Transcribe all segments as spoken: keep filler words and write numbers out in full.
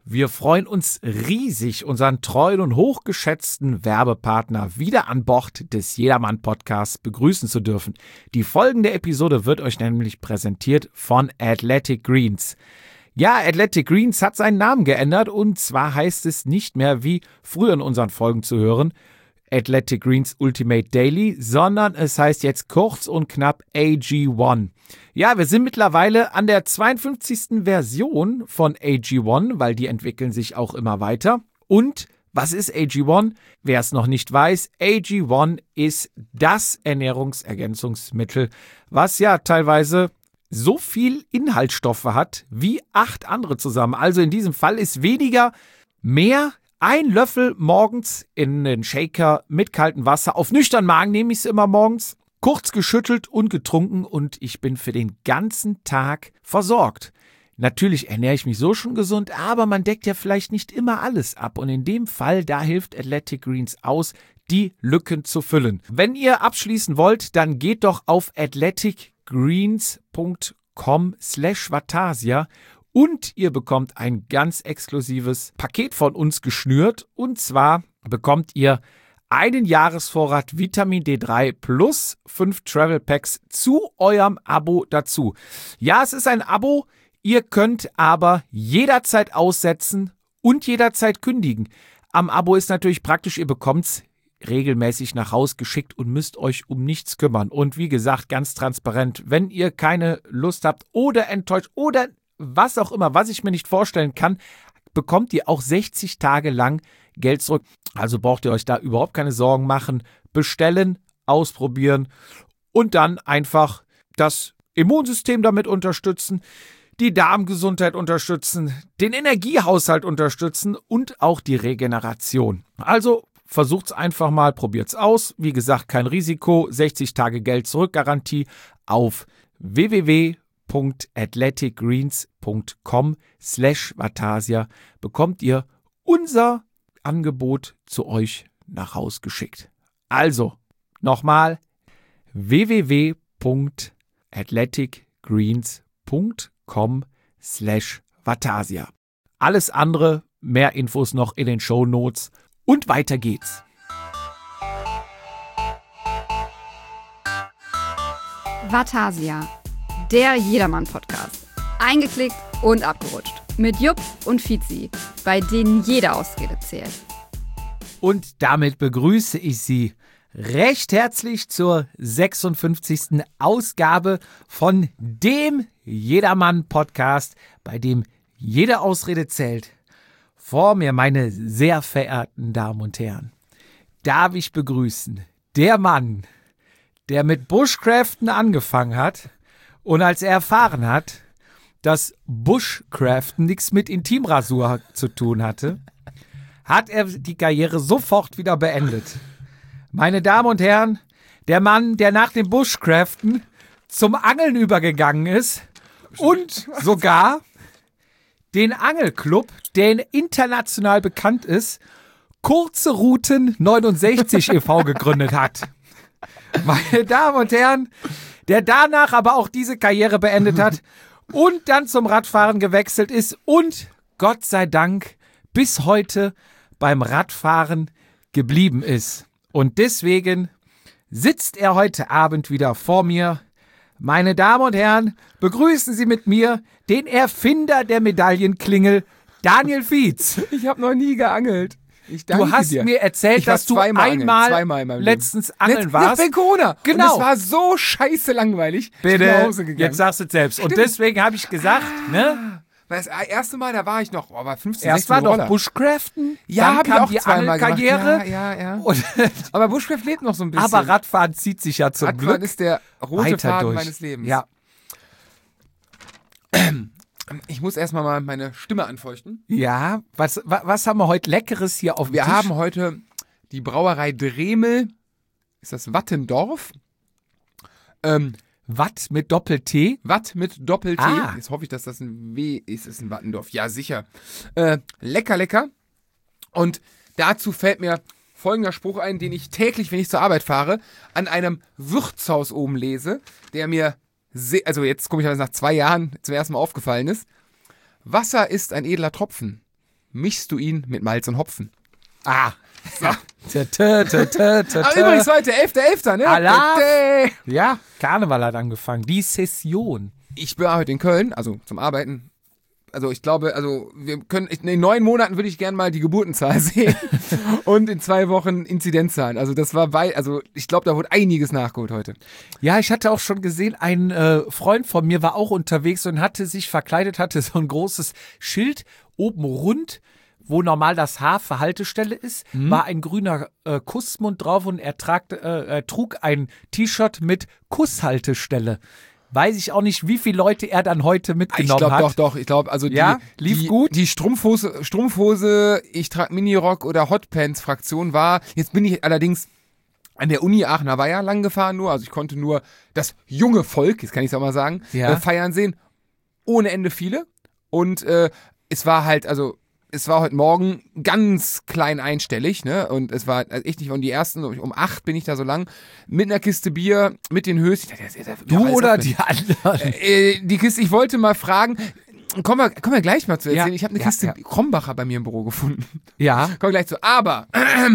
Wir freuen uns riesig, unseren treuen und hochgeschätzten Werbepartner wieder an Bord des Jedermann-Podcasts begrüßen zu dürfen. Die folgende Episode wird euch nämlich präsentiert von Athletic Greens. Ja, Athletic Greens hat seinen Namen geändert und zwar heißt es nicht mehr, wie früher in unseren Folgen zu hören, Athletic Greens Ultimate Daily, sondern es heißt jetzt kurz und knapp A G eins. Ja, wir sind mittlerweile an der zweiundfünfzigsten Version von A G eins, weil die entwickeln sich auch immer weiter. Und was ist A G eins? Wer es noch nicht weiß, A G eins ist das Ernährungsergänzungsmittel, was ja teilweise so viel Inhaltsstoffe hat wie acht andere zusammen. Also in diesem Fall ist weniger mehr. Ein Löffel morgens in den Shaker mit kaltem Wasser. Auf nüchternen Magen nehme ich es immer morgens. Kurz geschüttelt und getrunken und ich bin für den ganzen Tag versorgt. Natürlich ernähre ich mich so schon gesund, aber man deckt ja vielleicht nicht immer alles ab. Und in dem Fall, da hilft Athletic Greens aus, die Lücken zu füllen. Wenn ihr abschließen wollt, dann geht doch auf athleticgreens punkt com slash vatasia. Und ihr bekommt ein ganz exklusives Paket von uns geschnürt. Und zwar bekommt ihr einen Jahresvorrat Vitamin D drei plus fünf Travel Packs zu eurem Abo dazu. Ja, es ist ein Abo. Ihr könnt aber jederzeit aussetzen und jederzeit kündigen. Am Abo ist natürlich praktisch, ihr bekommt es regelmäßig nach Haus geschickt und müsst euch um nichts kümmern. Und wie gesagt, ganz transparent, wenn ihr keine Lust habt oder enttäuscht oder was auch immer, was ich mir nicht vorstellen kann, bekommt ihr auch sechzig Tage lang Geld zurück. Also braucht ihr euch da überhaupt keine Sorgen machen. Bestellen, ausprobieren und dann einfach das Immunsystem damit unterstützen, die Darmgesundheit unterstützen, den Energiehaushalt unterstützen und auch die Regeneration. Also versucht's einfach mal, probiert's aus. Wie gesagt, kein Risiko, sechzig Tage Geld zurück Garantie auf w w w punkt athleticgreens punkt com slash vatasia bekommt ihr unser Angebot zu euch nach Haus geschickt. Also, nochmal w w w punkt athleticgreens punkt com slash vatasia. Alles andere, mehr Infos noch in den Shownotes und weiter geht's. Vatasia, der Jedermann-Podcast. Eingeklickt und abgerutscht. Mit Jupp und Fizi, bei denen jede Ausrede zählt. Und damit begrüße ich Sie recht herzlich zur sechsundfünfzigsten Ausgabe von dem Jedermann-Podcast, bei dem jede Ausrede zählt. Vor mir, meine sehr verehrten Damen und Herren, darf ich begrüßen der Mann, der mit Bushcraften angefangen hat und als er erfahren hat, dass Bushcraften nichts mit Intimrasur zu tun hatte, hat er die Karriere sofort wieder beendet. Meine Damen und Herren, der Mann, der nach dem Bushcraften zum Angeln übergegangen ist und sogar den Angelclub, der international bekannt ist, Kurze Routen neunundsechzig e V gegründet hat. Meine Damen und Herren, der danach aber auch diese Karriere beendet hat und dann zum Radfahren gewechselt ist und Gott sei Dank bis heute beim Radfahren geblieben ist. Und deswegen sitzt er heute Abend wieder vor mir. Meine Damen und Herren, begrüßen Sie mit mir den Erfinder der Medaillenklingel, Daniel Fietz. Ich habe noch nie geangelt. Ich danke du hast dir. mir erzählt, ich war dass du zweimal einmal angeln, zweimal in meinem letztens Leben. angeln Letzt, warst. Wegen Corona. Genau. Und es war so scheiße langweilig. Bitte, ich bin nach Hause gegangen. jetzt sagst du es selbst. Und deswegen habe ich gesagt, ah, ne? Das erste Mal, da war ich noch, oh, war fünfzehn, Erst sechzehn war Roller. doch Bushcraften, ja, dann hab kam ich auch die zweimal Angelkarriere. gemacht. Ja, ja, ja. Und aber Bushcraft lebt noch so ein bisschen. aber Radfahren zieht sich ja zum Radfahren Glück ist der rote weiter Faden durch. meines Lebens. Ja. Ich muss erstmal mal meine Stimme anfeuchten. Ja, was, was, was haben wir heute Leckeres hier auf dem Wir Tisch? haben heute die Brauerei Dremel. Ist das Wattendorf? Ähm, Watt mit Doppel-T? Watt mit Doppel-T. Ah. Jetzt hoffe ich, dass das ein W ist. Ist ein Wattendorf. Ja, sicher. Äh, lecker, lecker. Und dazu fällt mir folgender Spruch ein, den ich täglich, wenn ich zur Arbeit fahre, an einem Wirtshaus oben lese, der mir, sehr, also jetzt komme ich nach zwei Jahren zum ersten Mal aufgefallen ist. Wasser ist ein edler Tropfen. mischst du ihn mit Malz und Hopfen. Ah. So. Tö, tö, tö, tö, tö. Aber übrigens heute elfter elfter ne? Allah. Tö, tö. Ja, Karneval hat angefangen. Die Session. Ich bin heute in Köln, also zum Arbeiten. Also ich glaube, also wir können, in neun Monaten würde ich gerne mal die Geburtenzahl sehen und in zwei Wochen Inzidenzzahlen. Also das war bei, also ich glaube, da wurde einiges nachgeholt heute. Ja, ich hatte auch schon gesehen, ein äh, Freund von mir war auch unterwegs und hatte sich verkleidet, hatte so ein großes Schild oben rund, wo normal das H für Haltestelle ist, mhm. war ein grüner äh, Kussmund drauf und er, tragt, äh, er trug ein T-Shirt mit Kusshaltestelle. Weiß ich auch nicht, wie viele Leute er dann heute mitgenommen ich glaub, hat. Ich glaube doch, doch. Ich glaube, also die, ja, lief die, gut. Die Strumpfhose, Strumpfhose, ich trage Minirock oder Hotpants-Fraktion war, jetzt bin ich allerdings an der Uni Aachen, war ja lang gefahren nur, also ich konnte nur das junge Volk, jetzt kann ich es auch mal sagen, ja. äh, feiern sehen. Ohne Ende viele. Und äh, es war halt, also es war heute Morgen ganz klein einstellig, ne? Und es war echt nicht, und die ersten, um acht bin ich da so lang, mit einer Kiste Bier, mit den Höschen. Du oder die anderen? Äh, die Kiste, ich wollte mal fragen, kommen wir, kommen wir gleich mal zu erzählen. Ja, ich habe eine ja, Kiste ja. Krombacher bei mir im Büro gefunden. Ja. Kommen wir gleich zu. Aber äh,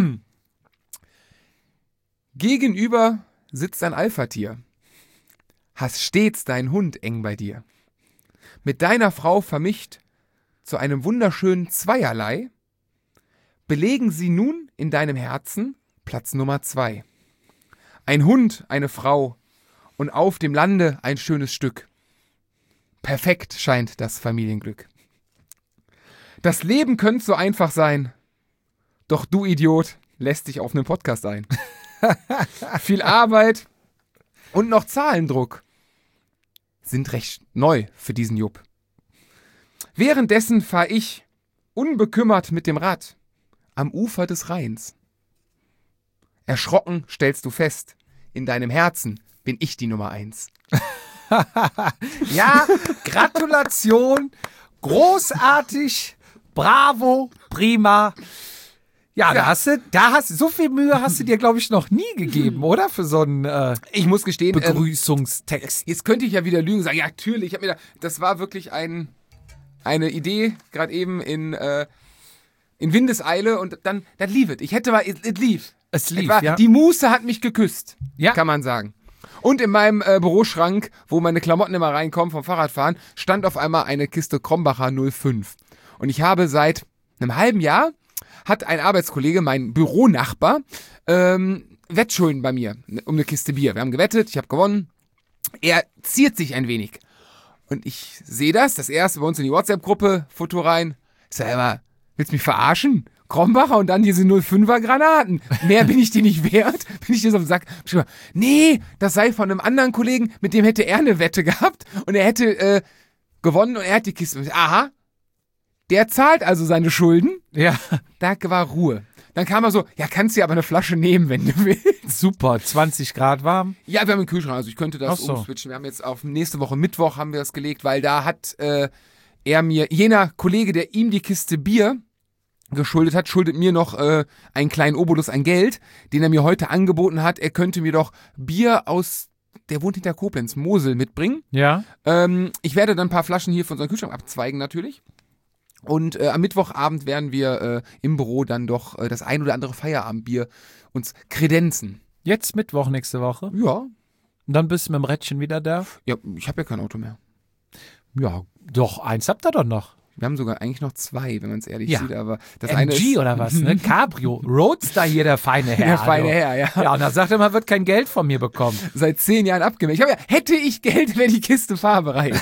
gegenüber sitzt ein Alpha-Tier. Hast stets deinen Hund eng bei dir. Mit deiner Frau vermischt zu einem wunderschönen Zweierlei, belegen sie nun in deinem Herzen Platz Nummer zwei. Ein Hund, eine Frau und auf dem Lande ein schönes Stück. Perfekt scheint das Familienglück. Das Leben könnte so einfach sein, doch du Idiot lässt dich auf einen Podcast ein. Viel Arbeit und noch Zahlendruck sind recht neu für diesen Jupp. Währenddessen fahre ich unbekümmert mit dem Rad am Ufer des Rheins. Erschrocken stellst du fest, in deinem Herzen bin ich die Nummer eins. Ja, Gratulation, großartig, bravo, prima. Ja, da hast du, da hast so viel Mühe hast du dir, glaube ich, noch nie gegeben, oder? Für so einen äh, Ich muss gestehen, ähm, Begrüßungstext. jetzt könnte ich ja wieder lügen und sagen, ja, natürlich, ich hab mir da, das war wirklich ein, eine Idee, gerade eben in, äh, in Windeseile und dann, dann lief es. Ich hätte mal, es lief. Es lief, war, ja. Die Muße hat mich geküsst, Ja. kann man sagen. Und in meinem äh, Büroschrank, wo meine Klamotten immer reinkommen vom Fahrradfahren, stand auf einmal eine Kiste Krombacher null fünf. Und ich habe seit einem halben Jahr, hat ein Arbeitskollege, mein Büronachbar, ähm, Wettschulden bei mir um eine Kiste Bier. Wir haben gewettet, ich habe gewonnen. Er ziert sich ein wenig. Und ich sehe das, das erste bei uns in die WhatsApp-Gruppe, Foto rein. Ich sage immer, willst du mich verarschen? Krombacher und dann diese null fünfer Granaten. Mehr bin ich dir nicht wert? Bin ich dir so auf den Sack? Ich sag, nee, das sei von einem anderen Kollegen, mit dem hätte er eine Wette gehabt und er hätte äh, gewonnen und er hat die Kiste. Aha, der zahlt also seine Schulden. Ja. Da war Ruhe. Dann kam er so, ja, kannst dir aber eine Flasche nehmen, wenn du willst. Super, zwanzig Grad warm. Ja, wir haben einen Kühlschrank, also ich könnte das Ach so. umswitchen. Wir haben jetzt auf nächste Woche Mittwoch haben wir das gelegt, weil da hat äh, er mir, jener Kollege, der ihm die Kiste Bier geschuldet hat, schuldet mir noch äh, einen kleinen Obolus an Geld, den er mir heute angeboten hat. Er könnte mir doch Bier aus, der wohnt hinter Koblenz, Mosel mitbringen. Ja. Ähm, ich werde dann ein paar Flaschen hier von unserem Kühlschrank abzweigen natürlich. Und äh, am Mittwochabend werden wir äh, im Büro dann doch äh, das ein oder andere Feierabendbier uns kredenzen. Jetzt Mittwoch nächste Woche. Ja. Und dann bist du mit dem Rädchen wieder da. Ja, ich habe ja kein Auto mehr. Ja, doch, eins habt ihr doch noch. Wir haben sogar eigentlich noch zwei, wenn man es ehrlich Ja. sieht, aber das M eine G ist oder was, ne? Cabrio. Roadster hier, der feine Herr. der feine du. Herr, ja. Ja, und da sagt er, man wird kein Geld von mir bekommen. Seit zehn Jahren abgemeldet. Ich hab ja, hätte ich Geld, wäre die Kiste fahrbereit.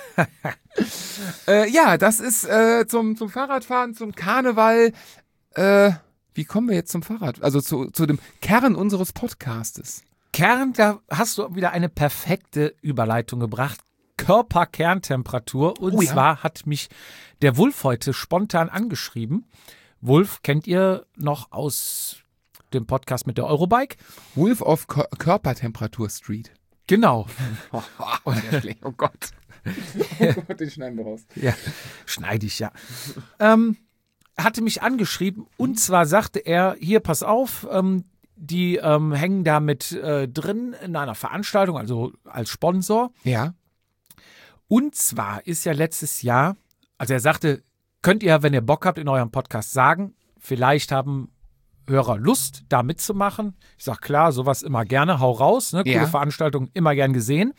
äh, ja, das ist äh, zum, zum Fahrradfahren, zum Karneval. Äh, wie kommen wir jetzt zum Fahrrad? Also zu, zu dem Kern unseres Podcastes. Kern, da hast du wieder eine perfekte Überleitung gebracht. Körperkerntemperatur. Und Oh ja. zwar hat mich der Wulf heute spontan angeschrieben. Wulf kennt ihr noch aus dem Podcast mit der Eurobike? Wolf of Kör- Körpertemperatur Street. Genau. Oh, oh, der schlecht. Oh Gott. Oh Gott, den schneiden wir raus. Ja, schneide ich ja. ähm, hatte mich angeschrieben und zwar sagte er, hier, pass auf, ähm, die ähm, hängen da mit äh, drin in einer Veranstaltung, also als Sponsor. Ja. Und zwar ist ja letztes Jahr, also er sagte, könnt ihr, wenn ihr Bock habt, in eurem Podcast sagen. Vielleicht haben Hörer Lust, da mitzumachen. Ich sag klar, sowas immer gerne, hau raus. Ne? Coole Ja. Veranstaltung, immer gern gesehen.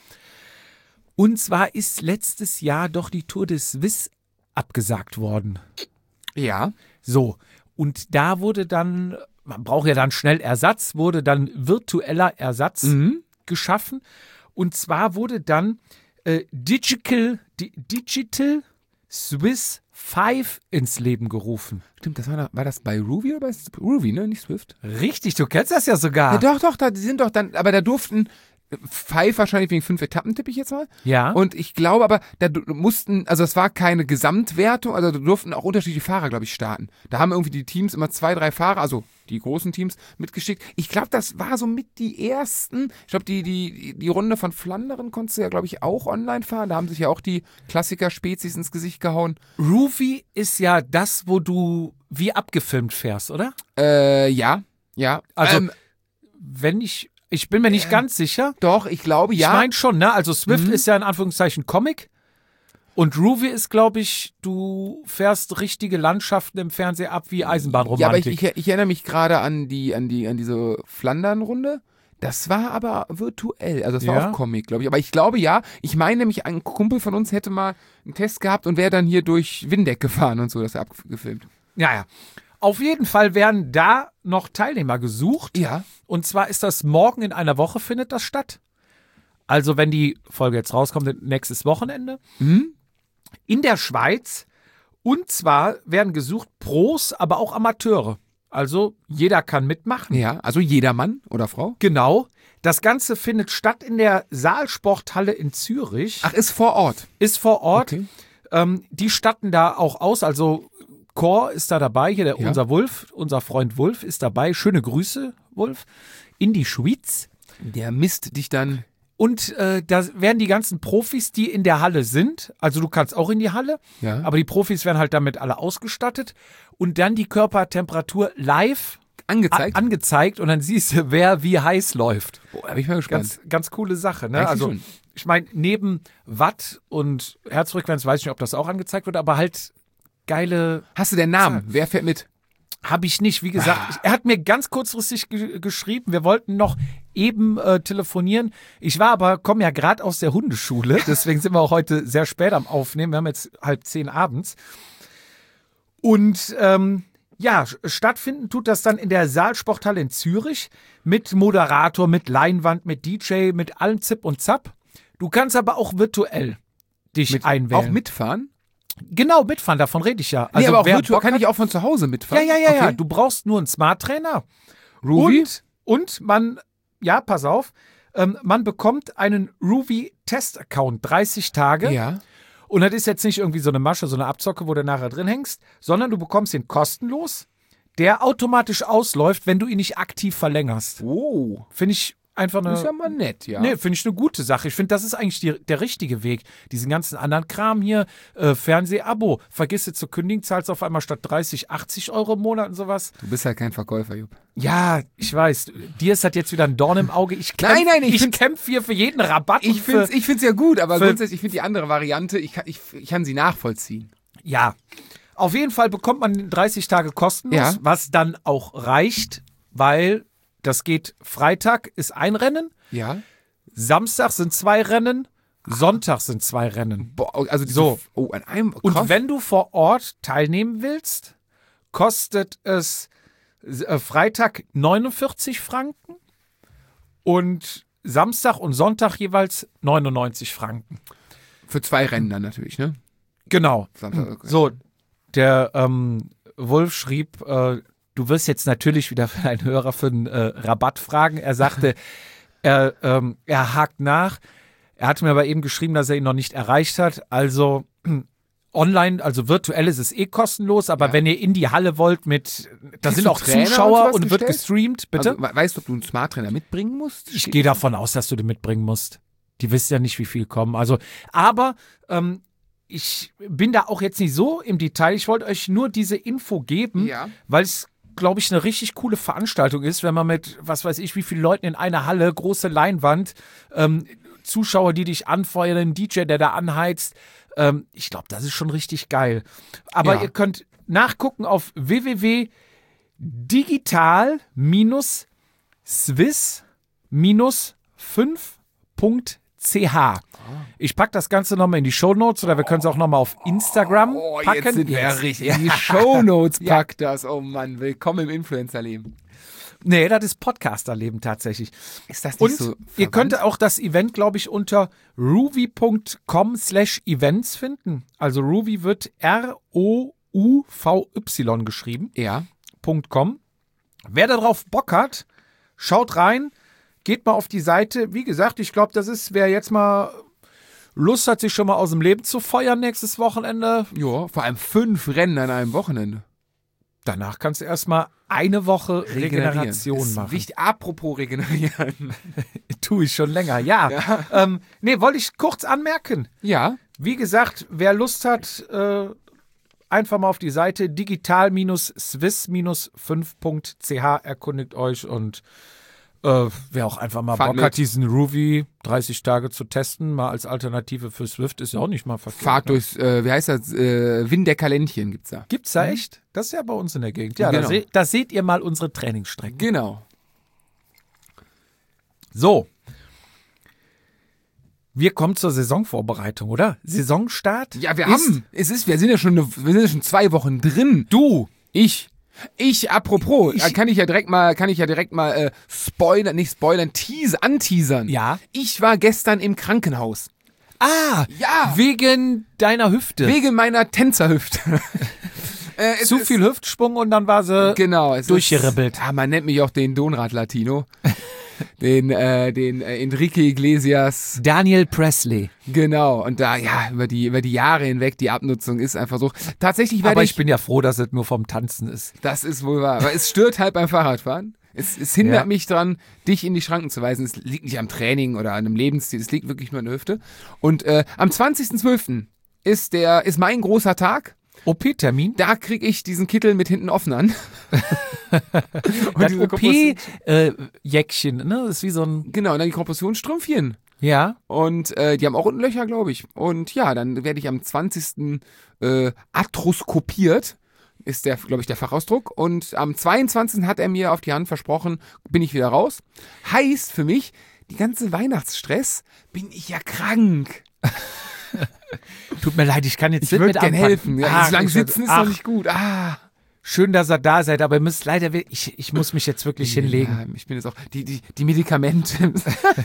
Und zwar ist letztes Jahr doch die Tour de Suisse abgesagt worden. Ja. So, und da wurde dann, man braucht ja dann schnell Ersatz, wurde dann virtueller Ersatz Mhm. geschaffen. Und zwar wurde dann äh, Digital, Di- Digital Swiss fünf ins Leben gerufen. Stimmt, das war, da- war das bei Ruby oder bei Ruby, ne? Nicht Swift? Richtig, du kennst das ja sogar. Ja, doch, doch, da die sind doch dann, aber da durften Five wahrscheinlich wegen fünf Etappen, tippe ich jetzt mal. Ja. Und ich glaube aber, da du- mussten, also es war keine Gesamtwertung, also da durften auch unterschiedliche Fahrer, glaube ich, starten. Da haben irgendwie die Teams immer zwei, drei Fahrer, also die großen Teams, mitgeschickt. Ich glaube, das war so mit die ersten. Ich glaube, die, die, die Runde von Flandern konntest du ja, glaube ich, auch online fahren. Da haben sich ja auch die Klassiker-Spezies ins Gesicht gehauen. Ruby ist ja das, wo du wie abgefilmt fährst, oder? Äh, ja, ja. Also, ähm, wenn ich, ich bin mir nicht ganz sicher. doch, ich glaube, ja. Ich meine schon, ne? Also Swift Mhm. ist ja in Anführungszeichen Comic. Und Ruby ist, glaube ich, du fährst richtige Landschaften im Fernsehen ab wie Eisenbahnromantik. Ja, aber ich, ich, ich erinnere mich gerade an die, an die, an diese Flandern-Runde. Das war aber virtuell, also das war Ja. auch Comic, glaube ich. Aber ich glaube ja, ich meine nämlich, ein Kumpel von uns hätte mal einen Test gehabt und wäre dann hier durch Windeck gefahren und so, das er abgefilmt. Ja, ja. Auf jeden Fall werden da noch Teilnehmer gesucht. Ja. Und zwar ist das morgen in einer Woche findet das statt. Also wenn die Folge jetzt rauskommt, nächstes Wochenende. Mhm. In der Schweiz. Und zwar werden gesucht Pros, aber auch Amateure. Also jeder kann mitmachen. Ja, also jeder Mann oder Frau. Genau. Das Ganze findet statt in der Saalsporthalle in Zürich. Ach, ist vor Ort. Ist vor Ort. Okay. Ähm, die statten da auch aus. Also Chor ist da dabei. Hier der, Ja. unser Wulf, unser Freund Wulf ist dabei. Schöne Grüße, Wulf. In die Schweiz. Der misst dich dann. Und äh, da werden die ganzen Profis, die in der Halle sind, also du kannst auch in die Halle, Ja. aber die Profis werden halt damit alle ausgestattet und dann die Körpertemperatur live Angezeigt. a- angezeigt und dann siehst du, wer wie heiß läuft. Boah, da bin ich mal gespannt. Ganz, ganz coole Sache. Ne? Eigentlich Also schon. ich meine, neben Watt und Herzfrequenz weiß ich nicht, ob das auch angezeigt wird, aber halt geile Hast du den Namen? Wer fährt mit? habe ich nicht. Wie gesagt, ich, er hat mir ganz kurzfristig ge geschrieben. Wir wollten noch eben äh, telefonieren. Ich war aber, komme ja gerade aus der Hundeschule. Deswegen sind wir auch heute sehr spät am Aufnehmen. Wir haben jetzt halb zehn abends. Und ähm, ja, stattfinden tut das dann in der Saalsporthalle in Zürich mit Moderator, mit Leinwand, mit D J, mit allem Zip und Zap. Du kannst aber auch virtuell dich mit einwählen. Auch mitfahren? Genau, mitfahren, davon rede ich ja. Nee, aber auch wer virtuell Bock kann hat- ich auch von zu Hause Ja, mitfahren. ja, ja, ja. Okay. Du brauchst nur einen Smart Trainer. Ruby? Und, und man, ja, pass auf, ähm, man bekommt einen Ruby-Test-Account, dreißig Tage. Ja. Und das ist jetzt nicht irgendwie so eine Masche, so eine Abzocke, wo du nachher drin hängst, sondern du bekommst ihn kostenlos, der automatisch ausläuft, wenn du ihn nicht aktiv verlängerst. Oh. Finde ich einfach eine. Das ist ja mal nett, ja. Nee, finde ich eine gute Sache. Ich finde, das ist eigentlich die, der richtige Weg. Diesen ganzen anderen Kram hier, äh, Fernseh-Abo, vergiss du zu kündigen, zahlst auf einmal statt dreißig, achtzig Euro im Monat und sowas. Du bist halt kein Verkäufer, Jupp. Ja, ich weiß, dir ist das jetzt wieder ein Dorn im Auge. Ich kämpf, Nein, nein, ich ich find- kämpfe hier für jeden Rabatt. Ich und finde es für, ich find's ja gut, aber für- grundsätzlich, ich finde die andere Variante, ich kann, ich, ich kann sie nachvollziehen. Ja, auf jeden Fall bekommt man dreißig Tage kostenlos, Ja. was dann auch reicht, weil das geht, Freitag ist ein Rennen, Ja. Samstag sind zwei Rennen, Sonntag sind zwei Rennen. Boah, also diese, So. Oh, an einem. Und krass. wenn du vor Ort teilnehmen willst, kostet es äh, Freitag neunundvierzig Franken und Samstag und Sonntag jeweils neunundneunzig Franken. Für zwei Rennen dann natürlich, ne? Genau. Samstag, okay. So, der ähm, Wolf schrieb, äh, du wirst jetzt natürlich wieder für einen Hörer für einen äh, Rabatt fragen. Er sagte, er, ähm, er hakt nach. Er hatte mir aber eben geschrieben, dass er ihn noch nicht erreicht hat. Also online, also virtuell ist es eh kostenlos, aber Ja. wenn ihr in die Halle wollt mit, da Kriegst sind du auch Trainer und Zuschauer sowas und, wird gestellt? gestreamt, bitte. Also, we- weißt du, ob du einen Smart Trainer mitbringen musst? Ich gehe davon aus, dass du den mitbringen musst. Die wissen ja nicht, wie viel kommen. Also, aber ähm, ich bin da auch jetzt nicht so im Detail. Ich wollte euch nur diese Info geben, Ja. weil es, glaube ich, eine richtig coole Veranstaltung ist, wenn man mit, was weiß ich, wie vielen Leuten in einer Halle, große Leinwand, ähm, Zuschauer, die dich anfeuern, ein D J, der da anheizt, Ähm, ich glaube, das ist schon richtig geil. Aber Ja. ihr könnt nachgucken auf w w w punkt digital swiss fünf punkt c h. Ich packe das Ganze nochmal in die Shownotes oder wir können es auch nochmal auf Instagram Oh, packen. jetzt sind wir Jetzt. richtig. In die Shownotes packt das. Oh Mann, willkommen im Influencer-Leben. Nee, das ist Podcasterleben tatsächlich. Ist das nicht Und so ihr verwandt? könnt auch das Event, glaube ich, unter ruby punkt com slash events finden. Also Ruby wird R O U V Y geschrieben. Ja. .com. Wer darauf Bock hat, schaut rein, geht mal auf die Seite. Wie gesagt, ich glaube, das ist, wer jetzt mal Lust hat, sich schon mal aus dem Leben zu feuern nächstes Wochenende. Ja, vor allem fünf Rennen an einem Wochenende. Danach kannst du erstmal eine Woche Regeneration Ist machen. Wichtig, apropos regenerieren. Tue ich schon länger, ja. Ja. Ähm, nee, wollte ich kurz anmerken. Ja. Wie gesagt, wer Lust hat, äh, einfach mal auf die Seite digital swiss fünf punkt c h erkundigt euch und äh, wer auch einfach mal Fahrt Bock mit. hat, diesen Ruby dreißig Tage zu testen, mal als Alternative für Swift, ist ja auch nicht mal verkehrt. Fahrt ne? durchs, äh, wie heißt das, äh, Windecker Ländchen gibt's da. Gibt's da echt? Das ist ja bei uns in der Gegend. Ja, Genau. da, se da seht ihr mal unsere Trainingsstrecken. Genau. So. Wir kommen zur Saisonvorbereitung, oder? Saisonstart? Ja, wir ist haben, es ist, wir sind ja schon, eine, wir sind ja schon zwei Wochen drin. Du. Ich. Ich, apropos, Ich- äh, kann ich ja direkt mal, kann ich ja direkt mal äh, spoilern, nicht spoilern, tease, anteasern. Ja. Ich war gestern im Krankenhaus. Ah, Ja. wegen deiner Hüfte. Wegen meiner Tänzerhüfte. äh, es Zu ist- viel Hüftschwung und dann war sie Genau. Es durchgeribbelt. Ist, ja, man nennt mich auch den Donrad-Latino. den, äh, den äh, Enrique Iglesias. Daniel Presley. Genau. Und da, ja, über die, über die Jahre hinweg, die Abnutzung ist einfach so. Tatsächlich werde Aber ich, ich bin ja froh, dass es nur vom Tanzen ist. das ist wohl wahr. Aber es stört halt beim Fahrradfahren. Es, es hindert Ja. mich dran, dich in die Schranken zu weisen. Es liegt nicht am Training oder an einem Lebensstil, es liegt wirklich nur an der Hüfte. Und äh, am zwanzigsten zwölften ist der, ist mein großer Tag. O P-Termin? Da kriege ich diesen Kittel mit hinten offen an. Und Das diese O P-Jäckchen, ne? Das ist wie so ein... Genau, und dann die Kompressionsstrümpfchen. Ja. Und äh, die haben auch unten Löcher, glaube ich. Und ja, dann werde ich am zwanzigsten Äh, arthroskopiert, ist der, glaube ich, der Fachausdruck. Und am zweiundzwanzigsten hat er mir auf die Hand versprochen, bin ich wieder raus. Heißt für mich, die ganze Weihnachtsstress, bin ich ja krank. Tut mir leid, ich kann jetzt Ich nicht würde mit gerne anfangen. helfen. Ja, Ach, so lange ich- sitzen ist ach, noch nicht gut. Ah. Schön, dass ihr da seid, aber ihr müsst leider... Ich, ich muss mich jetzt wirklich hinlegen. Ja, ich bin jetzt auch, die, die, die Medikamente.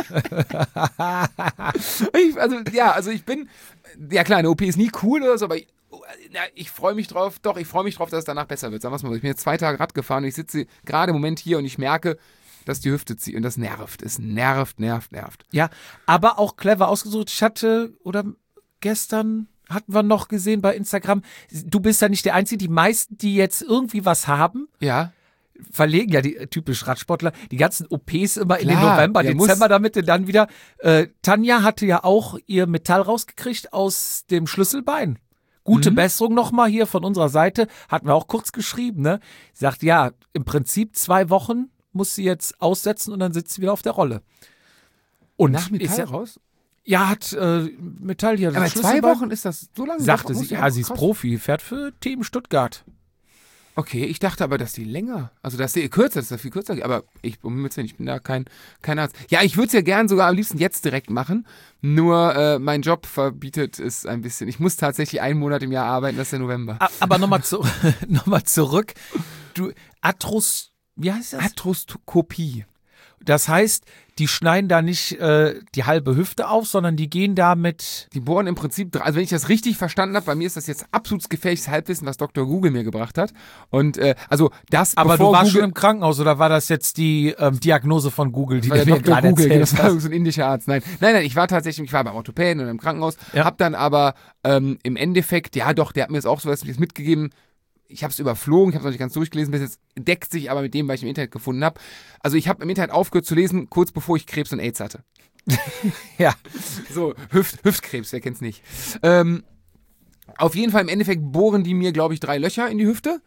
ich, also, ja, also ich bin, ja klar, eine O P ist nie cool oder so, aber ich, ja, ich freue mich drauf, doch, ich freue mich drauf, dass es danach besser wird. Sagen wir es mal so. Ich bin jetzt zwei Tage Rad gefahren und ich sitze gerade im Moment hier und ich merke, dass die Hüfte zieht und das nervt. Es nervt, nervt, nervt. Ja, aber auch clever ausgesucht. Ich hatte, oder gestern hatten wir noch gesehen bei Instagram, du bist ja nicht der Einzige, die meisten, die jetzt irgendwie was haben, Ja. verlegen ja die äh, typisch Radsportler, die ganzen O Ps immer in den Klar, November, der Dezember, muss- damit du dann wieder, äh, Tanja hatte ja auch ihr Metall rausgekriegt aus dem Schlüsselbein. Gute Mhm. Besserung nochmal hier von unserer Seite, hatten wir auch kurz geschrieben, ne? Sie sagt, ja, im Prinzip zwei Wochen muss sie jetzt aussetzen und dann sitzt sie wieder auf der Rolle. Und Nach Metall ist ja, raus? ja, hat äh, Metall hier. das Aber zwei Schlüsselbein. Wochen ist das so lange? Sagte Doch, sie, oh, ja, sie ist krass. Profi, fährt für Team Stuttgart. Okay, ich dachte aber, dass die länger, also dass die kürzer, dass das viel kürzer geht, aber ich, um Himmels Willen, ich bin da kein, kein Arzt. Ja, ich würde es ja gern sogar am liebsten jetzt direkt machen, nur äh, mein Job verbietet es ein bisschen. Ich muss tatsächlich einen Monat im Jahr arbeiten, das ist der November. A- Aber nochmal zu, noch mal zurück. Du, Atros, wie heißt das? Arthroskopie. Das heißt, die schneiden da nicht äh, die halbe Hüfte auf, sondern die gehen da mit. Die bohren im Prinzip, dr- also wenn ich das richtig verstanden habe, bei mir ist das jetzt absolut gefährliches Halbwissen, was Doktor Google mir gebracht hat. Und äh, also das, Aber bevor du warst Google, schon im Krankenhaus oder war das jetzt die ähm, Diagnose von Google, die war du der mir Doktor gerade Google, das erzählt war hast? so ein indischer Arzt. Nein, nein, nein, ich war tatsächlich, ich war beim Orthopäden und im Krankenhaus, Ja. hab dann aber ähm, im Endeffekt, ja doch, der hat mir jetzt auch sowas mitgegeben. Ich habe es überflogen, ich habe es noch nicht ganz durchgelesen, bis jetzt deckt sich aber mit dem, was ich im Internet gefunden habe. Also ich habe im Internet aufgehört zu lesen, kurz bevor ich Krebs und AIDS hatte. Ja. So, Hüft, Hüftkrebs, wer kennt's nicht. Ähm, auf jeden Fall im Endeffekt bohren die mir, glaube ich, drei Löcher in die Hüfte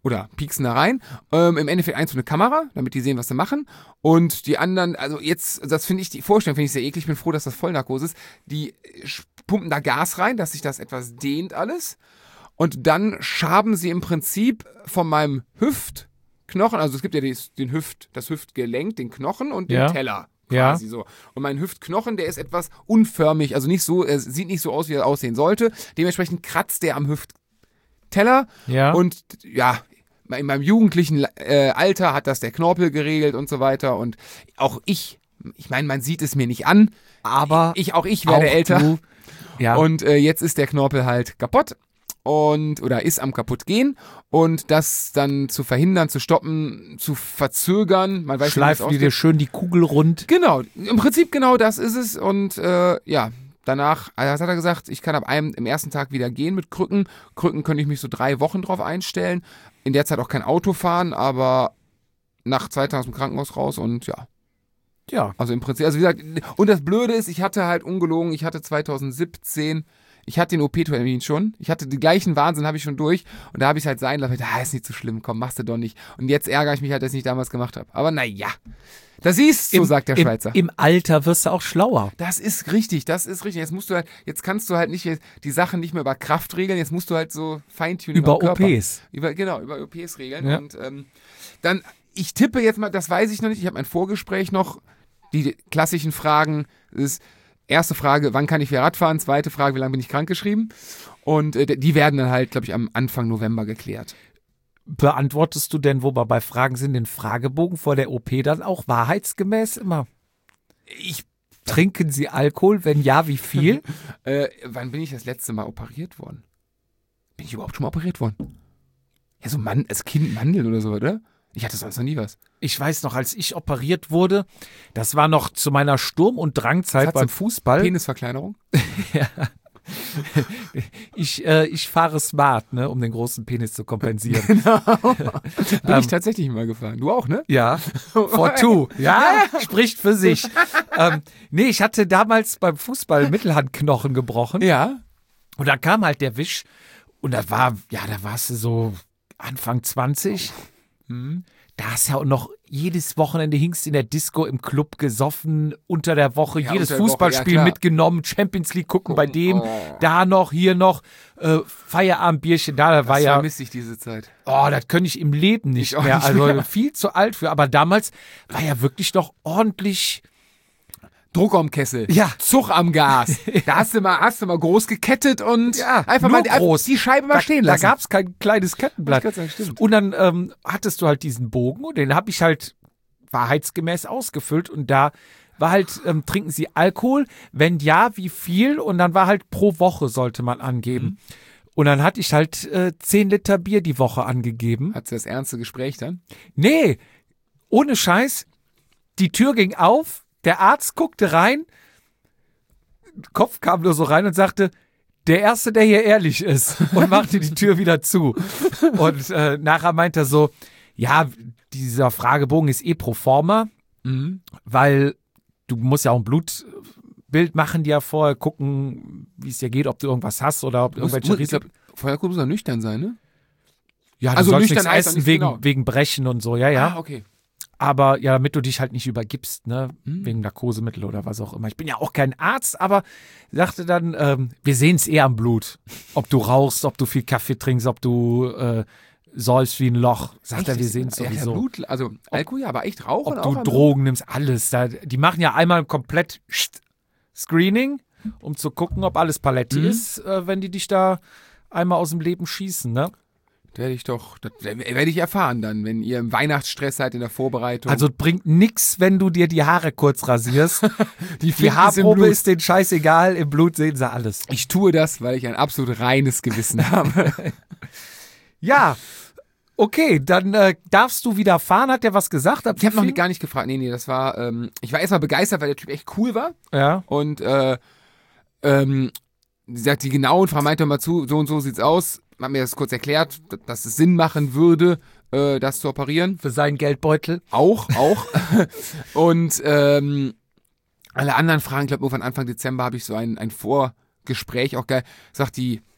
oder pieksen da rein. Ähm, Im Endeffekt eins für eine Kamera, damit die sehen, was sie machen. Und die anderen, also jetzt, das finde ich, die Vorstellung finde ich sehr eklig. Ich bin froh, dass das Vollnarkose ist. Die pumpen da Gas rein, dass sich das etwas dehnt alles. Und dann schaben sie im Prinzip von meinem Hüftknochen, also es gibt ja das, den Hüft, das Hüftgelenk, den Knochen und den Ja. Teller. Ja. Quasi so. Und mein Hüftknochen, der ist etwas unförmig, also nicht so, er sieht nicht so aus, wie er aussehen sollte. Dementsprechend kratzt der am Hüftteller. Ja. Und ja, in meinem jugendlichen äh, Alter hat das der Knorpel geregelt und so weiter. Und auch ich, ich meine, man sieht es mir nicht an, aber ich, auch ich werde auch älter. Du, ja. Und äh, jetzt ist der Knorpel halt kaputt. Und, oder ist am kaputt gehen und das dann zu verhindern, zu stoppen, zu verzögern. Man weiß schleifen die dir schön die Kugel rund. Genau, im Prinzip genau das ist es und äh, ja, danach, also hat er gesagt, ich kann ab einem, im ersten Tag wieder gehen mit Krücken. Krücken könnte ich mich so drei Wochen drauf einstellen. In der Zeit auch kein Auto fahren, aber nach zwei Tagen aus dem Krankenhaus raus und ja. Ja. Also im Prinzip, also wie gesagt, und das Blöde ist, ich hatte halt ungelogen, ich hatte zwanzig siebzehn, ich hatte den O P-Termin schon, ich hatte den gleichen Wahnsinn, habe ich schon durch und da habe ich es halt sein lassen, ah, ist nicht so schlimm, komm, machst du doch nicht. Und jetzt ärgere ich mich halt, dass ich nicht damals gemacht habe. Aber naja, das ist, so Im, sagt der im, Schweizer. Im Alter wirst du auch schlauer. Das ist richtig, das ist richtig. Jetzt musst du halt, jetzt kannst du halt nicht die Sachen nicht mehr über Kraft regeln, jetzt musst du halt so feintunen Über am Körper. O Ps. Über, genau, über O Ps regeln. Ja. Und ähm, dann, ich tippe jetzt mal, das weiß ich noch nicht, ich habe mein Vorgespräch noch, die klassischen Fragen ist, erste Frage, wann kann ich wieder Radfahren? Zweite Frage, wie lange bin ich krankgeschrieben? Und äh, die werden dann halt, glaube ich, am Anfang November geklärt. Beantwortest du denn, wo wir bei Fragen sind, den Fragebogen vor der O P dann auch wahrheitsgemäß immer? Ich, Trinken Sie Alkohol? Wenn ja, wie viel? äh, wann bin ich das letzte Mal operiert worden? Bin ich überhaupt schon mal operiert worden? Ja, so Mann, als Kind Mandeln oder so, oder? Ich hatte sonst noch nie was. Ich weiß noch, als ich operiert wurde, das war noch zu meiner Sturm- und Drangzeit Was beim hat's? Fußball. Penisverkleinerung? Ja. Ich, äh, ich fahre smart, ne, um den großen Penis zu kompensieren. Genau. Bin Ähm, ich tatsächlich mal gefahren. Du auch, ne? Ja, for two. Ja, spricht für sich. ähm, nee, ich hatte damals beim Fußball Mittelhandknochen gebrochen. Ja. Und da kam halt der Wisch. Und da war, ja, da warst du so Anfang zwanzig. Hm. Da hast du ja auch noch jedes Wochenende hingst in der Disco im Club gesoffen, unter der Woche, Ja, jedes unter der Woche, Fußballspiel ja, klar. mitgenommen, Champions League gucken bei dem, Oh. da noch, hier noch, äh, Feierabendbierchen, da, da war Das ja, vermisse ich diese Zeit. oh, das könnte ich im Leben nicht Ich auch mehr, nicht also mehr. viel zu alt für, aber damals war ja wirklich noch ordentlich, Druck am Kessel. Ja. Zug am Gas. Da hast du mal, hast du mal groß gekettet und Ja, einfach nur mal die, groß. die Scheibe mal da, stehen da lassen. gab es kein kleines Kettenblatt. Wollte ich grad sagen, stimmt. Und dann ähm, hattest du halt diesen Bogen und den habe ich halt wahrheitsgemäß ausgefüllt und da war halt, ähm, trinken Sie Alkohol? Wenn ja, wie viel? Und dann war halt pro Woche sollte man angeben. Mhm. Und dann hatte ich halt äh, zehn Liter Bier die Woche angegeben. Hat sie das ernste Gespräch dann? Nee, ohne Scheiß. Die Tür ging auf, der Arzt guckte rein, Kopf kam nur so rein und sagte, der Erste, der hier ehrlich ist, und machte die Tür wieder zu. Und äh, nachher meinte er so, ja, dieser Fragebogen ist eh pro forma, Mhm. weil du musst ja auch ein Blutbild machen, dir ja vorher gucken, wie es dir geht, ob du irgendwas hast oder ob du Muss, irgendwelche muss, ich Risiken. glaub, vorher muss er nüchtern sein, ne? Ja, du also sollst nüchtern nichts heißt auch essen nicht wegen, genau. wegen Brechen und so, ja, ja. Ah, okay. Aber ja, damit du dich halt nicht übergibst, ne, Mhm. wegen Narkosemittel oder was auch immer. Ich bin ja auch kein Arzt, aber sagte dann, ähm, wir sehen es eher am Blut. Ob du rauchst, ob du viel Kaffee trinkst, ob du äh, säufst wie ein Loch. Sagt er, wir sehen es Ja, ja, sowieso. Blut, also Alkohol, ja, aber echt Rauchen Ob auch du am Drogen nimmst, alles. Da, die machen ja einmal komplett Screening, um zu gucken, ob alles Paletti Mhm. ist, äh, wenn die dich da einmal aus dem Leben schießen, ne? Das werde ich doch, das werde ich erfahren dann, wenn ihr im Weihnachtsstress seid in der Vorbereitung. Also es bringt nix, wenn du dir die Haare kurz rasierst. die, Die finden es im Haarprobe Blut. ist denen scheißegal, im Blut sehen sie alles. Ich tue das, weil ich ein absolut reines Gewissen habe. Ja, okay, dann äh, darfst du wieder fahren, hat der was gesagt? Ab Ich habe noch wie nicht, gar nicht gefragt. Nee, nee, das war, ähm, ich war erstmal begeistert, weil der Typ echt cool war. viel? Ja, Und, äh, ähm, sie sagt, die genauen Fragen, meinte mal zu, so und so sieht's aus. Hat mir das kurz erklärt, dass es Sinn machen würde, äh, das zu operieren. für seinen Geldbeutel. Auch, auch. Und ähm, alle anderen Fragen, ich glaube, irgendwann Anfang Dezember habe ich so ein, ein Vorgespräch, auch geil. Sagt die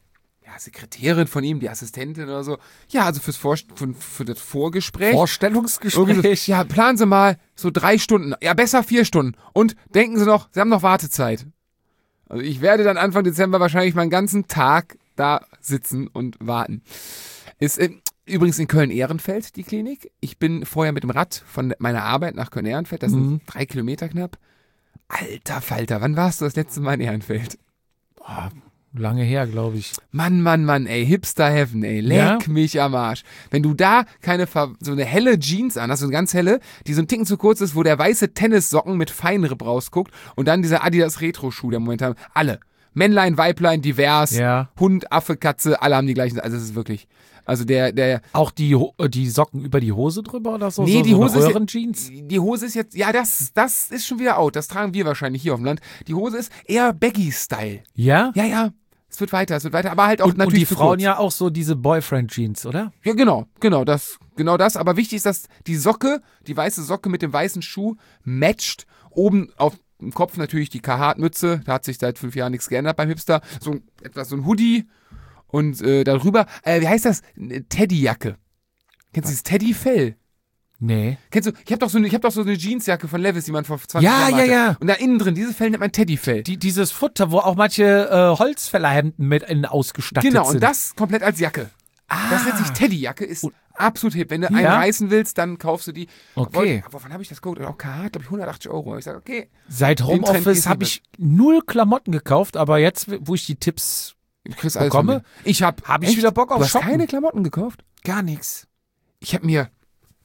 ja, Sekretärin von ihm, die Assistentin oder so. Ja, also fürs Vor für, für das Vorgespräch. Vorstellungsgespräch. So, ja, planen Sie mal so drei Stunden. Ja, besser vier Stunden. Und denken Sie noch, Sie haben noch Wartezeit. Also ich werde dann Anfang Dezember wahrscheinlich meinen ganzen Tag da sitzen und warten. Ist äh, übrigens in Köln-Ehrenfeld die Klinik. Ich bin vorher mit dem Rad von meiner Arbeit nach Köln-Ehrenfeld. Das sind Mhm. drei Kilometer knapp. Alter Falter, wann warst du das letzte Mal in Ehrenfeld? Boah, lange her, glaube ich. Mann, Mann, Mann, ey, Hipster Heaven, ey, leck Ja? mich am Arsch. Wenn du da keine, Ver so eine helle Jeans an hast, so eine ganz helle, die so ein Ticken zu kurz ist, wo der weiße Tennissocken mit Feinripp rausguckt und dann dieser Adidas Retro-Schuh, der momentan, alle. Männlein, Weiblein, divers, Ja. Hund, Affe, Katze, alle haben die gleichen, also es ist wirklich, also der, der, Auch die, Ho- die Socken über die Hose drüber oder so? Nee, so, die so Hose ist eine ja- Röhrenjeans? die Hose ist jetzt, ja, das, das ist schon wieder out, das tragen wir wahrscheinlich hier auf dem Land. Die Hose ist eher Baggy-Style. Ja? Ja, ja, es wird weiter, es wird weiter, aber halt auch Und, und natürlich die zu Frauen kurz. ja auch so diese Boyfriend-Jeans, oder? Ja, genau, genau das, genau das. Aber wichtig ist, dass die Socke, die weiße Socke mit dem weißen Schuh matcht. Oben auf dem Kopf natürlich die Carhartt-Mütze. Da hat sich seit fünf Jahren nichts geändert beim Hipster. So ein- etwas so ein Hoodie und äh, darüber, äh, wie heißt das? Eine Teddyjacke. Kennst du dieses Teddyfell? Nee. Kennst du? Ich habe doch so eine, ich habe doch so eine Jeansjacke von Levi's, die man vor zwanzig Ja, Jahren ja, hatte. ja. Und da innen drin, dieses Fell nennt man Teddyfell. Die, dieses Futter, wo auch manche äh, Holzfällerhemden mit innen ausgestattet Genau, sind. und das komplett als Jacke. Ah. Das nennt sich Teddyjacke, ist absolut hip. Wenn du Ja. einen reißen willst, dann kaufst du die. Okay. Aber wann habe ich das geguckt? Auch Carhartt, glaube ich, hundertachtzig Euro. Ich sage, okay, Seit Den Trend Homeoffice gehst du habe ich null Klamotten gekauft, aber jetzt, wo ich die Tipps du kriegst alles von bekomme, mir. Ich habe hab ich wieder Bock auf Du hast Shoppen. keine Klamotten gekauft? gar nichts. Ich habe mir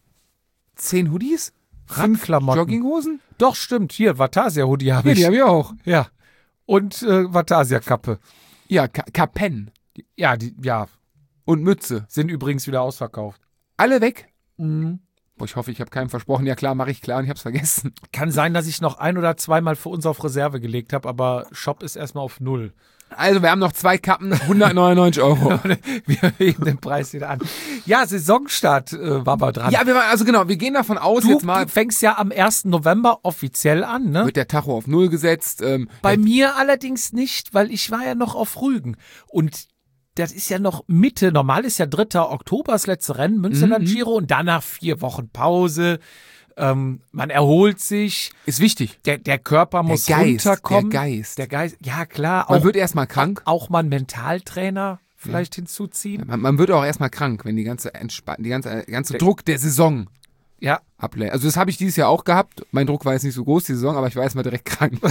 zehn Hoodies, fünf Radklamotten. Jogginghosen. Doch, stimmt. Hier, Vatasia-Hoodie habe Ja, ich. die habe ich auch. Ja. Und äh, Vatasia-Kappe. Ja, Ka Kapen Ja, die ja, und Mütze. sind übrigens wieder ausverkauft. Alle weg. Mhm. Boah, ich hoffe, ich habe keinem versprochen. Ja klar, mache ich klar und ich habe es vergessen. Kann sein, dass ich noch ein oder zweimal für uns auf Reserve gelegt habe, aber Shop ist erstmal auf Null. Also, wir haben noch zwei Kappen, hundertneunundneunzig Euro. Wir heben den Preis wieder an. Ja, Saisonstart äh, war mal dran. Ja, wir waren, also genau, wir gehen davon aus, du jetzt mal fängst ja am ersten November offiziell an, ne? wird der Tacho auf Null gesetzt. Ähm, Bei mir allerdings nicht, weil ich war ja noch auf Rügen. Und das ist ja noch Mitte. Normal ist ja dritter Oktober das letzte Rennen, Münsterland Mhm. Giro. Und danach vier Wochen Pause. Ähm, man erholt sich. ist wichtig. Der, der Körper muss der Geist, runterkommen. der Geist. Der Geist. Ja, klar. Man Auch, wird erstmal krank. auch mal einen Mentaltrainer vielleicht hinzuziehen. Man, man wird auch erstmal krank, wenn die ganze Entspa die ganze, der ganze Druck der Saison Ja. ablädt. Also das habe ich dieses Jahr auch gehabt. Mein Druck war jetzt nicht so groß, die Saison, aber ich war erstmal direkt krank.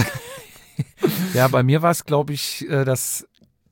Ja, bei mir war es, glaube ich, äh, das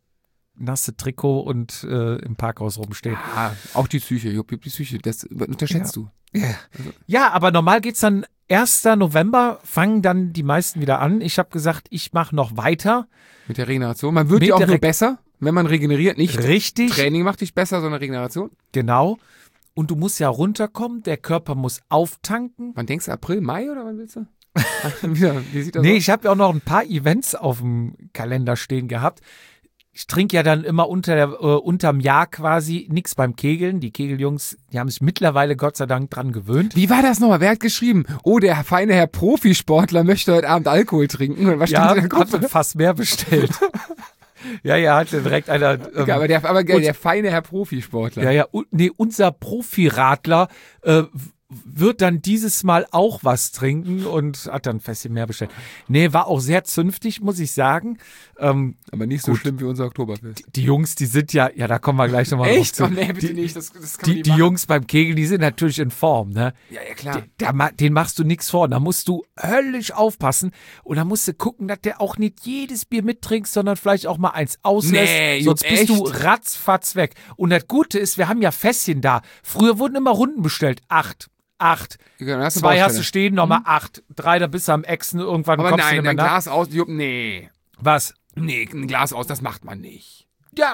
nasse Trikot und äh, im Parkhaus rumstehen. Ah, auch die Psyche, Jupp, die Psyche, das unterschätzt du. Ja, aber normal geht's dann ersten November, fangen dann die meisten wieder an. Ich habe gesagt, ich mache noch weiter. Mit der Regeneration. Man wird Mit ja auch der nur Re- besser, wenn man regeneriert. Nicht Richtig, Training macht dich besser, sondern Regeneration. genau. Und du musst ja runterkommen, der Körper muss auftanken. Wann denkst du, April, Mai oder wann willst du? Wieder, wie sieht das Nee, aus? ich habe ja auch noch ein paar Events auf dem Kalender stehen gehabt. Ich trinke ja dann immer unter der, äh, unterm Jahr quasi nichts beim Kegeln. Die Kegeljungs, die haben sich mittlerweile Gott sei Dank dran gewöhnt. Wie war das nochmal? Wer hat geschrieben? Oh, der feine Herr Profisportler möchte heute Abend Alkohol trinken. Und was Ja, stand in der hat Gruppe? fast mehr bestellt. ja, ja, hatte direkt einer. Ähm, Ja, aber der, aber und- der feine Herr Profisportler. Ja, ja, u- nee, unser Profiradler äh, w- wird dann dieses Mal auch was trinken und hat dann fest mehr bestellt. Nee, war auch sehr zünftig, muss ich sagen. Ähm, Aber nicht so Gut. schlimm wie unser Oktoberfest. die Jungs, die sind ja, ja, da kommen wir gleich nochmal drauf Echt? zu. Oh, nee, bitte die, nicht. Das, das kann man Die, nicht die machen. Jungs beim Kegeln, die sind natürlich in Form, ne? Ja, ja, klar. Da, ma- den machst du nichts vor. Da musst du höllisch aufpassen. Und da musst du gucken, dass der auch nicht jedes Bier mittrinkt, sondern vielleicht auch mal eins auslässt. Nee, Sonst Jupp, bist du echt? ratzfatz weg. Und das Gute ist, wir haben ja Fässchen da. Früher wurden immer Runden bestellt. Acht, acht. Ja, dann hast du Zwei Baustelle. hast du stehen, nochmal acht. Drei, da bist du am Echsen. Irgendwann Aber kommst du nein, nicht mehr ein nach. Glas aus. Jupp, nee. Was? Nee, ein Glas aus, das macht man nicht. Ja,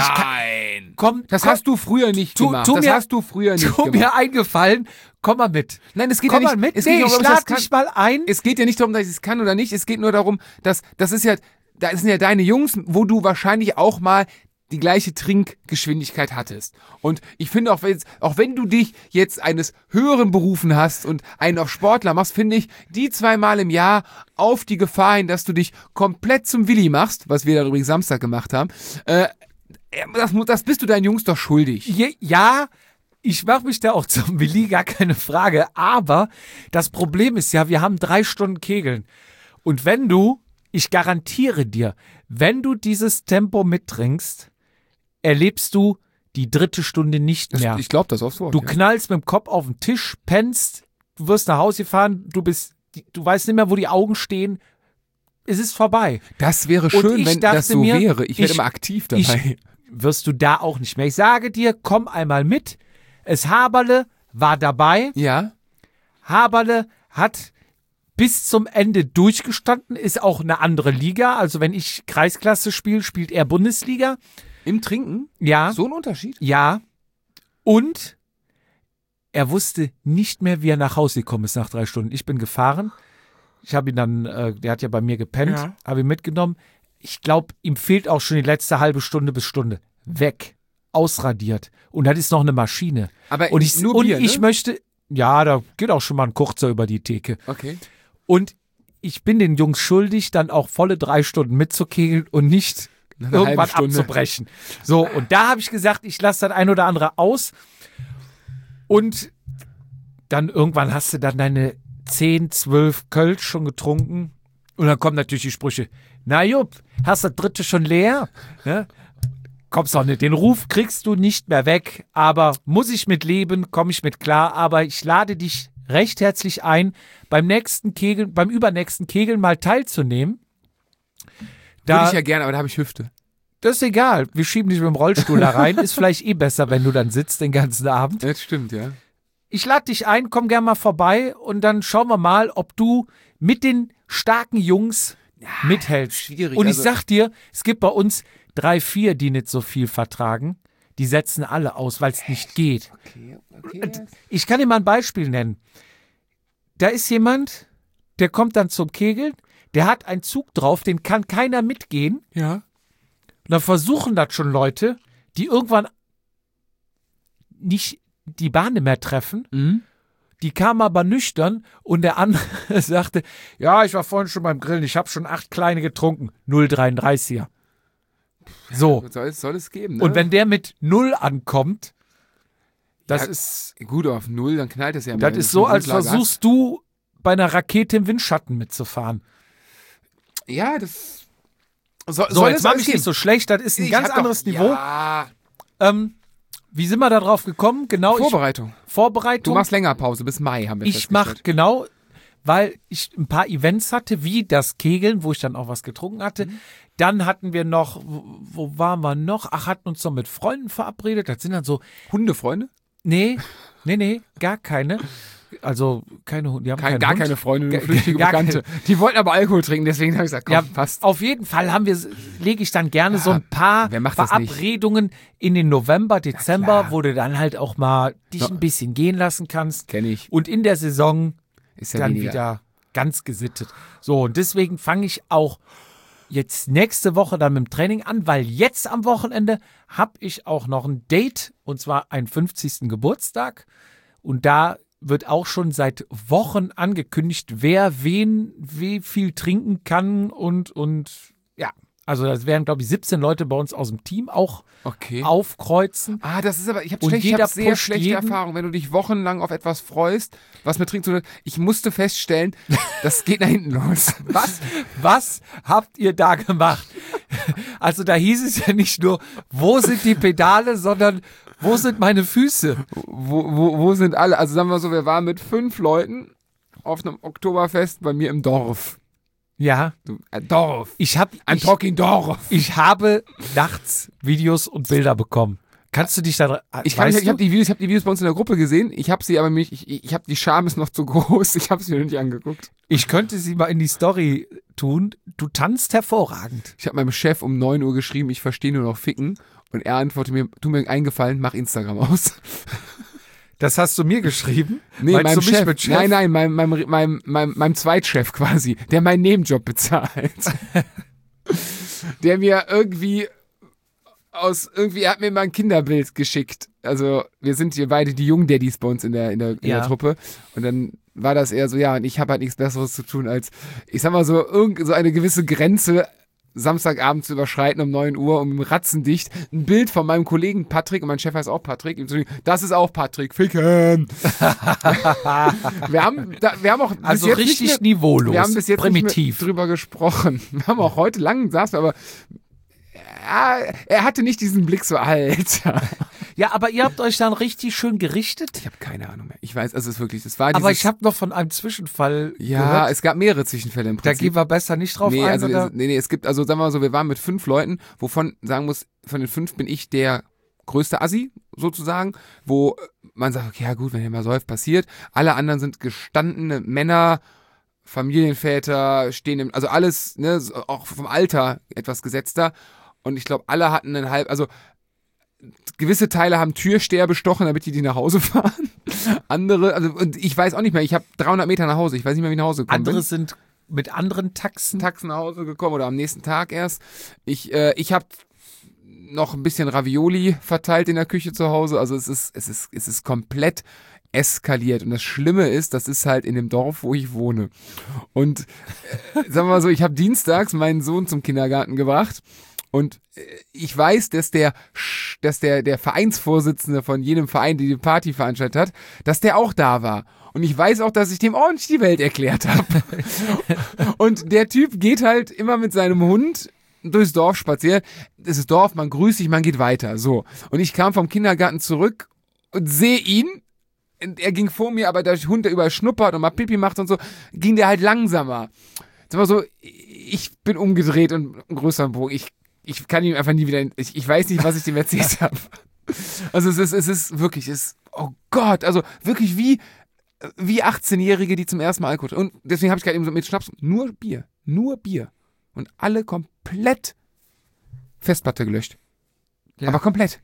Nein. komm. Das komm, hast du früher nicht Tu- gemacht. tu das mir- hast du früher nicht tu gemacht. mir eingefallen. Komm mal mit. Nein, es geht Komm ja mal nicht, mit. es geht Nee, nicht ich darum, ob lade das dich mal ein. Es geht ja nicht darum, dass ich es kann oder nicht. Es geht nur darum, dass das ist ja, da sind ja deine Jungs, wo du wahrscheinlich auch mal die gleiche Trinkgeschwindigkeit hattest. Und ich finde, auch wenn, auch wenn du dich jetzt eines höheren berufen hast und einen auf Sportler machst, finde ich, die zweimal im Jahr auf die Gefahr hin, dass du dich komplett zum Willi machst, was wir dann übrigens Samstag gemacht haben, äh, Das, das bist du deinen Jungs doch schuldig. Je, ja, ich mache mich da auch zum Willi, gar keine Frage. Aber das Problem ist ja, wir haben drei Stunden Kegeln. Und wenn du, ich garantiere dir, wenn du dieses Tempo mittrinkst, erlebst du die dritte Stunde nicht mehr. Das, ich glaube das aufs Wort. Du ja. knallst mit dem Kopf auf den Tisch, pennst, du wirst nach Hause gefahren, du bist, du weißt nicht mehr, wo die Augen stehen. Es ist vorbei. Das wäre Und schön, ich wenn das dachte so mir, wäre. Ich werde ich- immer aktiv dabei. Ich, wirst du da auch nicht mehr. Ich sage dir, komm einmal mit. Es Haberle war dabei. ja. Haberle hat bis zum Ende durchgestanden, ist auch eine andere Liga. Also wenn ich Kreisklasse spiele, spielt er Bundesliga. Im Trinken? Ja, So ein Unterschied? ja. Und er wusste nicht mehr, wie er nach Hause gekommen ist nach drei Stunden. Ich bin gefahren. Ich habe ihn dann, äh, der hat ja bei mir gepennt, Ja. habe ihn mitgenommen. Ich glaube, ihm fehlt auch schon die letzte halbe Stunde bis Stunde. Weg. Ausradiert. Und das ist noch eine Maschine. Aber Und ich, nur und Bier, ich ne? möchte, ja, da geht auch schon mal ein kurzer über die Theke. Okay. Und ich bin den Jungs schuldig, dann auch volle drei Stunden mitzukegeln und nicht Eine irgendwann halbe Stunde. abzubrechen. So, und da habe ich gesagt, ich lasse das ein oder andere aus. Und dann irgendwann hast du dann deine zehn, zwölf Kölsch schon getrunken. Und dann kommen natürlich die Sprüche, na Jupp, hast das dritte schon leer? Ne? Kommst doch nicht, den Ruf kriegst du nicht mehr weg, aber muss ich mit leben, komme ich mit klar, aber ich lade dich recht herzlich ein, beim nächsten Kegeln, beim übernächsten Kegeln mal teilzunehmen. Würde Da, ich ja gerne, aber da habe ich Hüfte. das ist egal, wir schieben dich mit dem Rollstuhl da rein, ist vielleicht eh besser, wenn du dann sitzt den ganzen Abend. Das stimmt, ja. Ich lade dich ein, komm gern mal vorbei und dann schauen wir mal, ob du mit den starken Jungs mithältst. schwierig, Und ich also- sag dir, es gibt bei uns drei, vier, die nicht so viel vertragen. Die setzen alle aus, weil es nicht geht. Okay, okay. Ich kann dir mal ein Beispiel nennen. Da ist jemand, der kommt dann zum Kegeln, der hat einen Zug drauf, den kann keiner mitgehen. Ja. Und dann versuchen das schon Leute, die irgendwann nicht die Bahn mehr treffen. Mhm. Die kamen aber nüchtern und der andere sagte, ja, ich war vorhin schon beim Grillen, ich habe schon acht kleine getrunken. null Komma dreiunddreißiger. So. Soll es, soll es geben, ne? Und wenn der mit null ankommt, das Ja, ist, Gut, auf null, dann knallt es ja das mal. ist so, als Grundlage versuchst du bei einer Rakete im Windschatten mitzufahren. hast. Ja, das. So, So, jetzt mach mich nicht so schlecht, das ist ein Ich ganz hab anderes doch, Niveau. Ja, Ähm, wie sind wir da drauf gekommen? Genau, ich, Vorbereitung. Vorbereitung. Du machst länger Pause, bis Mai haben wir Ich mach festgestellt. genau, weil ich ein paar Events hatte, wie das Kegeln, wo ich dann auch was getrunken hatte. Mhm. Dann hatten wir noch, wo, wo waren wir noch? Ach, hatten uns noch mit Freunden verabredet. Das sind dann so, Hundefreunde? nee, nee, nee, gar keine. Also keine Hunde, die haben Kein, keinen gar Hund. keine Freunde, nur Gar- flüchtige gar Bekannte. Die wollten aber Alkohol trinken, deswegen habe ich gesagt, komm, Ja, passt. auf jeden Fall haben wir, lege ich dann gerne so ein paar wer macht das nicht? Verabredungen in den November, Dezember, klar. wo du dann halt auch mal dich Ja. ein bisschen gehen lassen kannst. Kenn ich. Und in der Saison Ist ja dann weniger. wieder ganz gesittet. So, und deswegen fange ich auch jetzt nächste Woche dann mit dem Training an, weil jetzt am Wochenende habe ich auch noch ein Date, und zwar einen fünfzigsten Geburtstag. Und da wird auch schon seit Wochen angekündigt, wer wen wie viel trinken kann und, und ja, also das werden, glaube ich, siebzehn Leute bei uns aus dem Team auch Okay. aufkreuzen. Ah, das ist aber, ich habe Und schlecht, ich jeder hab sehr pusht schlechte jeden. Erfahrung, wenn du dich wochenlang auf etwas freust, was mit Trinken zu tun hat. Ich musste feststellen, das geht nach hinten los. Was? Was habt ihr da gemacht? Also da hieß es ja nicht nur, wo sind die Pedale, sondern wo sind meine Füße? Wo, wo, wo sind alle? Also sagen wir so, wir waren mit fünf Leuten auf einem Oktoberfest bei mir im Dorf. Ja, Du, äh, Dorf. ich habe Ein ich, talking Dorf. ich habe nachts Videos und Bilder bekommen. Kannst du dich da Ich, kann, ich, weißt ich habe du? die Videos, ich habe die Videos bei uns in der Gruppe gesehen. Ich habe sie aber mich, ich, ich habe die Scham ist noch zu groß. Ich habe sie noch nicht angeguckt. Ich könnte sie mal in die Story tun. Du tanzt hervorragend. Ich habe meinem Chef um neun Uhr geschrieben, ich verstehe nur noch ficken. Und er antwortet mir, tu mir eingefallen, mach Instagram aus. Das hast du mir geschrieben? Nee, Meinst meinem du mich Chef. mit Chef? Nein, nein, meinem, meinem, meinem, meinem, meinem Zweitchef quasi, der meinen Nebenjob bezahlt. Der mir irgendwie aus, irgendwie, er hat mir mal ein Kinderbild geschickt. Also, wir sind hier beide die jungen Daddys bei uns in der, in der, in Ja. der Truppe. Und dann war das eher so, ja, und ich habe halt nichts Besseres zu tun als, ich sag mal so, irgend, so eine gewisse Grenze Samstagabend zu überschreiten um neun Uhr, um ratzendicht ein Bild von meinem Kollegen Patrick, und mein Chef heißt auch Patrick, ihm zu sagen, das ist auch Patrick, ficken. wir, haben, da, wir haben auch bis Also jetzt richtig nicht mehr, niveaulos, wir haben bis jetzt primitiv. nicht mehr drüber gesprochen. Wir haben auch heute lang saßen, aber ja, er hatte nicht diesen Blick so, Alter. Ja, aber ihr habt euch dann richtig schön gerichtet? Ich habe keine Ahnung mehr. Ich weiß, also es ist wirklich, das war Aber dieses, ich habe noch von einem Zwischenfall ja, gehört. es gab mehrere Zwischenfälle im Da Prinzip. gehen wir besser nicht drauf nee, ein, also, oder? es- nee, nee, es gibt, also sagen wir mal so, wir waren mit fünf Leuten, wovon, sagen muss, von den fünf bin ich der größte Assi, sozusagen, wo man sagt, okay, ja gut, wenn ihr mal säuft, passiert. Alle anderen sind gestandene Männer, Familienväter, stehen im, also alles, ne, so auch vom Alter etwas gesetzter. Und ich glaube, alle hatten einen halb, also gewisse Teile haben Türsteher bestochen, damit die die nach Hause fahren. Andere, also und ich weiß auch nicht mehr, ich habe dreihundert Meter nach Hause, ich weiß nicht mehr, wie ich nach Hause gekommen Andere bin. sind mit anderen Taxen. Taxen nach Hause gekommen oder am nächsten Tag erst. Ich, äh, ich habe noch ein bisschen Ravioli verteilt in der Küche zu Hause. Also es ist, es ist, es ist komplett eskaliert. Und das Schlimme ist, das ist halt in dem Dorf, wo ich wohne. Und äh, sagen wir mal so, ich habe dienstags meinen Sohn zum Kindergarten gebracht. Und äh, ich weiß, dass der, Sch- dass der, der Vereinsvorsitzende von jedem Verein, die die Party veranstaltet hat, dass der auch da war. Und ich weiß auch, dass ich dem ordentlich die Welt erklärt habe. Und der Typ geht halt immer mit seinem Hund durchs Dorf spazieren. Das ist Dorf, man grüßt sich, man geht weiter. So. Und ich kam vom Kindergarten zurück und sehe ihn. Und er ging vor mir, aber der Hund, der überall schnuppert und mal Pipi macht und so, ging der halt langsamer. Sag mal so, ich bin umgedreht und einen größeren Bogen. Ich, ich kann ihm einfach nie wieder, ich, ich weiß nicht, was ich dem erzählt habe. Also es ist, es ist wirklich, es ist, oh Gott, also wirklich wie, wie achtzehnjährige, die zum ersten Mal Alkohol trinken. Und deswegen habe ich gerade eben so mit Schnaps, nur Bier, nur Bier. Und alle komplett Festplatte gelöscht. Ja. Aber komplett.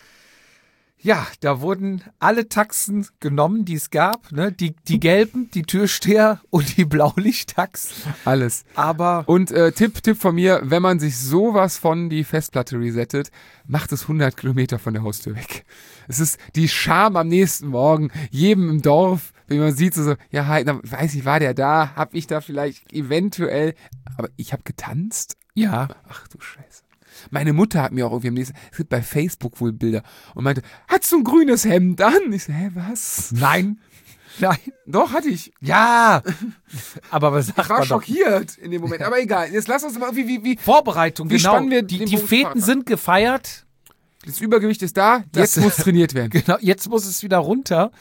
Ja, da wurden alle Taxen genommen, die es gab. Ne? Die, die gelben, die Türsteher und die Blaulichttaxen. Alles. Aber Und äh, Tipp, Tipp von mir, wenn man sich sowas von die Festplatte resettet, macht es hundert Kilometer von der Haustür weg. Es ist die Scham am nächsten Morgen, jedem im Dorf, wenn man sieht, so, so ja, halt, na, weiß ich, war der da, hab ich da vielleicht eventuell, aber ich habe getanzt? ja, Ach du Scheiße. Meine Mutter hat mir auch irgendwie am nächsten, es gibt bei Facebook wohl Bilder und meinte, hast du ein grünes Hemd an? Ich so, hä, was? nein, nein, Doch, hatte ich. ja. Aber was sagt Ich war man doch? schockiert in dem Moment, aber egal. Jetzt lass uns mal, wie, wie, wie, Vorbereitung, Wie genau. spannen wir die den die Bogen Feten Fahrrad? sind gefeiert. das Übergewicht ist da, Das- jetzt muss trainiert werden. Genau, jetzt muss es wieder runter.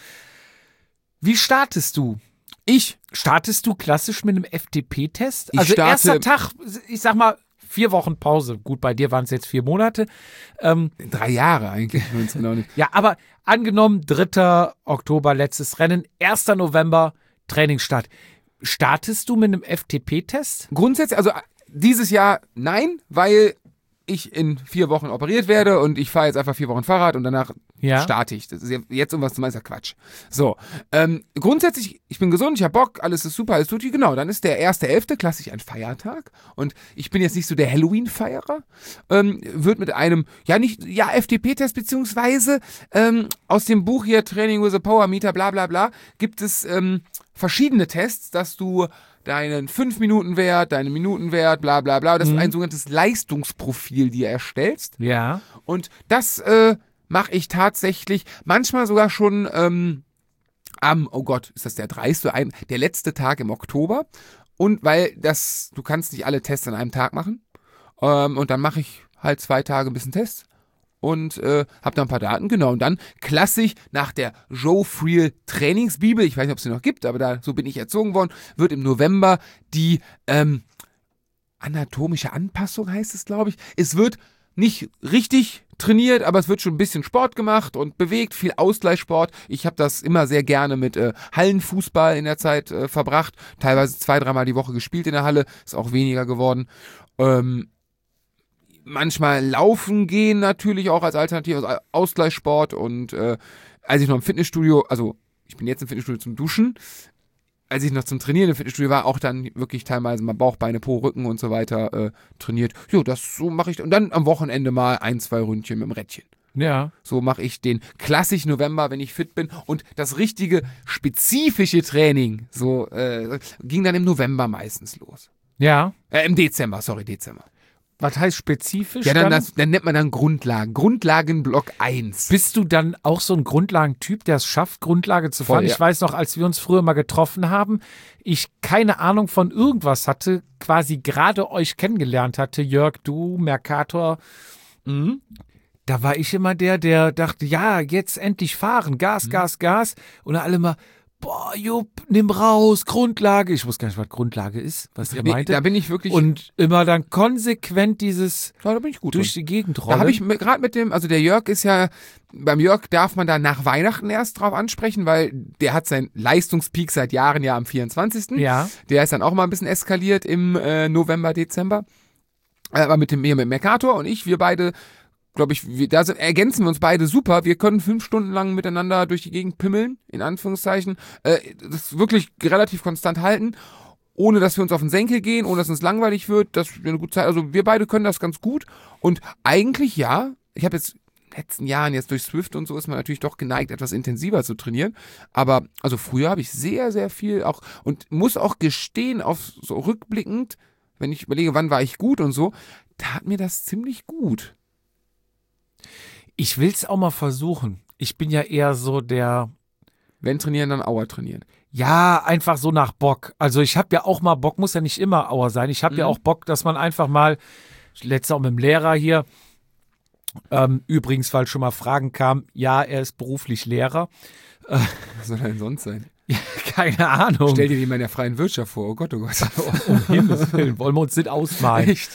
Wie startest du? Ich, Startest du klassisch mit einem F T P-Test? Ich Also starte- erster Tag, ich sag mal, vier Wochen Pause. Gut, bei dir waren es jetzt vier Monate. Ähm, drei Jahre eigentlich, wenn es genau nicht. ja, aber angenommen, dritter Oktober, letztes Rennen, erster November, Trainingsstart. Startest du mit einem F T P-Test? Grundsätzlich, also dieses Jahr nein, weil ich in vier Wochen operiert werde und ich fahre jetzt einfach vier Wochen Fahrrad und danach Ja. starte ich. Das ist ja- jetzt um was zu meinen, ist ja Quatsch. So, ähm, grundsätzlich, ich bin gesund, ich habe Bock, alles ist super, alles tut die, genau. Dann ist der erste Elfte klassisch ein Feiertag und ich bin jetzt nicht so der Halloween-Feierer. Ähm, wird mit einem, ja nicht, ja F T P-Test beziehungsweise ähm, aus dem Buch hier Training with a Power Meter, bla bla bla, gibt es ähm, verschiedene Tests, dass du deinen fünf Minuten Wert, deinen Minutenwert, bla bla bla, das ist ein sogenanntes Leistungsprofil, die du erstellst. Ja. Und das äh, mache ich tatsächlich manchmal sogar schon ähm, am, oh Gott, ist das der dreißigste Ein, der letzte Tag im Oktober. Und weil das, du kannst nicht alle Tests an einem Tag machen. Ähm, und dann mache ich halt zwei Tage ein bisschen Tests. Und äh, habe da ein paar Daten, genau. Und dann klassisch nach der Joe Friel Trainingsbibel, ich weiß nicht, ob es sie noch gibt, aber da so bin ich erzogen worden, wird im November die ähm, anatomische Anpassung, heißt es, glaube ich. Es wird nicht richtig trainiert, aber es wird schon ein bisschen Sport gemacht und bewegt, viel Ausgleichssport. Ich habe das immer sehr gerne mit äh, Hallenfußball in der Zeit äh, verbracht, teilweise zwei, dreimal die Woche gespielt in der Halle, ist auch weniger geworden. Ähm, manchmal laufen gehen natürlich auch als Alternative, als Ausgleichssport und äh, als ich noch im Fitnessstudio, also ich bin jetzt im Fitnessstudio zum Duschen, als ich noch zum Trainieren im Fitnessstudio war, auch dann wirklich teilweise mal Bauch, Beine, Po, Rücken und so weiter äh, trainiert. Jo, das so mache ich. Und dann am Wochenende mal ein, zwei Ründchen mit dem Rädchen. Ja. So mache ich den klassischen November, wenn ich fit bin. Und das richtige, spezifische Training, so äh, ging dann im November meistens los. Ja. Äh, im Dezember, sorry, Dezember. Was heißt spezifisch? Ja, dann, dann? das, dann nennt man dann Grundlagen. Grundlagenblock eins. Bist du dann auch so ein Grundlagentyp, der es schafft, Grundlage zu fahren? Voll, ja. Ich weiß noch, als wir uns früher mal getroffen haben, ich keine Ahnung von irgendwas hatte, quasi gerade euch kennengelernt hatte, Jörg, du, Mercator. Mhm. Da war ich immer der, der dachte, ja, jetzt endlich fahren, Gas, Mhm. Gas, Gas. Und alle mal, boah, Jupp, nimm raus, Grundlage. Ich wusste gar nicht, was Grundlage ist, was ihr Nee, meinte. da bin ich wirklich. Und immer dann konsequent dieses ja, da bin ich gut durch drin. die Gegend Da rollen. habe ich gerade mit dem, also der Jörg ist ja, beim Jörg darf man da nach Weihnachten erst drauf ansprechen, weil der hat seinen Leistungspeak seit Jahren ja am vierundzwanzigsten Ja. Der ist dann auch mal ein bisschen eskaliert im äh, November, Dezember. Aber mit dem hier mit Mercator und ich, wir beide, glaube ich, wir, da sind, ergänzen wir uns beide super. Wir können fünf Stunden lang miteinander durch die Gegend pimmeln, in Anführungszeichen. Äh, das wirklich relativ konstant halten, ohne dass wir uns auf den Senkel gehen, ohne dass uns langweilig wird, dass wir eine gute Zeit, also wir beide können das ganz gut. Und eigentlich ja, ich habe jetzt in den letzten Jahren jetzt durch Swift und so ist man natürlich doch geneigt, etwas intensiver zu trainieren. Aber also früher habe ich sehr, sehr viel auch und muss auch gestehen, auf so rückblickend, wenn ich überlege, wann war ich gut und so, tat mir das ziemlich gut. Ich will es auch mal versuchen. Ich bin ja eher so der, Wenn trainieren, dann Auer trainieren. ja, einfach so nach Bock. Also ich habe ja auch mal Bock, muss ja nicht immer Auer sein. Ich habe ja Mhm. auch Bock, dass man einfach mal, letztes auch mit dem Lehrer hier, ähm, übrigens, weil schon mal Fragen kamen, ja, er ist beruflich Lehrer. Was soll denn sonst sein? Keine Ahnung. Stell dir den mal in der freien Wirtschaft vor. Oh Gott, oh Gott. Um Himmels Willen, wollen wir uns nicht ausmalen. Echt?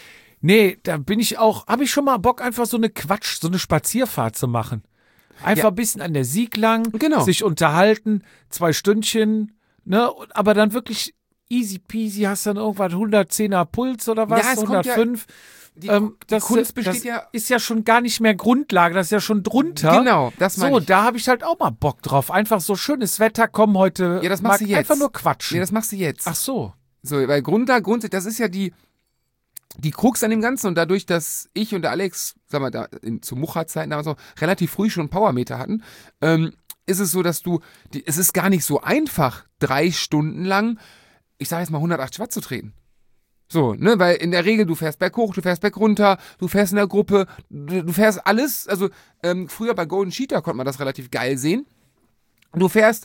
Nee, da bin ich auch, habe ich schon mal Bock, einfach so eine Quatsch, so eine Spazierfahrt zu machen. Einfach Ja. ein bisschen an der Sieg lang, Genau. sich unterhalten, zwei Stündchen, ne, und- aber dann wirklich easy peasy, hast dann irgendwann hundertzehner Puls oder was, Ja, es kommt ja- hundertfünf. Die, ähm, die das, Kunst das besteht ja. ist ja schon gar nicht mehr Grundlage, das ist ja schon drunter. Genau, das meine So, ich. da habe ich halt auch mal Bock drauf. Einfach so schönes Wetter, komm heute. Ja, das machst mag du jetzt. Einfach nur quatschen. Nee, das machst du jetzt. Ach so. So, weil Grundlage, grundsätzlich, das ist ja die, die Krux an dem Ganzen und dadurch, dass ich und der Alex, sag mal, da in, zu Mucha-Zeiten damals auch relativ früh schon Powermeter hatten, ähm, ist es so, dass du, die, es ist gar nicht so einfach, drei Stunden lang, ich sag jetzt mal hundertachtzig Watt zu treten. So, ne, weil in der Regel, du fährst berghoch, du fährst bergunter, du fährst in der Gruppe, du, du fährst alles, also ähm, früher bei Golden Cheetah konnte man das relativ geil sehen. Du fährst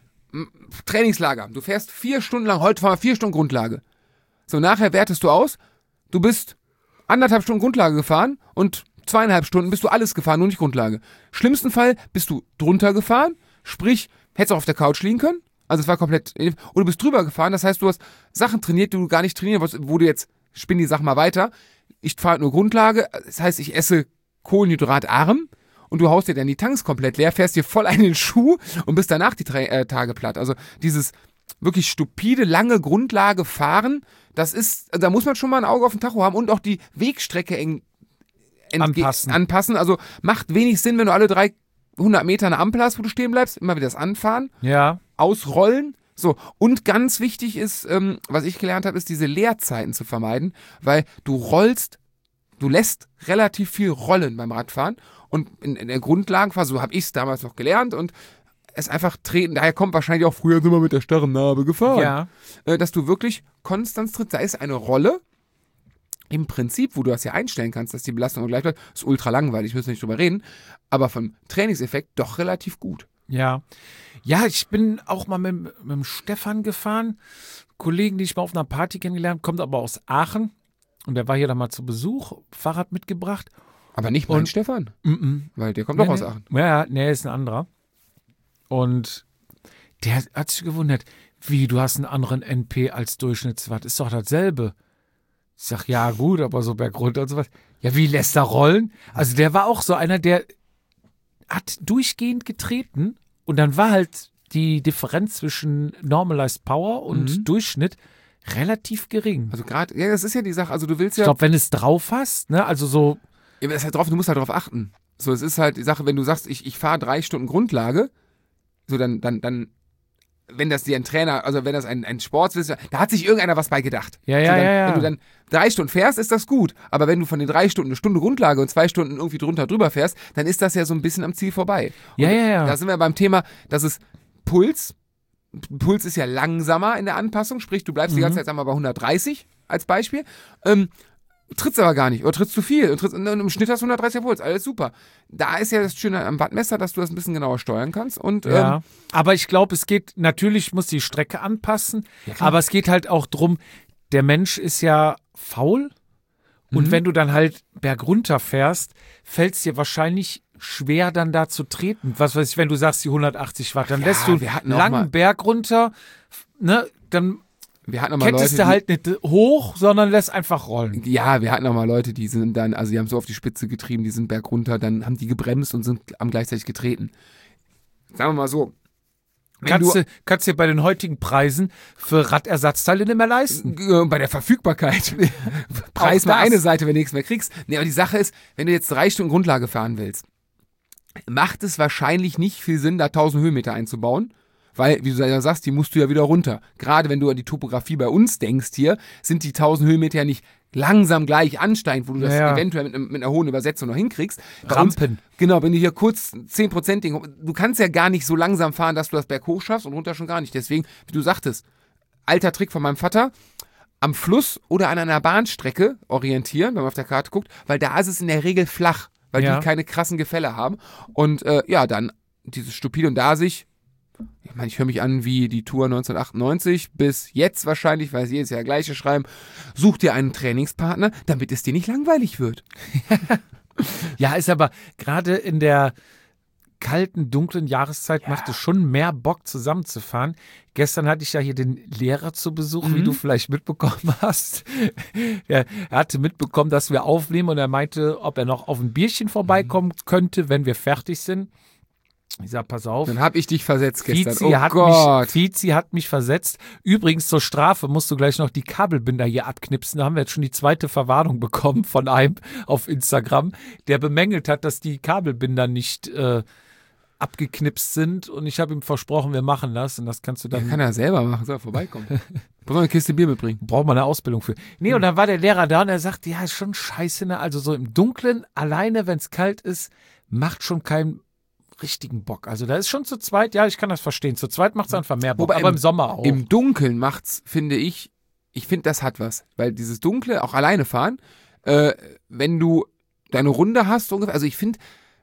m, Trainingslager, du fährst vier Stunden lang, heute fahren wir vier Stunden Grundlage. So, nachher wertest du aus, du bist anderthalb Stunden Grundlage gefahren und zweieinhalb Stunden bist du alles gefahren, nur nicht Grundlage. Schlimmsten Fall bist du drunter gefahren, sprich, hättest auch auf der Couch liegen können. Also es war komplett, oder du bist drüber gefahren, das heißt, du hast Sachen trainiert, die du gar nicht trainieren wolltest, wo du jetzt, spinn die Sache mal weiter, ich fahre nur Grundlage, das heißt, ich esse kohlenhydratarm und du haust dir dann die Tanks komplett leer, fährst dir voll einen in den Schuh und bist danach die Tra- äh, Tage platt. Also dieses wirklich stupide, lange Grundlage fahren, das ist, da muss man schon mal ein Auge auf den Tacho haben und auch die Wegstrecke eng entge- Anpassen. anpassen. Also macht wenig Sinn, wenn du alle dreihundert Meter eine Ampel hast, wo du stehen bleibst, immer wieder das Anfahren. Ja. Ausrollen. So, und ganz wichtig ist, ähm, was ich gelernt habe, ist diese Leerzeiten zu vermeiden, weil du rollst, du lässt relativ viel rollen beim Radfahren und in, in der Grundlagenphase, so habe ich es damals noch gelernt und es einfach treten, daher kommt wahrscheinlich auch früher sind wir mit der starren Narbe gefahren, Ja. äh, dass du wirklich konstant trittst, da ist eine Rolle, im Prinzip, wo du das ja einstellen kannst, dass die Belastung gleich bleibt, ist ultra langweilig, müssen wir nicht drüber reden, aber vom Trainingseffekt doch relativ gut. Ja. Ja, ich bin auch mal mit, mit dem Stefan gefahren. Kollegen, die ich mal auf einer Party kennengelernt, kommt aber aus Aachen. Und der war hier dann mal zu Besuch, Fahrrad mitgebracht. Aber nicht mein Und- Stefan, Mhm. weil der kommt Nee, doch aus nee. Aachen. Ja, nee, ist ein anderer. Und der hat sich gewundert, wie, du hast einen anderen N P als Durchschnittswatt. Ist doch dasselbe. Ich sag, ja gut, aber so bergunter und sowas. Ja, wie lässt er rollen? Also der war auch so einer, der hat durchgehend getreten und dann war halt die Differenz zwischen Normalized Power und Mhm. Durchschnitt relativ gering. Also gerade, ja, das ist ja die Sache, also du willst Ich ja, glaube, wenn du es drauf hast, ne, also so, ja, das ist halt drauf, du musst halt drauf achten. So, es ist halt die Sache, wenn du sagst, ich, ich fahre drei Stunden Grundlage, so dann, dann, dann, wenn das dir ein Trainer, also wenn das ein, ein Sportswissenschaftler, da hat sich irgendeiner was bei gedacht. Ja, so ja, dann, ja, ja. Wenn du dann drei Stunden fährst, ist das gut. Aber wenn du von den drei Stunden eine Stunde Grundlage und zwei Stunden irgendwie drunter drüber fährst, dann ist das ja so ein bisschen am Ziel vorbei. Und Ja, ja, ja. Da sind wir beim Thema, dass es Puls, Puls ist ja langsamer in der Anpassung, sprich, du bleibst die Mhm. ganze Zeit, sagen wir mal, bei hundertdreißig als Beispiel. Ähm, trittst aber gar nicht oder trittst zu viel und, trittst, und im Schnitt hast du hundertdreißiger Puls, alles super. Da ist ja das Schöne am Wattmesser, dass du das ein bisschen genauer steuern kannst. Und, Ja, ähm, aber ich glaube, es geht, natürlich muss die Strecke anpassen, Ja, klar. aber es geht halt auch drum, der Mensch ist ja faul und Mhm. wenn du dann halt bergunter fährst, fällt es dir wahrscheinlich schwer, dann da zu treten. Was weiß ich, wenn du sagst, die hundertachtzig Watt, dann Ja, lässt du wir hatten einen auch langen mal- Berg runter, ne, dann wir hatten noch mal Leute, kettest du die, halt nicht hoch, sondern lässt einfach rollen. ja, wir hatten auch mal Leute, die sind dann, also die haben so auf die Spitze getrieben, die sind bergunter, dann haben die gebremst und sind am gleichzeitig getreten. Sagen wir mal so. Wenn Kannst du, du, kannst dir bei den heutigen Preisen für Radersatzteile nicht mehr leisten. äh, bei der Verfügbarkeit. Preis Auch mal das. eine Seite, wenn du nichts mehr kriegst. Nee, aber die Sache ist, wenn du jetzt drei Stunden Grundlage fahren willst, macht es wahrscheinlich nicht viel Sinn, da tausend Höhenmeter einzubauen. Weil, wie du ja sagst, die musst du ja wieder runter. Gerade wenn du an die Topografie bei uns denkst hier, sind die tausend Höhenmeter ja nicht langsam gleich ansteigend, wo du das Ja, ja. eventuell mit, einem- mit einer hohen Übersetzung noch hinkriegst. Bei uns- Rampen. Genau, wenn du hier kurz zehn Prozent Ding, du kannst ja gar nicht so langsam fahren, dass du das Berg hoch schaffst und runter schon gar nicht. Deswegen, wie du sagtest, alter Trick von meinem Vater, am Fluss oder an einer Bahnstrecke orientieren, wenn man auf der Karte guckt, weil da ist es in der Regel flach, weil Ja. die keine krassen Gefälle haben. Und äh, ja, dann dieses stupide und da sich, ich meine, ich höre mich an wie die Tour neunzehnhundertachtundneunzig bis jetzt wahrscheinlich, weil sie jedes Jahr gleiche schreiben, such dir einen Trainingspartner, damit es dir nicht langweilig wird. Ja, ist aber gerade in der kalten, dunklen Jahreszeit macht es schon mehr Bock, zusammenzufahren. Gestern hatte ich ja hier den Lehrer zu Besuch, wie Mhm. du vielleicht mitbekommen hast. Er, er hatte mitbekommen, dass wir aufnehmen und er meinte, ob er noch auf ein Bierchen vorbeikommen könnte, wenn wir fertig sind. Ich sag, pass auf. Dann habe ich dich versetzt gestern. Fizi, oh hat Gott. mich, Fizi hat mich versetzt. Übrigens zur Strafe musst du gleich noch die Kabelbinder hier abknipsen. Da haben wir jetzt schon die zweite Verwarnung bekommen von einem auf Instagram, der bemängelt hat, dass die Kabelbinder nicht äh, abgeknipst sind. Und ich habe ihm versprochen, wir machen das. Und das kannst du Ja, dann. kann er selber machen, soll er vorbeikommen. Muss noch eine Kiste Bier mitbringen. Braucht man eine Ausbildung für. Nee, und dann war der Lehrer da und er sagte, ja, ist schon scheiße, ne? Also so im Dunkeln, alleine, wenn es kalt ist, macht schon keinen richtigen Bock. Also da ist schon zu zweit, ja, ich kann das verstehen. Zu zweit macht es einfach mehr Bock, Wobei aber im- im Sommer auch. Im Dunkeln macht's, finde ich, ich finde, das hat was. Weil dieses Dunkle, auch alleine fahren, äh, wenn du deine Runde hast, ungefähr, also ich finde,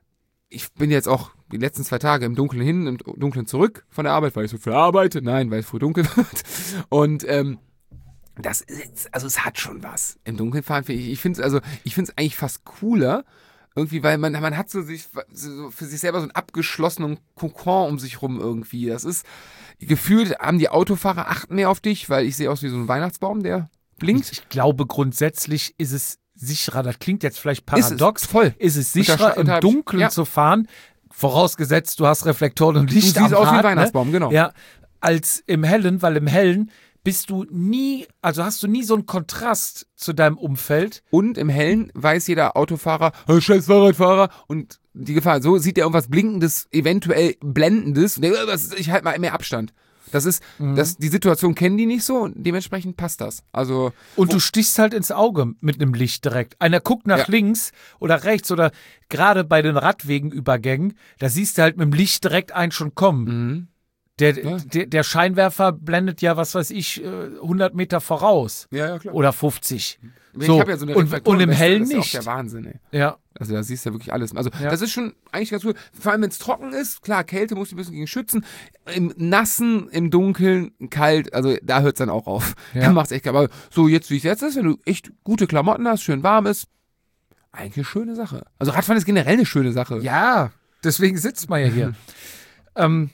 ich bin jetzt auch die letzten zwei Tage im Dunkeln hin, im Dunkeln zurück von der Arbeit, weil ich so viel arbeite. Nein, weil es früh dunkel wird. Und ähm, das ist, also es hat schon was. Im Dunkeln fahren, finde ich, ich finde es also, ich finde es eigentlich fast cooler, irgendwie, weil man, man hat so, sich, so für sich selber so einen abgeschlossenen Kokon um sich rum irgendwie. Das ist, gefühlt haben die Autofahrer achten mehr auf dich, weil ich sehe aus wie so ein Weihnachtsbaum, der blinkt. Ich glaube, grundsätzlich ist es sicherer, das klingt jetzt vielleicht paradox, Ist es, voll. ist es sicherer, Untersch- im unterhalb- Dunkeln ja. zu fahren, vorausgeassetzt, du hast Reflektoren und Du Licht siehst am aus wie ein Rad, Weihnachtsbaum, genau. Ne? Ja, als im Hellen, weil im Hellen bist du nie, also hast du nie so einen Kontrast zu deinem Umfeld. Und im Hellen weiß jeder Autofahrer, oh, scheiß Fahrradfahrer, und die Gefahr, so sieht er irgendwas Blinkendes, eventuell Blendendes, und der, äh, was, ich halt mal mehr Abstand. Das ist, das, die Situation kennen die nicht so und dementsprechend passt das. Also, Und du stichst halt ins Auge mit einem Licht direkt. Einer guckt nach Ja. links oder rechts oder gerade bei den Radwegenübergängen, da siehst du halt mit dem Licht direkt einen schon kommen. mhm. Der, Ja. der, der Scheinwerfer blendet ja, was weiß ich, äh, hundert Meter voraus. Ja, ja, klar. Oder fünfzig. Ich so. habe ja so eine und, Reflektoren- und im Hellen das ist ja auch nicht. der Wahnsinn, ey. Ja. Also da siehst du ja wirklich alles. Also Ja. das ist schon eigentlich ganz cool. Vor allem, wenn es trocken ist, klar, Kälte musst du ein bisschen gegen schützen. Im Nassen, im Dunkeln, kalt, also da hört es dann auch auf. Ja. Da macht's echt, aber so jetzt, wie es jetzt ist, wenn du echt gute Klamotten hast, schön warm ist, eigentlich eine schöne Sache. Also Radfahren ist generell eine schöne Sache. Ja, deswegen sitzt man ja hier. ähm,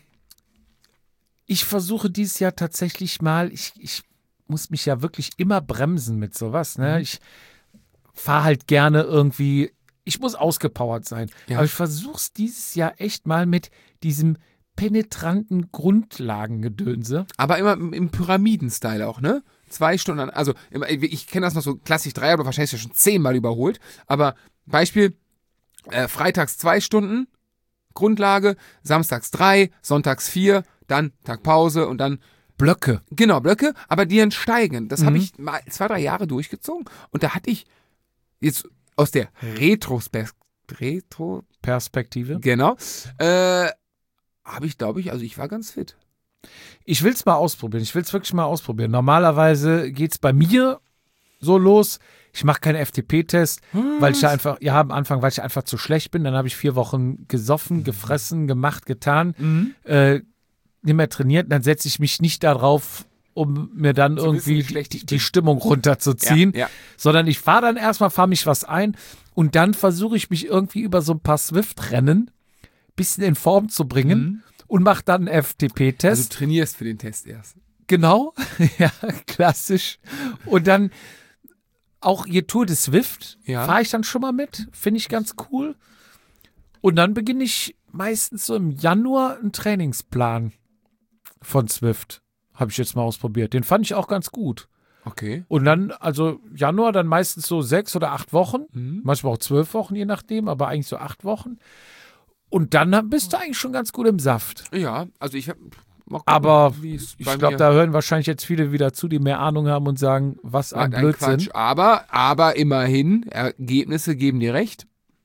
ich versuche dieses Jahr tatsächlich mal, ich, ich muss mich ja wirklich immer bremsen mit sowas. Ne? Mhm. Ich fahre halt gerne irgendwie, ich muss ausgepowert sein. Ja. Aber ich versuche es dieses Jahr echt mal mit diesem penetranten Grundlagengedönse. Aber immer im, im Pyramiden-Style auch, ne? Zwei Stunden, also immer, ich kenne das noch so klassisch drei, aber wahrscheinlich ist ja schon zehnmal überholt. Aber Beispiel, äh, freitags zwei Stunden Grundlage, samstags drei, sonntags vier, dann Tag Pause und dann Blöcke. Genau, Blöcke, aber die dann steigen. Das habe Mhm. ich mal zwei, drei Jahre durchgezogen und da hatte ich jetzt aus der Retrospekt, Retro, Perspektive. genau, äh, habe ich, glaube ich, also ich war ganz fit. Ich will es mal ausprobieren. Ich will es wirklich mal ausprobieren. Normalerweise geht es bei mir so los. Ich mache keinen F T P-Test, weil ich da einfach, ja, am Anfang, weil ich einfach zu schlecht bin. Dann habe ich vier Wochen gesoffen, gefressen, gemacht, getan, Mhm. äh, nicht mehr trainiert. Dann setze ich mich nicht darauf, um mir dann Zu irgendwie wissen, wie schlecht die, ich die bin. Stimmung runterzuziehen, Ja, ja. sondern ich fahre dann erstmal, fahre mich was ein und dann versuche ich mich irgendwie über so ein paar Swift-Rennen ein bisschen in Form zu bringen Mhm. und mache dann einen F T P-Test. Also du trainierst für den Test erst. Genau, ja, klassisch. Und dann auch hier Tour de Swift Ja. fahre ich dann schon mal mit, finde ich ganz cool. Und dann beginne ich meistens so im Januar einen Trainingsplan von Swift. Habe ich jetzt mal ausprobiert. Den fand ich auch ganz gut. Okay. Und dann, also Januar, dann meistens so sechs oder acht Wochen, Mhm. manchmal auch zwölf Wochen, je nachdem, aber eigentlich so acht Wochen. Und dann bist du eigentlich schon ganz gut im Saft. Ja, also ich habe. Aber wie es Ich bei glaube, mir- da hören wahrscheinlich jetzt viele wieder zu, die mehr Ahnung haben und sagen, was ein Nein, Blödsinn. Quatsch. Aber, aber immerhin, Ergebnisse geben dir recht.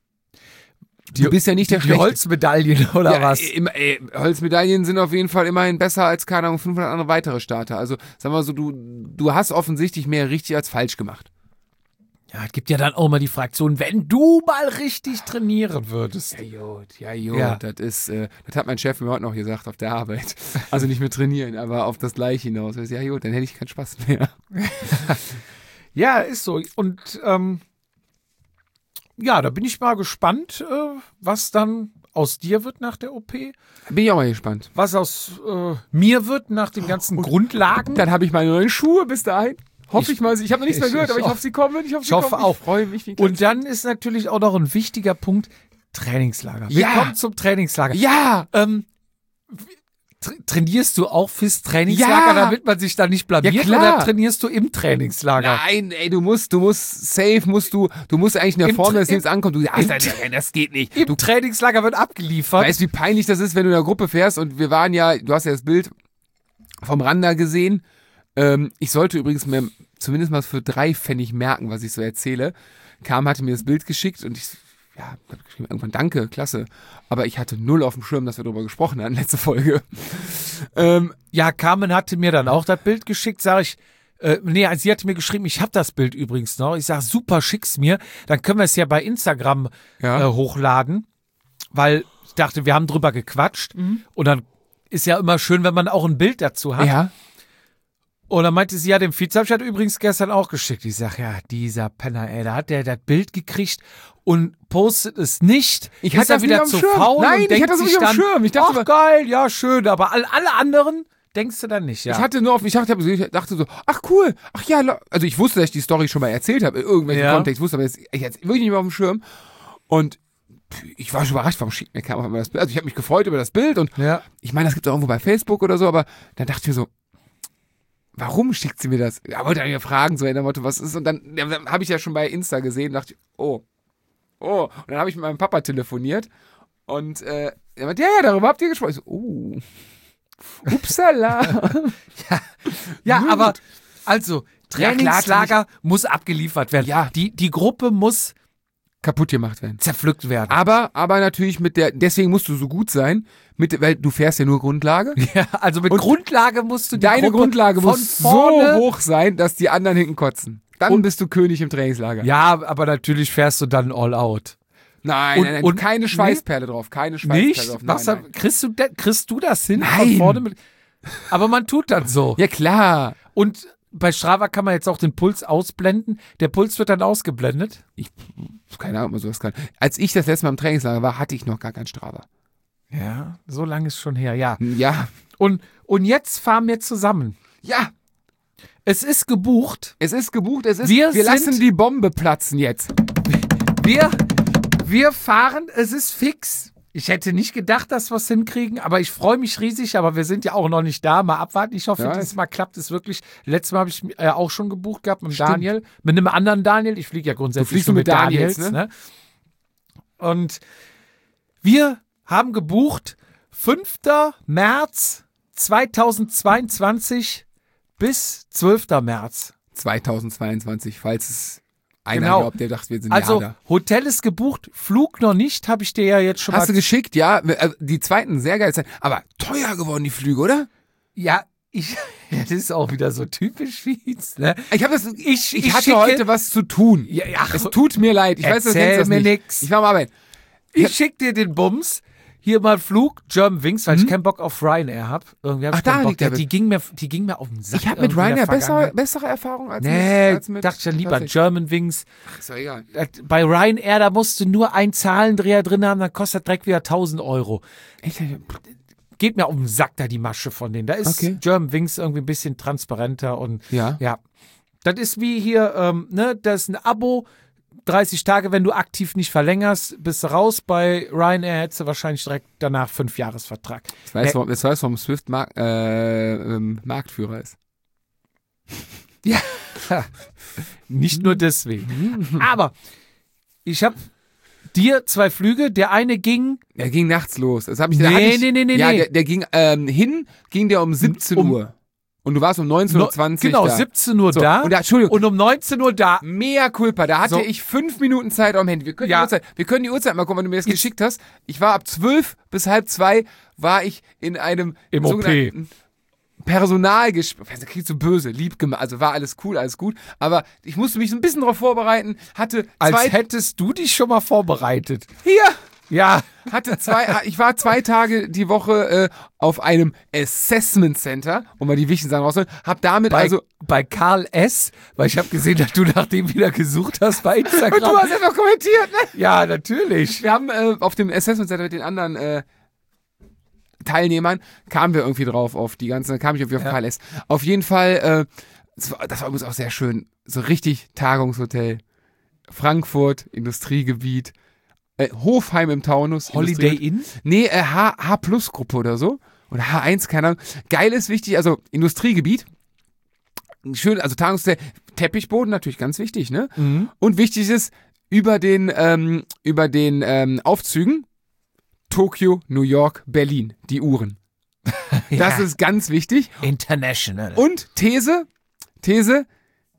Du Die- bist ja nicht der Die Schlechte. Holzmedaillen oder ja, was? Im, äh, Holzmedaillen sind auf jeden Fall immerhin besser als, keine Ahnung, fünfhundert andere weitere Starter. Also, sagen wir mal so, du, du hast offensichtlich mehr richtig als falsch gemacht. Ja, es gibt ja dann auch mal die Fraktion, wenn du mal richtig trainieren würdest. Ja, gut, ja, gut. Ja. Das ist, äh, das hat mein Chef mir heute noch gesagt auf der Arbeit. Also nicht mit trainieren, aber auf das Gleiche hinaus. Ja, gut, dann hätte ich keinen Spaß mehr. Ja, ist so. Und ähm, ja, da bin ich mal gespannt, äh, was dann aus dir wird nach der O P, Bin ich auch mal gespannt. was aus äh, mir wird nach den ganzen Grundlagen. Dann habe ich meine neuen Schuhe bis dahin. Hoffe ich, Ich- mal. Ich habe noch nichts mehr ich- gehört, ich aber ich hoffe- hoffe, sie kommen. Ich hoffe, sie ich hoffe kommen. auch. Ich freue mich. Wie ein Und dann ist natürlich auch noch ein wichtiger Punkt, Trainingslager. Wir Ja. kommen zum Trainingslager. ja, Ähm, tra trainierst du auch fürs Trainingslager, Ja. damit man sich da nicht blamiert? Ja, klar. Oder trainierst du im Trainingslager? nein, ey, du musst, du musst, safe musst du, du musst eigentlich in der Im Form Tra- des Lebens ankommen. Du, ach, im das, Tra- das geht nicht. Im Du Trainingslager wird abgeliefert. weißt, wie peinlich das ist, wenn du in der Gruppe fährst und wir waren ja, du hast ja das Bild vom Randa gesehen. Ähm, ich sollte übrigens mir zumindest mal für drei Pfennig merken, was ich so erzähle. Kam, hatte mir das Bild geschickt und ich, ja, hab geschrieben, irgendwann danke, klasse. Aber ich hatte null auf dem Schirm, dass wir darüber gesprochen hatten, letzte Folge. ähm, Ja, Carmen hatte mir dann auch das Bild geschickt, sage ich, äh, nee, sie hatte mir geschrieben, ich habe das Bild übrigens noch. Ich sage, super, schick's mir. Dann können wir es ja bei Instagram Ja. äh, hochladen, weil ich dachte, wir haben drüber gequatscht. Und dann ist ja immer schön, wenn man auch ein Bild dazu hat. ja. Und dann meinte sie, ja, dem Vize habe ich das übrigens gestern auch geschickt. Ich sage, ja, dieser Penner, ey, da hat der das Bild gekriegt und postet es nicht. Ich ist hatte er das nicht wieder auf dem zu Schirm. faul Nein, und ich denkt hatte das sich nicht auf dem dann, Schirm. Ich dachte ach aber- geil, ja, schön. Aber all, alle anderen denkst du dann nicht, ja. Ich hatte nur auf, ich dachte, ich dachte so, ach cool, ach ja, lo- also ich wusste, dass ich die Story schon mal erzählt habe, in irgendwelchen Ja. Kontext, wusste aber jetzt, ich hatte wirklich nicht mehr auf dem Schirm. Und ich war schon überrascht, warum schickt mir keiner auf einmal das Bild. Also ich habe mich gefreut über das Bild und ja. ich meine, das gibt es auch irgendwo bei Facebook oder so, aber dann dachte ich mir so, warum schickt sie mir das? Ja, wollte ich mir fragen, so in der Motto, was ist? Und dann, ja, dann habe ich ja schon bei Insta gesehen und dachte, ich, oh, oh. Und dann habe ich mit meinem Papa telefoniert und äh, er meinte, ja, ja, darüber habt ihr gesprochen. Ich so, oh, upsala. Ja, Gut. aber also, Ja, klar, Trainingslager muss abgeliefert werden. Ja. Die, die Gruppe muss Kaputt gemacht werden. zerpflückt werden. Aber, aber natürlich mit der, deswegen musst du so gut sein, mit, weil du fährst ja nur Grundlage. Ja, also mit Und Grundlage musst du die Deine Gruppe Grundlage von muss so vorne hoch sein, dass die anderen hinten kotzen. Dann Und- bist du König im Trainingslager. Ja, aber natürlich fährst du dann all out. Nein, Und- nein, nein, und- keine Schweißperle drauf, keine Schweißperle Nicht? drauf. Nein, Was, nein. Kriegst, du, de- kriegst du das hin? Von Nein. vorne mit, aber man tut das so. Ja, klar. Und bei Strava kann man jetzt auch den Puls ausblenden. Der Puls wird dann ausgeblendet. Ich, keine Ahnung, ob man sowas kann. Als ich das letzte Mal im Trainingslager war, hatte ich noch gar keinen Strava. Ja, so lange ist schon her, ja. Ja, Und, und jetzt fahren wir zusammen. ja, Es ist gebucht. es ist gebucht, es ist, Wir wir sind- lassen die Bombe platzen jetzt. Wir, wir fahren, es ist fix. Ich hätte nicht gedacht, dass wir es hinkriegen, aber ich freue mich riesig, aber wir sind ja auch noch nicht da. Mal abwarten. Ich hoffe, Ja, dieses ich- Mal klappt es wirklich. Letztes Mal habe ich äh, auch schon gebucht gehabt mit Stimmt. Daniel, mit einem anderen Daniel. Ich fliege ja grundsätzlich Du fliegst nur nur mit mit Daniels. Daniels, ne? Und wir haben gebucht fünfter März zweitausendzweiundzwanzig bis zwölfter März. zweitausendzweiundzwanzig, falls es einer Genau. glaubt, der dachte, wir sind Also ja da. Hotel ist gebucht, Flug noch nicht, habe ich dir ja jetzt schon Hast du mal. geschickt, ja. Äh, Die zweiten, sehr geil sein. Aber teuer geworden, die Flüge, oder? Ja, ich, Das ist auch wieder so typisch Fietz, ne? Ich habe das. Ich, Ich, ich hatte schicke, heute was zu tun. Ja, ja, Es tut mir leid. Ich weiß, du erzähl kennst das mir nicht. nix. Ich war am Arbeiten. Ich schick dir den Bums. Hier mal Flug, German Wings, weil ich keinen Bock auf Ryanair hab. Irgendwie hab Ach, ich keinen da Bock. liegt der die, ging mir, die ging mir auf den Sack. Ich habe mit irgendwie in der Ryanair bessere, Vergangenheit. bessere Erfahrungen als, Nee, mit, als mit. dachte ich dann lieber Tatsächlich. German Wings. Ach, ist doch egal. Bei Ryanair, da musst du nur einen Zahlendreher drin haben, dann kostet direkt wieder tausend Euro. Echt? Geht mir auf den Sack da die Masche von denen. Da ist Okay. German Wings irgendwie ein bisschen transparenter und Ja. ja. Das ist wie hier, ähm, ne, das ist ein Abo, dreißig Tage, wenn du aktiv nicht verlängerst, bist du raus. Bei Ryanair hättest du wahrscheinlich direkt danach fünf Jahresvertrag. Jetzt weißt Ja. du, jetzt weißt du, warum Swift Mark, äh, ähm, Marktführer ist. Ja, nicht nur deswegen. Aber ich habe dir zwei Flüge, der eine ging Der ging nachts los. Das hab ich, Nee, da hatte ich, nee, nee, nee, Ja, nee. der, der ging ähm, hin, ging der um siebzehn Um- Uhr. Und du warst um neunzehn Uhr zwanzig genau, da. siebzehn Uhr So, da und da, Entschuldigung, und um neunzehn Uhr da. mea culpa, da hatte So. ich fünf Minuten Zeit am Handy. Wir können, Ja. die Uhrzeit, wir können die Uhrzeit mal gucken, wenn du mir das geschickt hast. Ich war ab zwölf bis halb zwei war ich in einem Im O P. sogenannten Personalgespräch. Das klingt so böse, lieb gemacht. Also war alles cool, alles gut. Aber ich musste mich so ein bisschen darauf vorbereiten. Hatte Als zwei... hättest du dich schon mal vorbereitet. Hier! Ja, Hatte zwei, ich war zwei Tage die Woche äh, auf einem Assessment Center, um mal die wichtigen Sachen rauszuholen. Hab damit bei, also... bei Karl S., weil ich habe gesehen, dass du nach dem wieder gesucht hast bei Instagram. Und du hast einfach kommentiert, ne? Ja, natürlich. Wir haben äh, auf dem Assessment Center mit den anderen äh, Teilnehmern, kamen wir irgendwie drauf, auf die ganzen, kam ich irgendwie auf Ja. Karl S. Auf jeden Fall, äh, das war, das war übrigens auch sehr schön, so richtig Tagungshotel, Frankfurt, Industriegebiet, äh, Hofheim im Taunus. Holiday Industrie- Inn? Nee, äh, H, H-Plus-Gruppe oder so. Oder H eins, keine Ahnung. Geil ist wichtig, also Industriegebiet. Schön, also Tagungshotel, Teppichboden natürlich ganz wichtig, ne? Mhm. Und wichtig ist, über den, ähm, über den ähm, Aufzügen Tokio, New York, Berlin, die Uhren. Das Ja. ist ganz wichtig. International. Und These, These,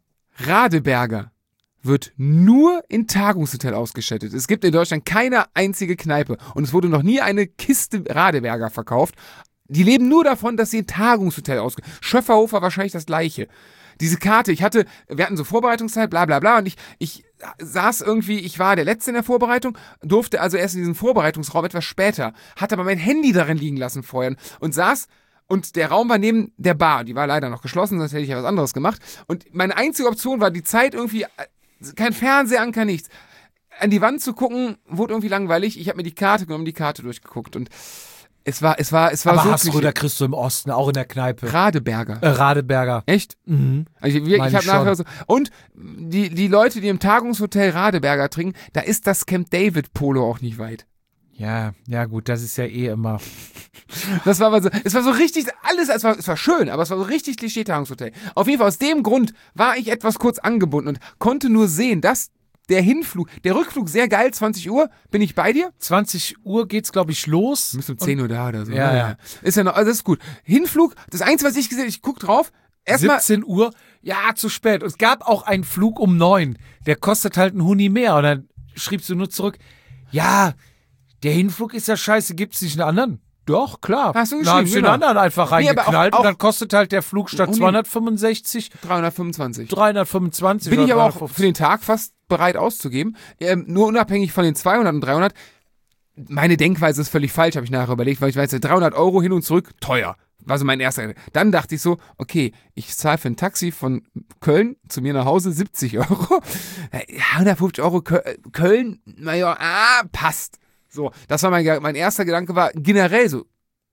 Radeberger wird nur in Tagungshotel ausgestattet. Es gibt in Deutschland keine einzige Kneipe und es wurde noch nie eine Kiste Radeberger verkauft. Die leben nur davon, dass sie in Tagungshotel ausgestattet. Schöfferhofer wahrscheinlich das gleiche. Diese Karte, ich hatte, wir hatten so Vorbereitungszeit, bla bla bla und ich, ich saß irgendwie, ich war der Letzte in der Vorbereitung, durfte also erst in diesen Vorbereitungsraum etwas später, hatte aber mein Handy darin liegen lassen vorher und saß und der Raum war neben der Bar, die war leider noch geschlossen, sonst hätte ich ja was anderes gemacht und meine einzige Option war die Zeit irgendwie, kein Fernseher an, kein nichts, an die Wand zu gucken, wurde irgendwie langweilig, ich habe mir die Karte genommen, die Karte durchgeguckt und es war, es war, es war Aber so hast du, klischee- da kriegst du im Osten, auch in der Kneipe. Radeberger. Äh, Radeberger. Echt? Mhm. Also ich ich Meine habe ich nachher schon. so. Und die, die Leute, die im Tagungshotel Radeberger trinken, da ist das Camp David Polo auch nicht weit. Ja, ja gut, das ist ja eh immer. Das war aber so, es war so richtig, alles, es war, es war schön, aber es war so richtig Klischee-Tagungshotel. Auf jeden Fall aus dem Grund war ich etwas kurz angebunden und konnte nur sehen, dass der Hinflug, der Rückflug sehr geil, zwanzig Uhr, bin ich bei dir? zwanzig Uhr geht's, glaube ich, los. Du bist um zehn Uhr da oder so. Ja, ne? ja. Ist ja noch, also das ist gut. Hinflug, das Einzige, was ich gesehen habe, ich guck drauf, erstmal, siebzehn Uhr, ja, zu spät. Und es gab auch einen Flug um neun. Der kostet halt einen Huni mehr. Und dann schriebst du nur zurück, ja, der Hinflug ist ja scheiße, gibt's nicht einen anderen? Doch, klar. Hast du Dann hab ich geschrieben, den genau. anderen einfach Nee, aber auch- reingeknallt auch- und dann kostet halt der Flug statt Huni. zweihundertfünfundsechzig dreihundertfünfundzwanzig. dreihundertfünfundzwanzig. Bin ich oder aber auch dreihundertfünfzig. für den Tag fast bereit auszugeben. Ähm, nur unabhängig von den zweihundert und dreihundert. Meine Denkweise ist völlig falsch, habe ich nachher überlegt, weil ich weiß, dreihundert Euro hin und zurück, teuer. War so mein erster Gedanke. Dann dachte ich so, okay, ich zahle für ein Taxi von Köln zu mir nach Hause siebzig Euro. Ja, hundertfünfzig Euro Köl- Köln, naja, ah, passt. So, das war mein, Ge- mein erster Gedanke, war generell so,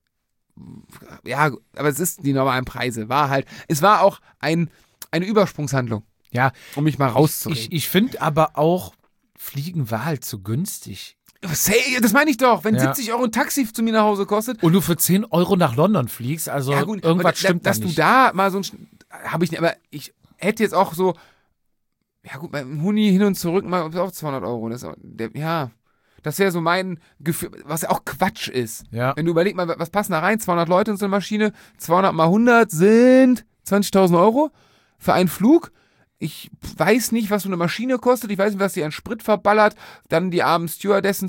ja, aber es ist die normalen Preise. War halt, es war auch ein, eine Übersprungshandlung, Ja, um mich mal rauszureden. ich, ich finde aber auch, Fliegen war halt zu günstig. Hey, das meine ich doch, wenn Ja. siebzig Euro ein Taxi zu mir nach Hause kostet. Und du für zehn Euro nach London fliegst, also Ja gut, irgendwas aber da, stimmt dass da du nicht. da mal so ein, habe ich nicht, aber ich hätte jetzt auch so, ja gut, beim Huni hin und zurück mal auch zweihundert Euro. Das, ist auch- der, ja, das wäre so mein Gefühl, was ja auch Quatsch ist. Ja. Wenn du überlegst mal, was passen da rein? zweihundert Leute in so eine Maschine, zweihundert mal hundert sind zwanzigtausend Euro für einen Flug. Ich weiß nicht, was so eine Maschine kostet. Ich weiß nicht, was die an Sprit verballert. Dann die armen Stewardessen,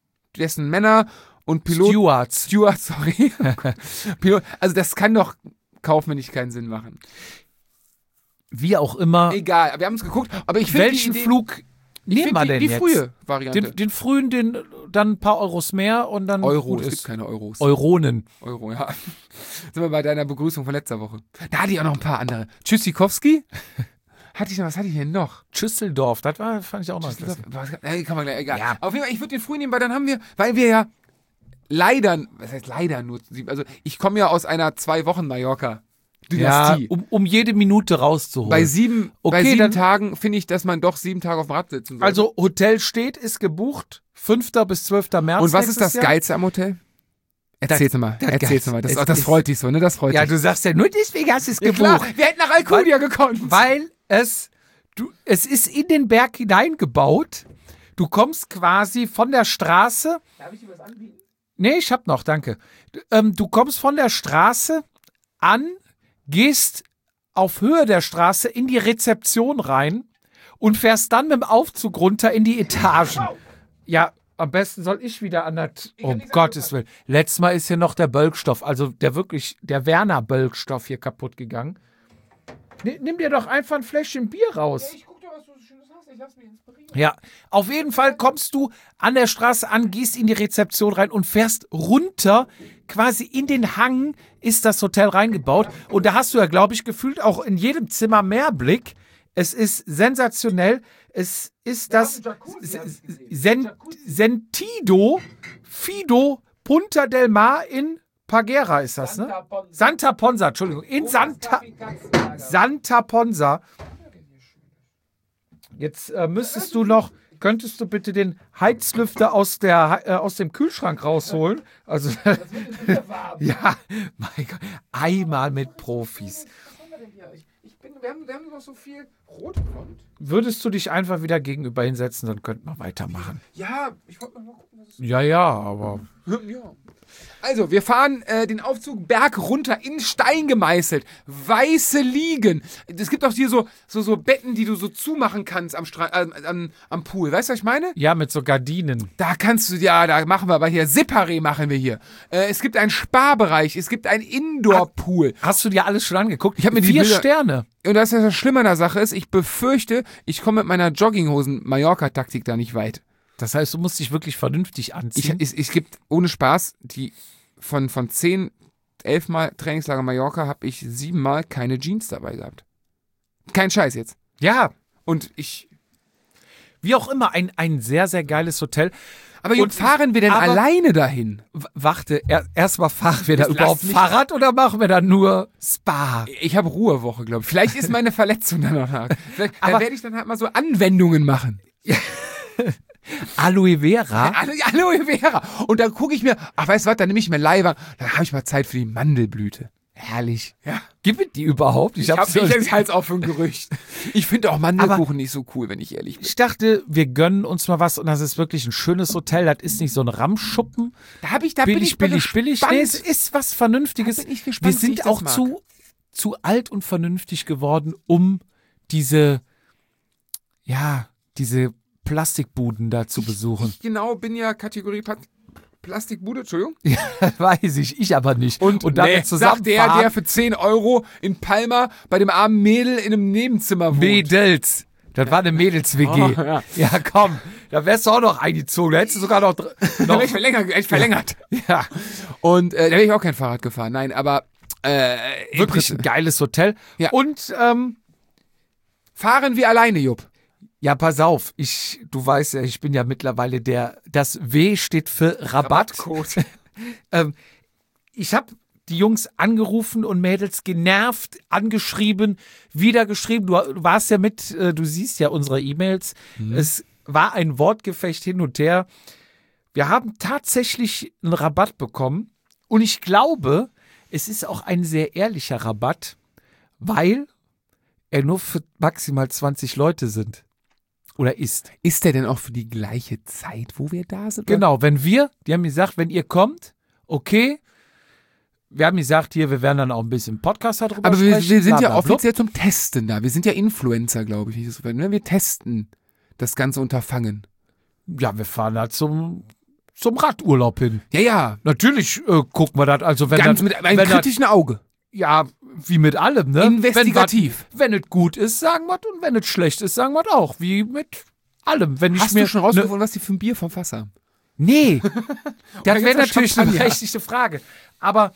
Stewardessen Männer und Piloten. Stewards. Steward, sorry. Pilot, also das kann doch kaufmännisch keinen Sinn machen. Wie auch immer. Egal, wir haben es geguckt, aber ich finde Welchen die Idee, Flug nehmen wir die, denn die jetzt? frühe Variante. Den, den frühen, den dann ein paar Euros mehr und dann Euro, gut es ist. gibt keine Euros. Euronen. Euro, ja. Sind wir bei deiner Begrüßung von letzter Woche. Da hatte ich auch noch ein paar andere. Tschüssikowski. Hatte ich noch, was hatte ich denn noch? Schüsseldorf, das war, fand ich auch noch klasse. Ja, kann man gleich, egal. Ja. Auf jeden Fall, ich würde den früh nehmen, weil dann haben wir, weil wir ja leider, was heißt leider nur, also ich komme ja aus einer zwei Wochen Mallorca Ja, Dynastie. um, um jede Minute rauszuholen. Bei sieben, Okay, bei sieben dann- Tagen finde ich, dass man doch sieben Tage auf dem Rad sitzen sollte. Also Hotel steht, ist gebucht, fünfter bis zwölfter März. und was ist das nächstes Jahr. Geilste am Hotel? Erzähl's mal, das erzähl's Geilste mal. Das, ist- das freut dich so, ne? Das freut Ja, dich. du sagst ja nur deswegen hast du es Ja, gebucht. klar, wir hätten nach Alcudia gekonnt. Weil es, du, es ist in den Berg hineingebaut. Du kommst quasi von der Straße. Darf ich dir was anbieten? Nee, ich hab noch, danke. Du, ähm, du kommst von der Straße an, gehst auf Höhe der Straße in die Rezeption rein und fährst dann mit dem Aufzug runter in die Etagen. Ja, am besten soll ich wieder an das. Um Gottes Willen. Letztes Mal ist hier noch der Bölkstoff, also der wirklich, der Werner Bölkstoff hier kaputt gegangen. Ni- Nimm dir doch einfach ein Fläschchen Bier raus. Ich guck dir, was du so Schönes hast. Ich lass mich inspirieren. Ja, auf jeden Fall kommst du an der Straße an, gehst in die Rezeption rein und fährst runter. Quasi in den Hang ist das Hotel reingebaut. Und da hast du ja, glaube ich, gefühlt auch in jedem Zimmer Meerblick. Es ist sensationell. Es ist das S- Sen Sentido Fido Punta del Mar in Pagera ist das, ne? Santa Ponsa, Entschuldigung. In Santa, Santa Ponsa. Jetzt äh, müsstest du noch, könntest du bitte den Heizlüfter aus, der, äh, aus dem Kühlschrank rausholen? Also, ja, mein Gott, einmal mit Profis. Ich bin, wir, haben, wir haben noch so viel Rotfront. Würdest du dich einfach wieder gegenüber hinsetzen, dann könnten wir weitermachen. Ja, ich wollte mal gucken, was es Ja, ja, aber Ja. Also, wir fahren äh, den Aufzug Berg runter in Stein gemeißelt. Weiße Liegen. Es gibt auch hier so, so, so Betten, die du so zumachen kannst am, Stra äh, am, am Pool. Weißt du, was ich meine? ja, mit so Gardinen. Da kannst du, ja, da machen wir aber hier, Separé machen wir hier. Äh, es gibt einen Sparbereich, es gibt einen Indoor-Pool. Hast du dir alles schon angeguckt? Ich hab mir die Vier Bilder- Sterne. Und das, was das Schlimme an der Sache ist, ich befürchte, ich komme mit meiner Jogginghosen-Mallorca-Taktik da nicht weit. Das heißt, du musst dich wirklich vernünftig Ich, anziehen. es, es gibt, ohne Spaß, die von, von zehn, elf Mal Trainingslager Mallorca habe ich sieben Mal keine Jeans dabei gehabt. Kein Scheiß jetzt. ja, Und ich. wie auch immer, ein, ein sehr, sehr geiles Hotel. Aber Und- und fahren wir denn aber- alleine dahin? W- Warte, er, erstmal fahren wir da Jetzt überhaupt lass mich- Fahrrad oder machen wir da nur Spa? Ich habe Ruhewoche, glaube ich. Vielleicht ist meine Verletzung dann noch nach. Vielleicht, dann Aber- werde ich dann halt mal so Anwendungen machen. Aloe Vera? Alo- Aloe Vera. Und dann gucke ich mir, ach, weißt du was, dann nehme ich mir Leihwagen. Dann habe ich mal Zeit für die Mandelblüte. Herrlich. Ja. Gibt es die überhaupt? Ich habe so- ich halt auch für ein Gerücht. Ich finde auch Mandelkuchen nicht so cool, wenn ich ehrlich bin. Ich dachte, wir gönnen uns mal was und das ist wirklich ein schönes Hotel. Das ist nicht so ein Ramschuppen. Da habe ich, da bin Billig, ich mal billig, billig. gespannt. Nee, es ist was Vernünftiges. Da bin ich gespannt, wir wie ich sind das auch mag. zu, zu alt und vernünftig geworden, um diese, ja, diese Plastikbuden da zu besuchen. Ich genau bin ja Kategorie Pat Plastikbude, Entschuldigung. Weiß ich, ich aber nicht. Und, und dann nee, wir zusammen sagt der, der für zehn Euro in Palma bei dem armen Mädel in einem Nebenzimmer wohnt. Mädels. Das war eine Mädels-W G. Oh, ja. Ja, komm. Da wärst du auch noch eingezogen. Da hättest du sogar noch... dr- Da noch wäre ich verlängert. Ich verlängert. ja, Und äh, da wäre ich auch kein Fahrrad gefahren. Nein, aber äh, wirklich ein geiles Hotel. Ja. Und, ähm, fahren wir alleine, Jupp. ja, pass auf. Ich, du weißt ja, ich bin ja mittlerweile der... Das W steht für Rabatt. Rabattcode. ähm, ich habe die Jungs angerufen und Mädels genervt, angeschrieben, wieder geschrieben. Du, du warst ja mit, äh, du siehst ja unsere E-Mails. Es war ein Wortgefecht hin und her. Wir haben tatsächlich einen Rabatt bekommen und ich glaube, es ist auch ein sehr ehrlicher Rabatt, weil er nur für maximal zwanzig Leute sind. Oder ist. Ist der denn auch für die gleiche Zeit, wo wir da sind? Genau, wenn wir, die haben gesagt, wenn ihr kommt, okay. Wir haben gesagt, hier, wir werden dann auch ein bisschen Podcast darüber Aber wir, sprechen. wir sind bla, ja bla, bla. offiziell zum Testen da. Wir sind ja Influencer, glaube ich. Nicht so, ne? Wir testen das ganze Unterfangen. Ja, wir fahren da zum, zum Radurlaub hin. Ja, ja. Natürlich äh, gucken wir das, also wenn Ganz das, mit einem wenn das, kritischen Auge. ja, wie mit allem, ne? Investigativ. Wenn es gut ist, sagen wir und wenn es schlecht ist, sagen wir auch. Wie mit allem. Wenn ich Hast mir du schon rausgefunden, was die für ein Bier vom Fass haben? Nee, das wäre gibt's natürlich eine Champagner. berechtigte Frage. Aber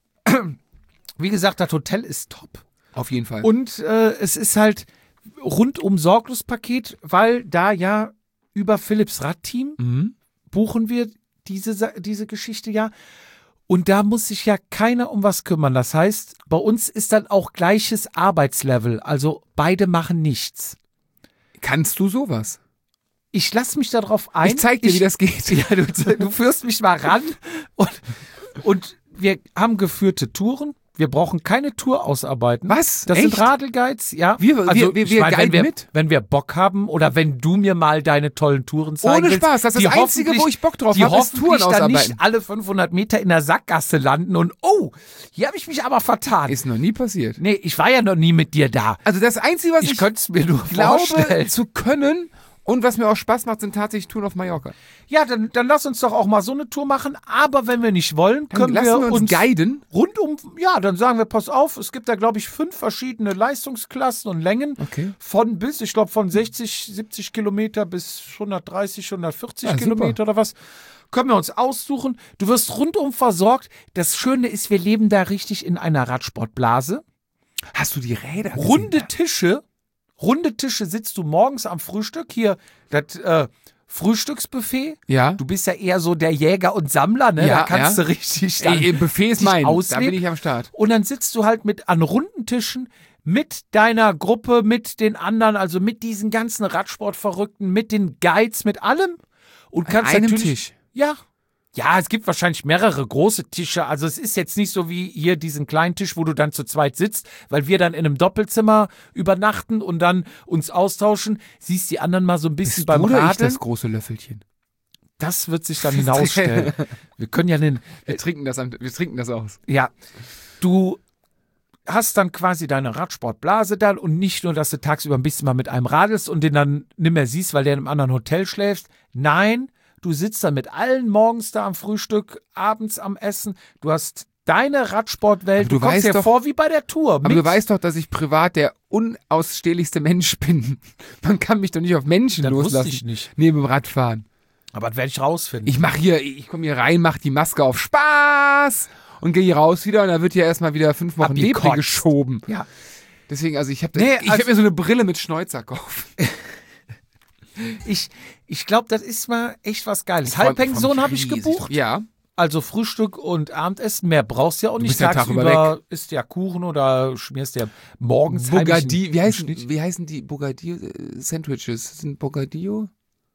wie gesagt, das Hotel ist top. Auf jeden Fall. Und äh, es ist halt rundum Sorglospaket, weil da ja über Philips Radteam Mhm. buchen wir diese, Sa- diese Geschichte ja. Und da muss sich ja keiner um was kümmern. Das heißt, bei uns ist dann auch gleiches Arbeitslevel. Also beide machen nichts. Kannst du sowas? Ich lasse mich darauf ein. Ich zeig dir, wie das geht. Ja, du, du führst mich mal ran. Und, und wir haben geführte Touren. Wir brauchen keine Tour ausarbeiten. Was? Das Echt? sind Radelguides, ja. Wir- wir- also, wir- ich wir meine, wenn guiden wir, mit? wenn wir Bock haben oder wenn du mir mal deine tollen Touren zeigen Ohne willst, Spaß, das ist die das Einzige, hoffentlich- wo ich Bock drauf die habe, ist hoffentlich Touren dann ausarbeiten. nicht alle fünfhundert Meter in der Sackgasse landen und oh, hier habe ich mich aber vertan. Ist noch nie passiert. Nee, ich war ja noch nie mit dir da. Also das Einzige, was Ich, ich, könnte es mir nur glaube vorstellen. zu können und was mir auch Spaß macht, sind tatsächlich Touren auf Mallorca. Ja, dann, dann lass uns doch auch mal so eine Tour machen. Aber wenn wir nicht wollen, Dann können lassen wir wir uns uns guiden. rundum, ja, dann sagen wir, pass auf, es gibt da, glaube ich, fünf verschiedene Leistungsklassen und Längen. Okay. Von bis, ich glaube, von sechzig, siebzig Kilometer bis hundertdreißig, hundertvierzig Ja, super. Kilometer oder was. Können wir uns aussuchen. Du wirst rundum versorgt. Das Schöne ist, wir leben da richtig in einer Radsportblase. Hast du die Räder gesehen? Runde Tische. Runde Tische sitzt du morgens am Frühstück. Hier, das äh, Frühstücksbuffet. Ja. Du bist ja eher so der Jäger und Sammler, ne? Ja, da kannst ja. du richtig dann Ey, Buffet ist dich mein. Da ausleben. bin ich am Start. Und dann sitzt du halt mit an runden Tischen mit deiner Gruppe, mit den anderen, also mit diesen ganzen Radsportverrückten, mit den Guides, mit allem. Und kannst einem natürlich, Tisch? Ja. Ja, es gibt wahrscheinlich mehrere große Tische. Also es ist jetzt nicht so wie hier diesen kleinen Tisch, wo du dann zu zweit sitzt, weil wir dann in einem Doppelzimmer übernachten und dann uns austauschen. Siehst die anderen mal so ein bisschen Bist beim du oder ich Radeln. das große Löffelchen? Das wird sich dann hinausstellen. Wir können ja den, Wir trinken das, am, wir trinken das aus. ja, du hast dann quasi deine Radsportblase dann und nicht nur, dass du tagsüber ein bisschen mal mit einem radelst und den dann nicht mehr siehst, weil der in einem anderen Hotel schläfst. Nein, du sitzt dann mit allen morgens da am Frühstück, abends am Essen. Du hast deine Radsportwelt. Aber du Du kommst weißt dir doch- vor wie bei der Tour. Aber du weißt doch, dass ich privat der unausstehlichste Mensch bin. Man kann mich doch nicht auf Menschen Das wusste loslassen. ich nicht. Neben dem Radfahren. Aber das werde ich rausfinden. Ich mache hier, ich komme hier rein, mache die Maske auf Spaß und gehe hier raus wieder und dann wird hier erstmal wieder fünf Wochen Abgekotzt. Lepri geschoben. ja. Deswegen, also ich habe Nee, ich also- werd mir so eine Brille mit Schnäuzer kaufen. Ich, ich glaube, das ist mal echt was Geiles. Ich freu- freu mich Halbpension habe ich riesig gebucht. drauf. Ja. Also Frühstück und Abendessen, mehr brauchst du ja auch nicht. bist ja Tagsüber Tag isst ja Kuchen oder schmierst ja morgens heimlich Bogadi, einen wie heißen, Schnitt. wie heißen die Bogadillo-Sandwiches? Sind Bogadillo?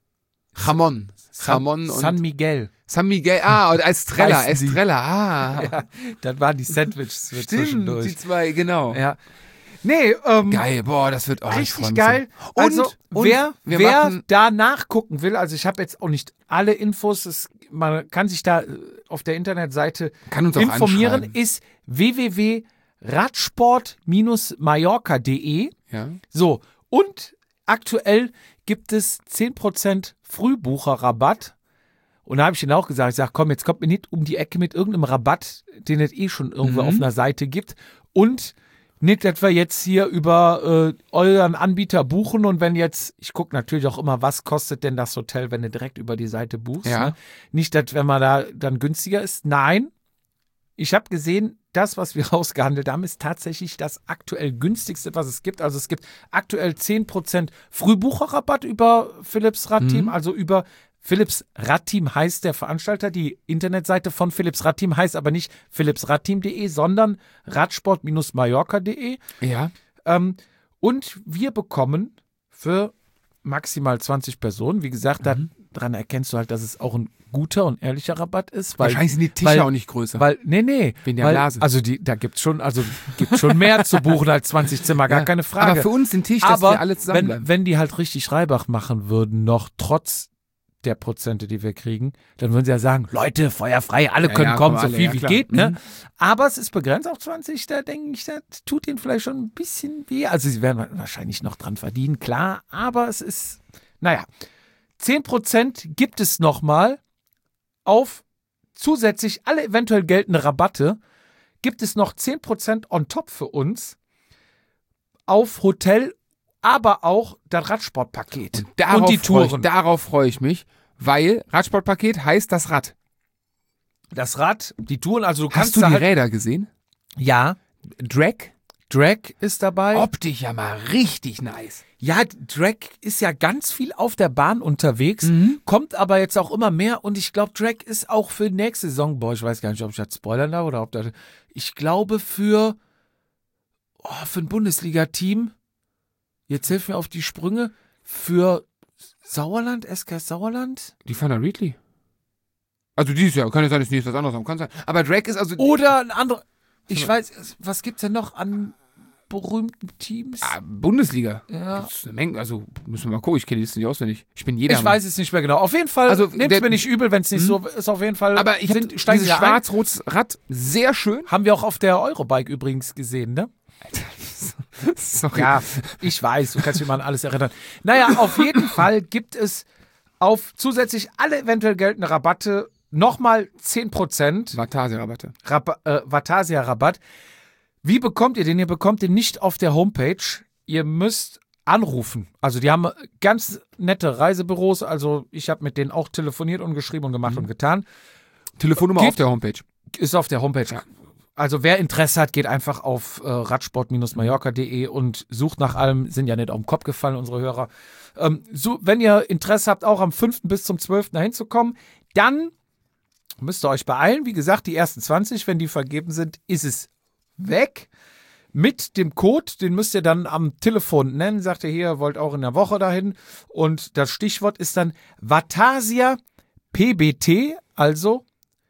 Jamon. Jamon und San Miguel. San Miguel. Ah, und Estrella. Heißen die. Estrella, ah. Ja, das waren die Sandwiches für Stimmt, zwischendurch. die zwei, genau. Ja. Nee, ähm, Geil, boah, das wird oh, ich freu richtig mich geil. so. Und, Also, und wer, wir wer machen, da nachgucken will, also ich habe jetzt auch nicht alle Infos, es, man kann sich da äh, auf der Internetseite kann uns auch informieren, anschreiben. ist w w w punkt radsport Bindestrich mallorca punkt de. Ja. So, und aktuell gibt es zehn Prozent Frühbucherrabatt. Und da habe ich ihnen auch gesagt, ich sage, komm, jetzt kommt mir nicht um die Ecke mit irgendeinem Rabatt, den es eh schon irgendwo Mhm. auf einer Seite gibt. Und nicht, dass wir jetzt hier über äh, euren Anbieter buchen und wenn jetzt, ich gucke natürlich auch immer, was kostet denn das Hotel, wenn du direkt über die Seite buchst. Ja. Ne? Nicht, dass wenn man da dann günstiger ist. Nein, ich habe gesehen, das, was wir rausgehandelt haben, ist tatsächlich das aktuell günstigste, was es gibt. Also es gibt aktuell zehn Prozent Frühbucherrabatt über Philips Radteam, Mhm. also über Philips Radteam heißt der Veranstalter. Die Internetseite von Philips Radteam heißt aber nicht philips radteam punkt de, sondern radsport Bindestrich mallorca punkt de. Ja. Ähm, und wir bekommen für maximal zwanzig Personen, wie gesagt, Mhm. daran erkennst du halt, dass es auch ein guter und ehrlicher Rabatt ist. Weil, Wahrscheinlich sind die Tische weil, auch nicht größer. Weil, nee, nee. Wegen der weil, Blase. Also die, da gibt es schon, also gibt's schon mehr zu buchen als zwanzig Zimmer, gar Ja. keine Frage. Aber für uns den Tisch, dass Aber wir alle zusammenbleiben. wenn, wenn die halt richtig Reibach machen würden, noch trotz der Prozente, die wir kriegen, dann würden sie ja sagen, Leute, feuerfrei, alle Ja, können ja, kommen, kommen so alle, viel ja, wie klar. geht. Ne? Mhm. Aber es ist begrenzt auf zwanzig, da denke ich, das tut ihnen vielleicht schon ein bisschen weh. Also sie werden wahrscheinlich noch dran verdienen, klar, aber es ist, naja, zehn Prozent gibt es nochmal auf zusätzlich alle eventuell geltende Rabatte. gibt es noch zehn Prozent on top für uns auf Hotel, aber auch das Radsportpaket und, darauf und die freu Touren. Ich, darauf freue ich mich, weil Radsportpaket heißt das Rad. Das Rad, die Touren, also du kannst Hast du da die halt, Räder gesehen? Ja, Drag? Drag ist dabei. Optisch ja mal richtig nice. Ja, Drag ist ja ganz viel auf der Bahn unterwegs, Mhm. kommt aber jetzt auch immer mehr und ich glaube, Drag ist auch für nächste Saison, boah, ich weiß gar nicht, ob ich das spoilern darf oder ob das, ich glaube für, oh, für ein Bundesliga-Team, jetzt hilf mir auf die Sprünge, für Sauerland, S K S Sauerland? Die Fana Readly. Also dieses Jahr, kann ja sein, dass nächstes was anderes haben, kann sein. Aber Drag ist also... Oder ein anderer, ich weiß, was gibt's denn noch an berühmten Teams? Ah, Bundesliga. Ja. Das ist eine Menge, also müssen wir mal gucken, ich kenne die Liste nicht auswendig. Ich bin jeder. Ich weiß es nicht mehr genau. Auf jeden Fall, Also, nehmt der- es mir nicht übel, wenn es nicht Mhm. so ist, auf jeden Fall. Aber ich sind- finde steigen dieses wir ein. schwarz-rotes Rad sehr schön. Haben wir auch auf der Eurobike übrigens gesehen, ne? Sorry. Ja, ich weiß, du kannst dich mal an alles erinnern. Naja, auf jeden Fall gibt es auf zusätzlich alle eventuell geltende Rabatte nochmal zehn Prozent Vatasia-Rabatte. Rab äh, Vatasia-Rabatt. Wie bekommt ihr den? Ihr bekommt den nicht auf der Homepage. Ihr müsst anrufen. Also die haben ganz nette Reisebüros. Also ich habe mit denen auch telefoniert und geschrieben und gemacht Mhm. und getan. Telefonnummer Geht- auf der Homepage. Ist auf der Homepage. Ja. Also wer Interesse hat, geht einfach auf äh, radsport Mallorca punkt de und sucht nach allem. Sind ja nicht auf den Kopf gefallen, unsere Hörer. Ähm, so, wenn ihr Interesse habt, auch am fünften bis zum zwölften dahin zu kommen, dann müsst ihr euch beeilen. Wie gesagt, die ersten zwanzig, wenn die vergeben sind, ist es weg. Mit dem Code, den müsst ihr dann am Telefon nennen. Sagt ihr hier, wollt auch in der Woche dahin. Und das Stichwort ist dann Vatasia P B T, also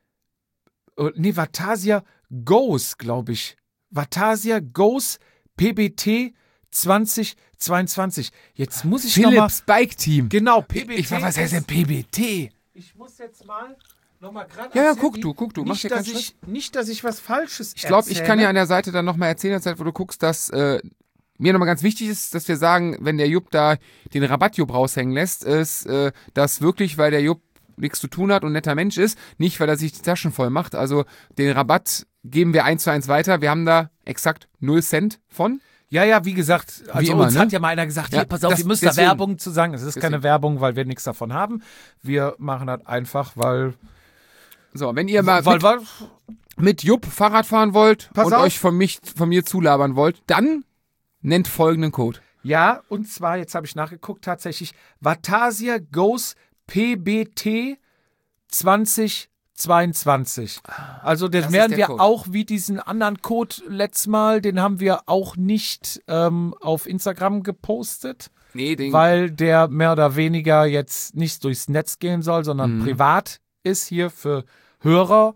äh, nee, Vatasia Goes, glaube ich. Vatasia Goes P B T zwanzig zweiundzwanzig. Jetzt muss ich nochmal... Philips Bike Team. Genau, P B T. Ich sag, was heißt denn P B T? Ich muss jetzt mal nochmal gerade... Ja, ja, guck du, guck du, mach Nicht, dir dass keinen ich, nicht, dass ich was Falsches Ich glaube, ich erzähle. kann ja an der Seite dann nochmal erzählen, Zeit, wo du guckst, dass äh, mir nochmal ganz wichtig ist, dass wir sagen, wenn der Jupp da den Rabatt-Jupp raushängen lässt, ist äh, das wirklich, weil der Jupp nichts zu tun hat und ein netter Mensch ist, nicht, weil er sich die Taschen voll macht. Also den Rabatt geben wir eins zu eins weiter. Wir haben da exakt null Cent von. Ja, ja, wie gesagt, also immer, uns ne? hat ja mal einer gesagt, Ja, hier, pass auf, das- ihr müsst da deswegen. Werbung zu sagen. Es ist keine Deswegen. Werbung, weil wir nichts davon haben. Wir machen das einfach, weil... So, wenn ihr mal weil, mit, weil mit Jupp Fahrrad fahren wollt Pass und auf. euch von, mich, von mir zulabern wollt, dann nennt folgenden Code. ja, und zwar, jetzt habe ich nachgeguckt, tatsächlich Vatasia Goes P B T zwanzig zweiundzwanzig. Also den das ist werden der wir Code. auch wie diesen anderen Code letztes Mal, den haben wir auch nicht ähm, auf Instagram gepostet, Nee, den weil der mehr oder weniger jetzt nicht durchs Netz gehen soll, sondern Mhm. privat ist hier für Hörer.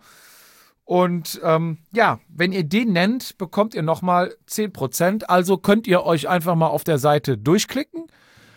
Und ähm, ja, wenn ihr den nennt, bekommt ihr nochmal zehn Prozent. Also könnt ihr euch einfach mal auf der Seite durchklicken,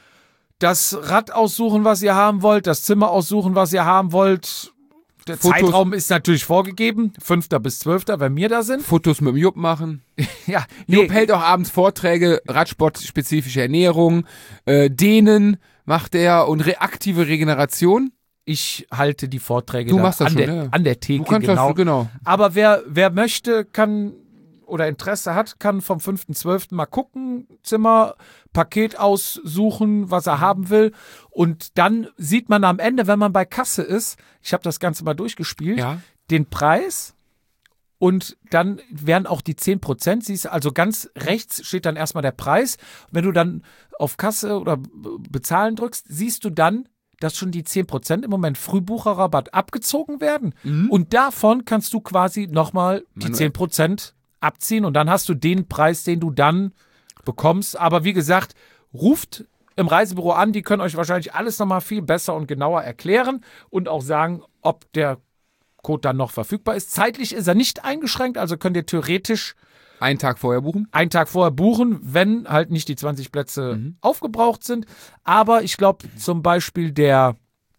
das Rad aussuchen, was ihr haben wollt, das Zimmer aussuchen, was ihr haben wollt. Der Fotos- Zeitraum ist natürlich vorgegeben, fünfter bis zwölfter, wenn wir da sind. Fotos mit dem Jupp machen. Ja, Jupp hält auch abends Vorträge, Radsportspezifische Ernährung, äh, Dehnen macht er und re aktive Regeneration. ich halte die Vorträge Du da machst das an, schon, der, ja. an der Du Theke, kannst genau. das, genau. Aber wer, wer möchte, kann oder Interesse hat, kann vom fünften zwölften mal gucken, Zimmer, Paket aussuchen, was er haben will. Und dann sieht man am Ende, wenn man bei Kasse ist, ich habe das Ganze mal durchgespielt, Ja. den Preis und dann werden auch die zehn Prozent, siehst du, also ganz rechts steht dann erstmal der Preis. Wenn du dann auf Kasse oder Bezahlen drückst, siehst du dann, dass schon die zehn Prozent im Moment Frühbucherrabatt abgezogen werden. Mhm. Und davon kannst du quasi nochmal die Manuell. zehn Prozent abziehen und dann hast du den Preis, den du dann bekommst. Aber wie gesagt, ruft im Reisebüro an, die können euch wahrscheinlich alles nochmal viel besser und genauer erklären und auch sagen, ob der Code dann noch verfügbar ist. Zeitlich ist er nicht eingeschränkt, also könnt ihr theoretisch Einen Tag vorher buchen. einen Tag vorher buchen, wenn halt nicht die zwanzig Plätze Mhm. aufgebraucht sind. Aber ich glaube zum Beispiel der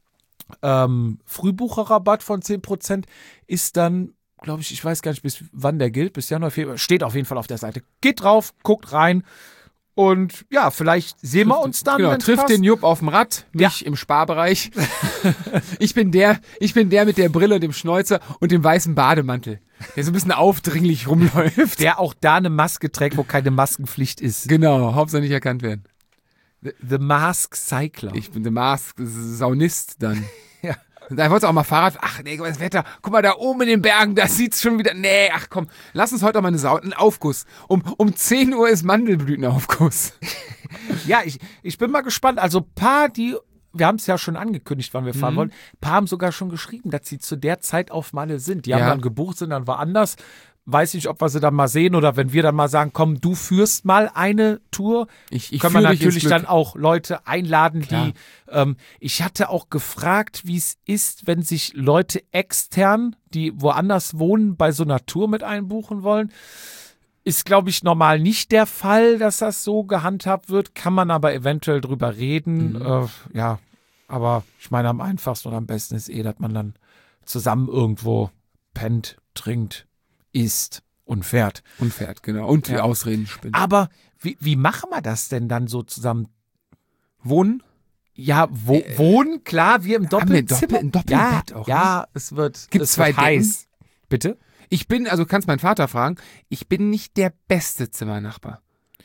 ähm, Frühbucherrabatt von zehn Prozent ist dann, glaube ich, ich weiß gar nicht, bis wann der gilt, bis Januar, Februar, steht auf jeden Fall auf der Seite. Geht drauf, guckt rein Und ja, vielleicht sehen wir uns dann. Genau, wenn's trifft passt. den Jupp auf dem Rad, mich Ja. im Sparbereich. ich bin der, ich bin der mit der Brille und dem Schnäuzer und dem weißen Bademantel, der so ein bisschen aufdringlich rumläuft. Der auch da eine Maske trägt, wo keine Maskenpflicht ist. Genau, Hauptsache nicht erkannt werden. The, the Mask Cycler. Ich bin der Mask-Saunist dann. Ja. Und da wolltest du auch mal Fahrrad. Ach nee, das Wetter. Guck mal, da oben in den Bergen, da sieht's schon wieder. Nee, ach komm, lass uns heute auch mal eine Sau einen Aufguss. Um, um zehn Uhr ist Mandelblütenaufguss. Ja, ich, ich bin mal gespannt. Also paar, die, wir haben es ja schon angekündigt, wann wir fahren Mhm. wollen, paar haben sogar schon geschrieben, dass sie zu der Zeit auf Malle sind. Die haben Ja. dann gebucht, sind dann woanders. Weiß nicht, ob wir sie dann mal sehen oder wenn wir dann mal sagen, komm, du führst mal eine Tour. Ich, ich Können wir führe dich ins natürlich Glück. dann auch Leute einladen, Klar. die, ähm, ich hatte auch gefragt, wie es ist, wenn sich Leute extern, die woanders wohnen, bei so einer Tour mit einbuchen wollen. Ist, glaube ich, normal nicht der Fall, dass das so gehandhabt wird. Kann man aber eventuell drüber reden. Mhm. Äh, ja, aber ich meine, am einfachsten und am besten ist eh, dass man dann zusammen irgendwo pennt, trinkt, isst und fährt. Und fährt, genau. Und die Ja. Ausreden spinnt. Aber wie, wie machen wir das denn dann so zusammen? Wohnen? Ja, wo, wohnen, klar, wir im Haben wir ein Doppelzimmer. Doppel- ein Doppelbett ja, auch, Ja, es wird, Gibt's es zwei wird Decken? heiß. Bitte? Ich bin, also kannst meinen Vater fragen, ich bin nicht der beste Zimmernachbar.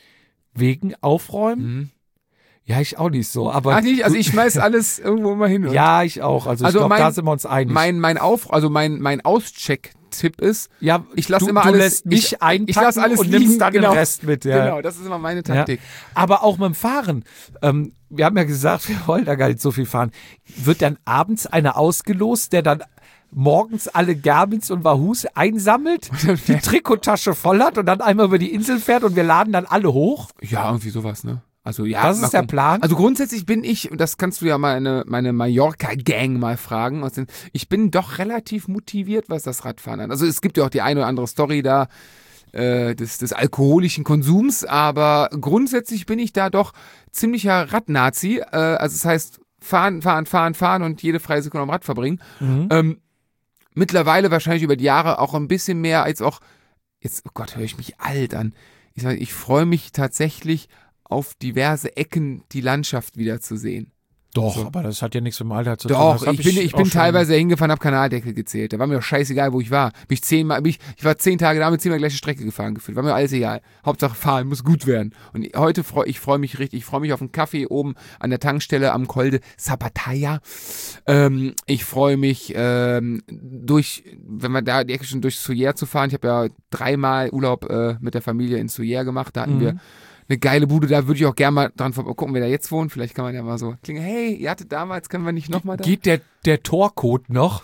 Wegen Aufräumen? Mhm. Ja, ich auch nicht so. Aber Ach nicht, also ich schmeiß alles irgendwo immer hin. und ja, ich auch. Also, Also ich glaube, mein- da sind wir uns einig. Mein, mein Auf, also mein, mein Auscheck-Tipp ist, ja, ich lass du, immer du alles- lässt mich ich- einpacken ich lass alles und liegen, nimmst dann genau. den Rest mit. Ja. genau, das ist immer meine Ja. Taktik. Aber auch mit dem Fahren. Ähm, wir haben ja gesagt, wir wollen da gar nicht so viel fahren. Wird dann abends einer ausgelost, der dann morgens alle Garmins und Wahoos einsammelt, die Trikottasche voll hat und dann einmal über die Insel fährt und wir laden dann alle hoch? Ja, irgendwie sowas, ne? Also ja, Das mal ist der gucken. Plan? Also grundsätzlich bin ich, und das kannst du ja meine, meine Mallorca-Gang mal fragen, aus den- ich bin doch relativ motiviert, was das Radfahren angeht. Also es gibt ja auch die eine oder andere Story da äh, des, des alkoholischen Konsums, aber grundsätzlich bin ich da doch ziemlicher Radnazi. Äh, also das heißt, fahren, fahren, fahren, fahren und jede freie Sekunde am Rad verbringen. Mhm. Ähm, mittlerweile wahrscheinlich über die Jahre auch ein bisschen mehr als auch, jetzt, oh Gott, höre ich mich alt an. Ich sage, ich freue mich tatsächlich auf diverse Ecken die Landschaft wiederzusehen. Doch, So. aber das hat ja nichts mit dem Alter zu tun. Doch, Das hab ich bin, ich auch bin schon- teilweise hingefahren, habe Kanaldeckel gezählt. Da war mir doch scheißegal, wo ich war. Bin ich zehnmal, bin ich, ich war zehn Tage da, mit zehnmal die gleiche Strecke gefahren gefühlt. War mir alles egal. Hauptsache fahren, muss gut werden. Und heute freue ich freue mich richtig. Ich freue mich auf einen Kaffee oben an der Tankstelle am Col de Zapataya. Ähm, ich freue mich ähm, durch, wenn man da die Ecke schon durch Soyer zu fahren. Ich habe ja dreimal Urlaub äh, mit der Familie in Soyer gemacht. Da hatten Mhm. wir eine geile Bude, da würde ich auch gerne mal dran vorbei gucken, wer da jetzt wohnt. Vielleicht kann man ja mal so klingen, hey, ihr hattet damals, können wir nicht nochmal da? Geht der, der Torcode noch?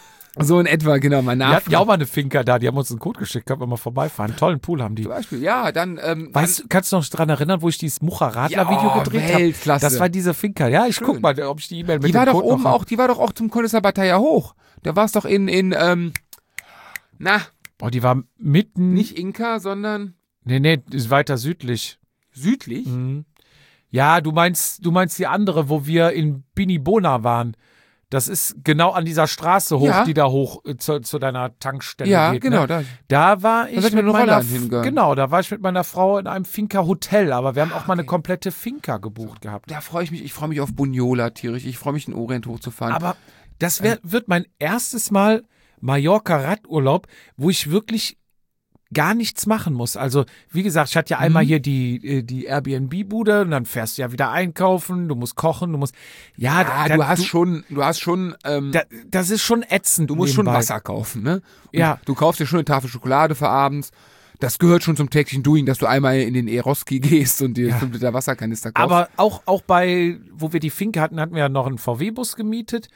So in etwa, genau, mal Wir hatten ja auch nachfragen. mal eine Finca da, die haben uns einen Code geschickt, können wir mal vorbeifahren. Einen tollen Pool haben die. Zum Beispiel, ja, dann, ähm, Weißt du, kannst du noch dran erinnern, wo ich dieses Mucha-Radler-Video Ja, oh, gedreht habe? Weltklasse. Das war diese Finca. Ja, ich Schön. guck mal, ob ich die E-Mail mit die dem war doch Code oben noch hab. auch, die war doch auch zum Col de Zapataya hoch. Da war es doch in, in, ähm, na, Oh, die war mitten. nicht Inka, sondern Nee, nee, ist weiter südlich. südlich. Mhm. Ja, du meinst, du meinst die andere, wo wir in Binibona waren. Das ist genau an dieser Straße hoch, Ja. die da hoch äh, zu, zu deiner Tankstelle Ja, geht. genau, Ne? da. Da war ich seid ihr mit mit dem meiner Roller F- hingegangen. Genau, da war ich mit meiner Frau in einem Finca-Hotel, aber wir haben auch mal eine okay. komplette Finca gebucht gehabt. Da freue ich mich, ich freue mich auf Bunyola tierisch. Ich freue mich, den Orient hochzufahren. Aber das wär, wird mein erstes Mal Mallorca-Radurlaub, wo ich wirklich gar nichts machen muss. Also, wie gesagt, ich hatte ja einmal Mhm. hier die, äh, die Airbnb-Bude und dann fährst du ja wieder einkaufen, du musst kochen, du musst. Ja, ah, da, du hast du, schon, du hast schon, ähm, da, das ist schon ätzend. du musst schon nebenbei. Wasser kaufen, ne? Und Ja. Du kaufst dir schon eine Tafel Schokolade für abends. Das gehört schon zum täglichen Doing, dass du einmal in den Eroski gehst und dir Ja. fünf Liter Wasserkanister kaufst. Aber auch, auch bei, wo wir die Finca hatten, hatten wir ja noch einen V W-Bus gemietet.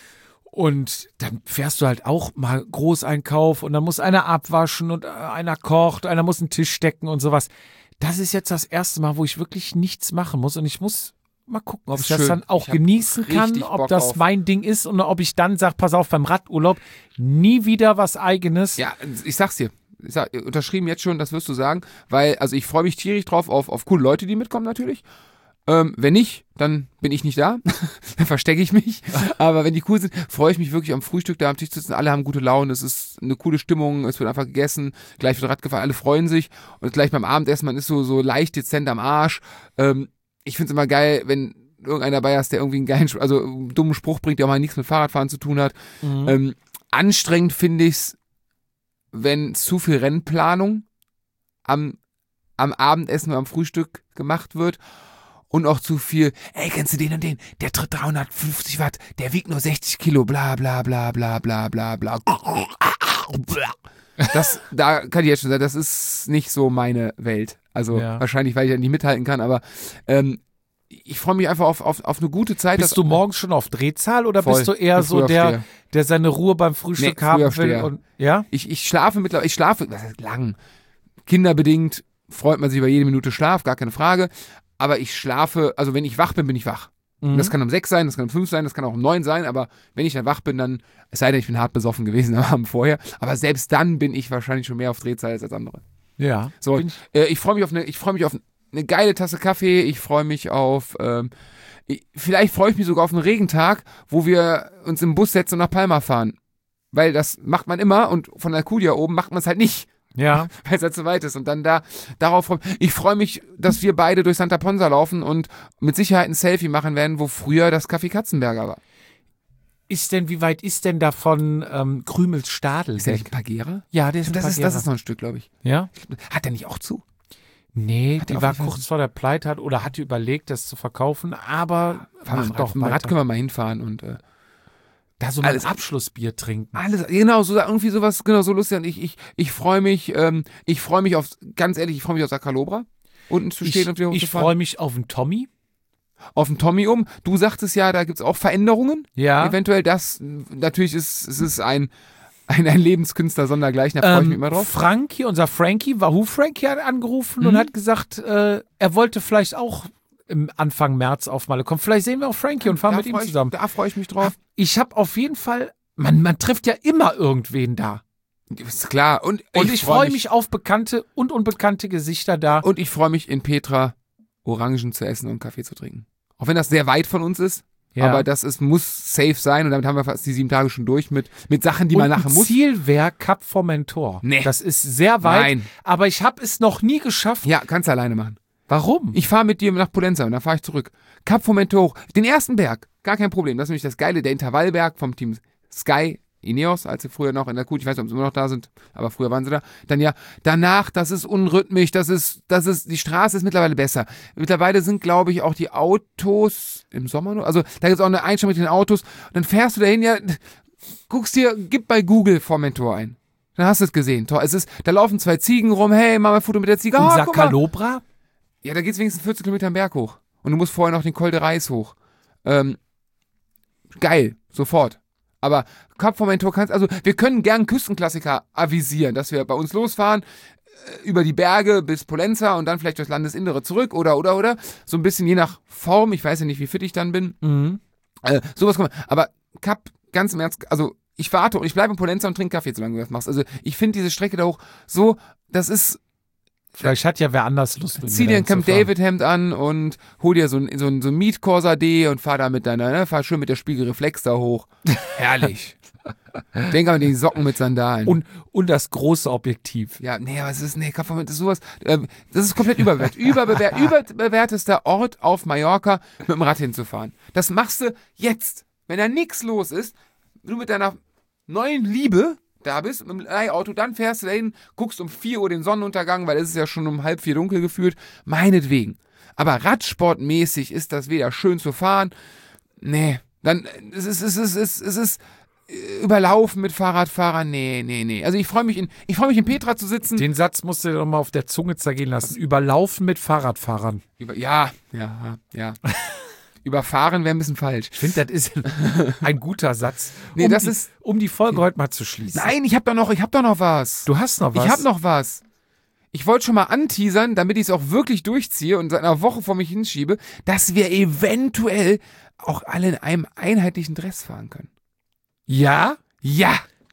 Und dann fährst du halt auch mal Großeinkauf und dann muss einer abwaschen und äh, einer kocht, einer muss einen Tisch decken und sowas. Das ist jetzt das erste Mal, wo ich wirklich nichts machen muss und ich muss mal gucken, ob Ist ich das schön. dann auch Ich hab genießen kann, richtig ob Bock das auf. mein Ding ist und ob ich dann sage, pass auf, beim Radurlaub nie wieder was Eigenes. Ja, ich sag's dir. Ich sag, unterschrieben jetzt schon, das wirst du sagen, weil, also ich freue mich tierisch drauf auf, auf coole Leute, die mitkommen natürlich. Ähm, wenn nicht, dann bin ich nicht da. Dann verstecke ich mich. Aber wenn die cool sind, freue ich mich wirklich am Frühstück da am Tisch zu sitzen. Alle haben gute Laune, es ist eine coole Stimmung, es wird einfach gegessen, gleich wird Rad gefahren, alle freuen sich. Und gleich beim Abendessen, man ist so, so leicht dezent am Arsch. Ähm, ich finde es immer geil, wenn irgendeiner dabei ist, der irgendwie einen geilen, also einen dummen Spruch bringt, der auch mal nichts mit Fahrradfahren zu tun hat. Mhm. Ähm, anstrengend finde ich es, wenn zu viel Rennplanung am, am Abendessen oder am Frühstück gemacht wird. Und auch zu viel, ey, kennst du den und den? Der tritt dreihundertfünfzig Watt, der wiegt nur sechzig Kilo, bla bla bla bla bla bla bla. Das, da kann ich jetzt schon sagen, das ist nicht so meine Welt. Also Ja. wahrscheinlich, weil ich ja nicht mithalten kann, aber ähm, ich freue mich einfach auf, auf, auf eine gute Zeit. Bist du morgens schon auf Drehzahl oder Voll. bist du eher Bin so früher der, Aufsteher. der seine Ruhe beim Frühstück Nee, haben will? Frühaufsteher. Und, ja? Ich, ich schlafe mittlerweile, ich schlafe, was heißt lang? Kinderbedingt freut man sich über jede Minute Schlaf, gar keine Frage. Aber ich schlafe, also wenn ich wach bin, bin ich wach. Mhm. Und das kann um sechs sein, das kann um fünf sein, das kann auch um neun sein, aber wenn ich dann wach bin, dann, es sei denn, ich bin hart besoffen gewesen am Abend vorher, aber selbst dann bin ich wahrscheinlich schon mehr auf Drehzahl als andere. Ja. So, Bin ich- äh, ich freue mich auf eine, ich freue mich auf eine geile Tasse Kaffee, ich freue mich auf, ähm, ich, vielleicht freue ich mich sogar auf einen Regentag, wo wir uns im Bus setzen und nach Palma fahren. Weil das macht man immer und von Alcudia oben macht man es halt nicht. Ja. Weil es halt zu weit ist. Und dann da, darauf freue ich Ich freue mich, dass wir beide durch Santa Ponsa laufen und mit Sicherheit ein Selfie machen werden, wo früher das Café Katzenberger war. Ist denn, wie weit ist denn davon ähm, Krümelsstadel? Ist der nicht ein Pagera? Ja, der ist ein Das ist, Pagera. das ist noch ein Stück, glaube ich. Ja? Hat der nicht auch zu? Nee, Hat der die auf war jeden Fall- kurz vor der Pleite hat oder hatte überlegt, das zu verkaufen, aber Fahren wir mach mit doch Rad, mit Rad weiter. können wir mal hinfahren und äh, Da so mal ein alles- Abschlussbier trinken. alles, genau, so irgendwie sowas, genau, so lustig. Und ich, ich, ich freue mich, ähm, ich freue mich auf, ganz ehrlich, ich freue mich auf Sacalobra, unten zu stehen Ich, und wieder ich hochzufahren. freue mich auf den Tommy. Auf den Tommy um. Du sagtest ja, da gibt's auch Veränderungen. Ja. Eventuell das, natürlich ist es ist ein, ein, ein Lebenskünstler sondergleichen, da freue ich mich Ähm, immer drauf. Frankie, unser Frankie, Wahoo Frankie hat angerufen Mhm. und hat gesagt, äh, er wollte vielleicht auch im Anfang März auf Malle kommen. Vielleicht sehen wir auch Frankie und fahren Da mit ihm freu ich, zusammen. Da freue ich mich drauf. Ich habe auf jeden Fall, man, man trifft ja immer irgendwen da. Ist klar. Und, Und ich, freu freue mich auf bekannte und unbekannte Gesichter da. Und ich freue mich in Petra Orangen zu essen und Kaffee zu trinken. Auch wenn das sehr weit von uns ist, Ja. aber das ist, muss safe sein und damit haben wir fast die sieben Tage schon durch mit, mit Sachen, die man und nachher ein muss. Ziel wäre Cap Formentor. Nee. Das ist sehr weit, Nein. aber ich habe es noch nie geschafft. Ja, kannst du alleine machen. Warum? Ich fahre mit dir nach Polenza und dann fahre ich zurück. Cap Formentor hoch. Den ersten Berg, gar kein Problem. Das ist nämlich das Geile, der Intervallberg vom Team Sky Ineos, als sie früher noch in der Kuh, ich weiß nicht, ob sie immer noch da sind, aber früher waren sie da. Dann ja, danach, das ist unrhythmisch, das ist, das ist, die Straße ist mittlerweile besser. Mittlerweile sind, glaube ich, auch die Autos im Sommer nur, also da gibt es auch eine Einstellung mit den Autos. Und dann fährst du dahin, ja, guckst dir, gib bei Google Formentor ein. Dann hast du es gesehen. Toll. Es ist, da laufen zwei Ziegen rum, hey, mach mal ein Foto mit der Ziege. Und Ah, guck mal. Sacalobra? Ja, da geht's wenigstens vierzehn Kilometer am Berg hoch. Und du musst vorher noch den Col de Reis hoch. Ähm, geil, sofort. Aber Cap Formentor kannst, also wir können gern Küstenklassiker avisieren, dass wir bei uns losfahren, äh, über die Berge bis Polenza und dann vielleicht durchs Landesinnere zurück oder, oder, oder. So ein bisschen je nach Form, ich weiß ja nicht, wie fit ich dann bin. Mhm. Äh, sowas kann man, aber Cap, ganz im Ernst, also ich warte und ich bleibe in Polenza und trinke Kaffee, solange du das machst. Also ich finde diese Strecke da hoch so, das ist, Vielleicht hat ja wer anders Lust. mit zieh mir dir ein dahin Camp zu fahren. David Hemd an und hol dir so ein, so ein, so ein Miet Corsa D und fahr da mit deiner, ne, fahr schön mit der Spiegelreflex da hoch. Herrlich. Denk an die Socken mit Sandalen. Und, und das große Objektiv. ja, nee, aber es ist, nee, Cap, das ist sowas, ähm, das ist komplett überbewertet. Überbewer überbewertester Ort auf Mallorca mit dem Rad hinzufahren. Das machst du jetzt, wenn da nichts los ist, du mit deiner neuen Liebe da bist, mit dem Leihauto, dann fährst du dahin, guckst um vier Uhr den Sonnenuntergang, weil es ist ja schon um halb vier dunkel gefühlt, meinetwegen. Aber radsportmäßig ist das weder schön zu fahren, nee, dann, es ist, es ist, es ist, es ist äh, überlaufen mit Fahrradfahrern, nee, nee, nee. Also ich freue mich in, ich freue mich in Petra zu sitzen. Den Satz musst du dir doch mal auf der Zunge zergehen lassen. Überlaufen mit Fahrradfahrern. Über, ja, ja, ja. Überfahren wäre ein bisschen falsch. Ich finde, das ist ein guter Satz. Nee, um das die, ist- Um die Folge heute mal zu schließen. Nein, ich hab doch noch, ich hab doch noch was. Du hast noch was. Ich hab noch was. Ich wollte schon mal anteasern, damit ich es auch wirklich durchziehe und seit einer Woche vor mich hinschiebe, dass wir eventuell auch alle in einem einheitlichen Dress fahren können. Ja? Ja.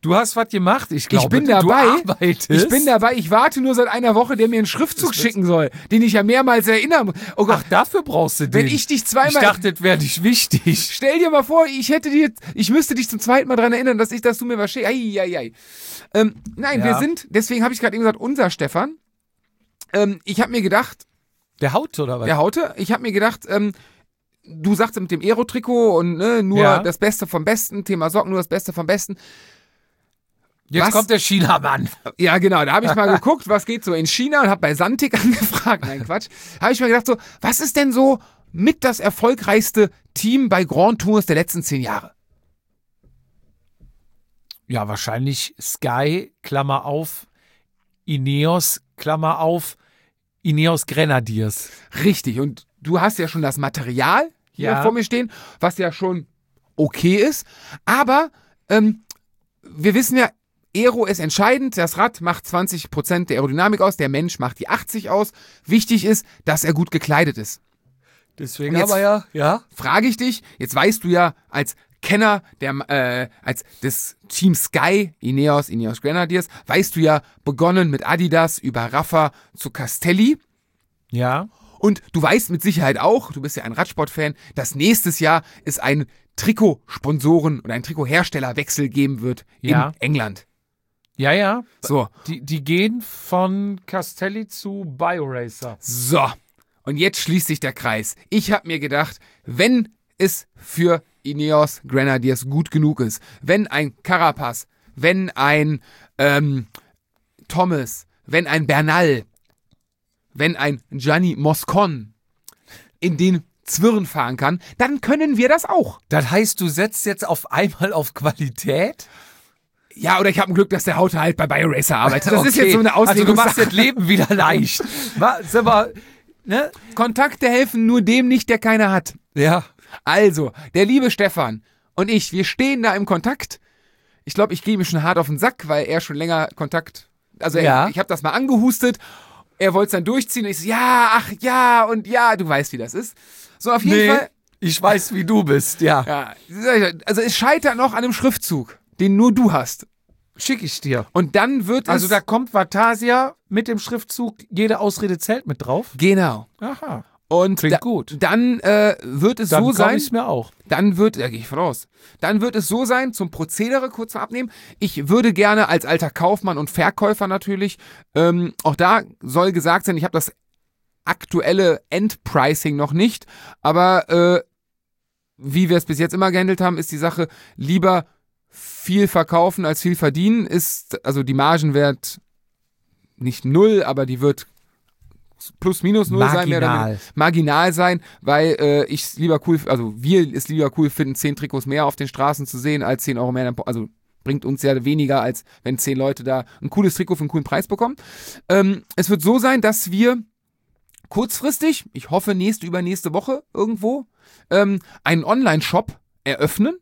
Du hast was gemacht, ich glaube. Ich bin du dabei. arbeitest. Ich bin dabei. Ich warte nur seit einer Woche, der mir einen Schriftzug schicken soll, den ich ja mehrmals erinnern muss. Oh Gott, Ach, dafür brauchst du den. wenn ich dich zweimal... Ich dachte, das wäre nicht wichtig. Stell dir mal vor, ich hätte dir, ich müsste dich zum zweiten Mal daran erinnern, dass ich, dass du mir was schickst. Eieiei. Ähm, nein, Ja. wir sind, deswegen habe ich gerade eben gesagt, unser Stefan. Ähm, ich habe mir gedacht, Der Haut, oder was? der Haute, ich habe mir gedacht, ähm, du sagst mit dem Aero-Trikot und ne, nur Ja. das Beste vom Besten, Thema Socken, nur das Beste vom Besten. Jetzt was? kommt der China-Mann. Ja, genau, da habe ich mal geguckt, was geht so in China und habe bei Santik angefragt. Nein, Quatsch. Habe ich mir gedacht, so, was ist denn so mit das erfolgreichste Team bei Grand Tours der letzten zehn Jahre? Ja, wahrscheinlich Sky, Klammer auf, Ineos, Klammer auf, Ineos Grenadiers. Richtig, und du hast ja schon das Material hier Ja. vor mir stehen, was ja schon okay ist, aber ähm, wir wissen ja, Aero ist entscheidend, das Rad macht zwanzig Prozent der Aerodynamik aus, der Mensch macht die achtzig aus. Wichtig ist, dass er gut gekleidet ist. Deswegen Und jetzt- aber ja, ja. Frage ich dich, jetzt weißt du ja als Kenner der, äh, als des Team Sky, Ineos, Ineos Grenadiers, weißt du ja, begonnen mit Adidas über Rafa zu Castelli. Ja. Und du weißt mit Sicherheit auch, du bist ja ein Radsportfan, dass nächstes Jahr es einen Trikotsponsoren oder einen Trikotherstellerwechsel geben wird Ja. in England. Ja, ja. So, Die, die gehen von Castelli zu BioRacer. so. Und jetzt schließt sich der Kreis. Ich habe mir gedacht, wenn es für Ineos Grenadiers gut genug ist, wenn ein Carapaz, wenn ein ähm, Thomas, wenn ein Bernal, wenn ein Gianni Moscon in den Zwirn fahren kann, dann können wir das auch. Das heißt, du setzt jetzt auf einmal auf Qualität? Ja, oder ich habe ein Glück, dass der Haute halt bei BioRacer arbeitet. Das ist Okay. jetzt so eine Also du Auslegung. machst das Leben wieder leicht. Ma- Sag mal, ne? Kontakte helfen nur dem nicht, der keine hat. Ja. Also, der liebe Stefan und ich, wir stehen da im Kontakt. Ich glaube, ich gehe ihm schon hart auf den Sack, weil er schon länger Kontakt... Also Ja. er, ich habe das mal angehustet. Er wollte es dann durchziehen und ich so, ja, ach ja und ja, du weißt, wie das ist. So, auf jeden Nee, Fall... ich weiß, wie du bist, ja. Ja, also es scheitert noch an einem Schriftzug, den nur du hast. Schick ich dir. Und dann wird Also es... da kommt Vatasia mit dem Schriftzug jede Ausrede zählt mit drauf. Genau. Aha. Und Klingt da, gut. dann äh, wird es Dann so kauf sein... ich's mir auch. Dann wird, da gehe ich voraus, dann wird es so sein, zum Prozedere kurz mal abnehmen, ich würde gerne als alter Kaufmann und Verkäufer natürlich, ähm, auch da soll gesagt sein, ich habe das aktuelle Endpricing noch nicht, aber äh, wie wir es bis jetzt immer gehandelt haben, ist die Sache lieber viel verkaufen als viel verdienen, ist, also die Margenwert nicht null, aber die wird plus minus null sein, mehr oder Marginal. weniger marginal sein, weil äh, ich es lieber cool, also wir es lieber cool finden, zehn Trikots mehr auf den Straßen zu sehen, als zehn Euro mehr, also bringt uns ja weniger, als wenn zehn Leute da ein cooles Trikot für einen coolen Preis bekommen. Ähm, es wird so sein, dass wir kurzfristig, ich hoffe nächste, übernächste Woche irgendwo, ähm, einen Online-Shop eröffnen,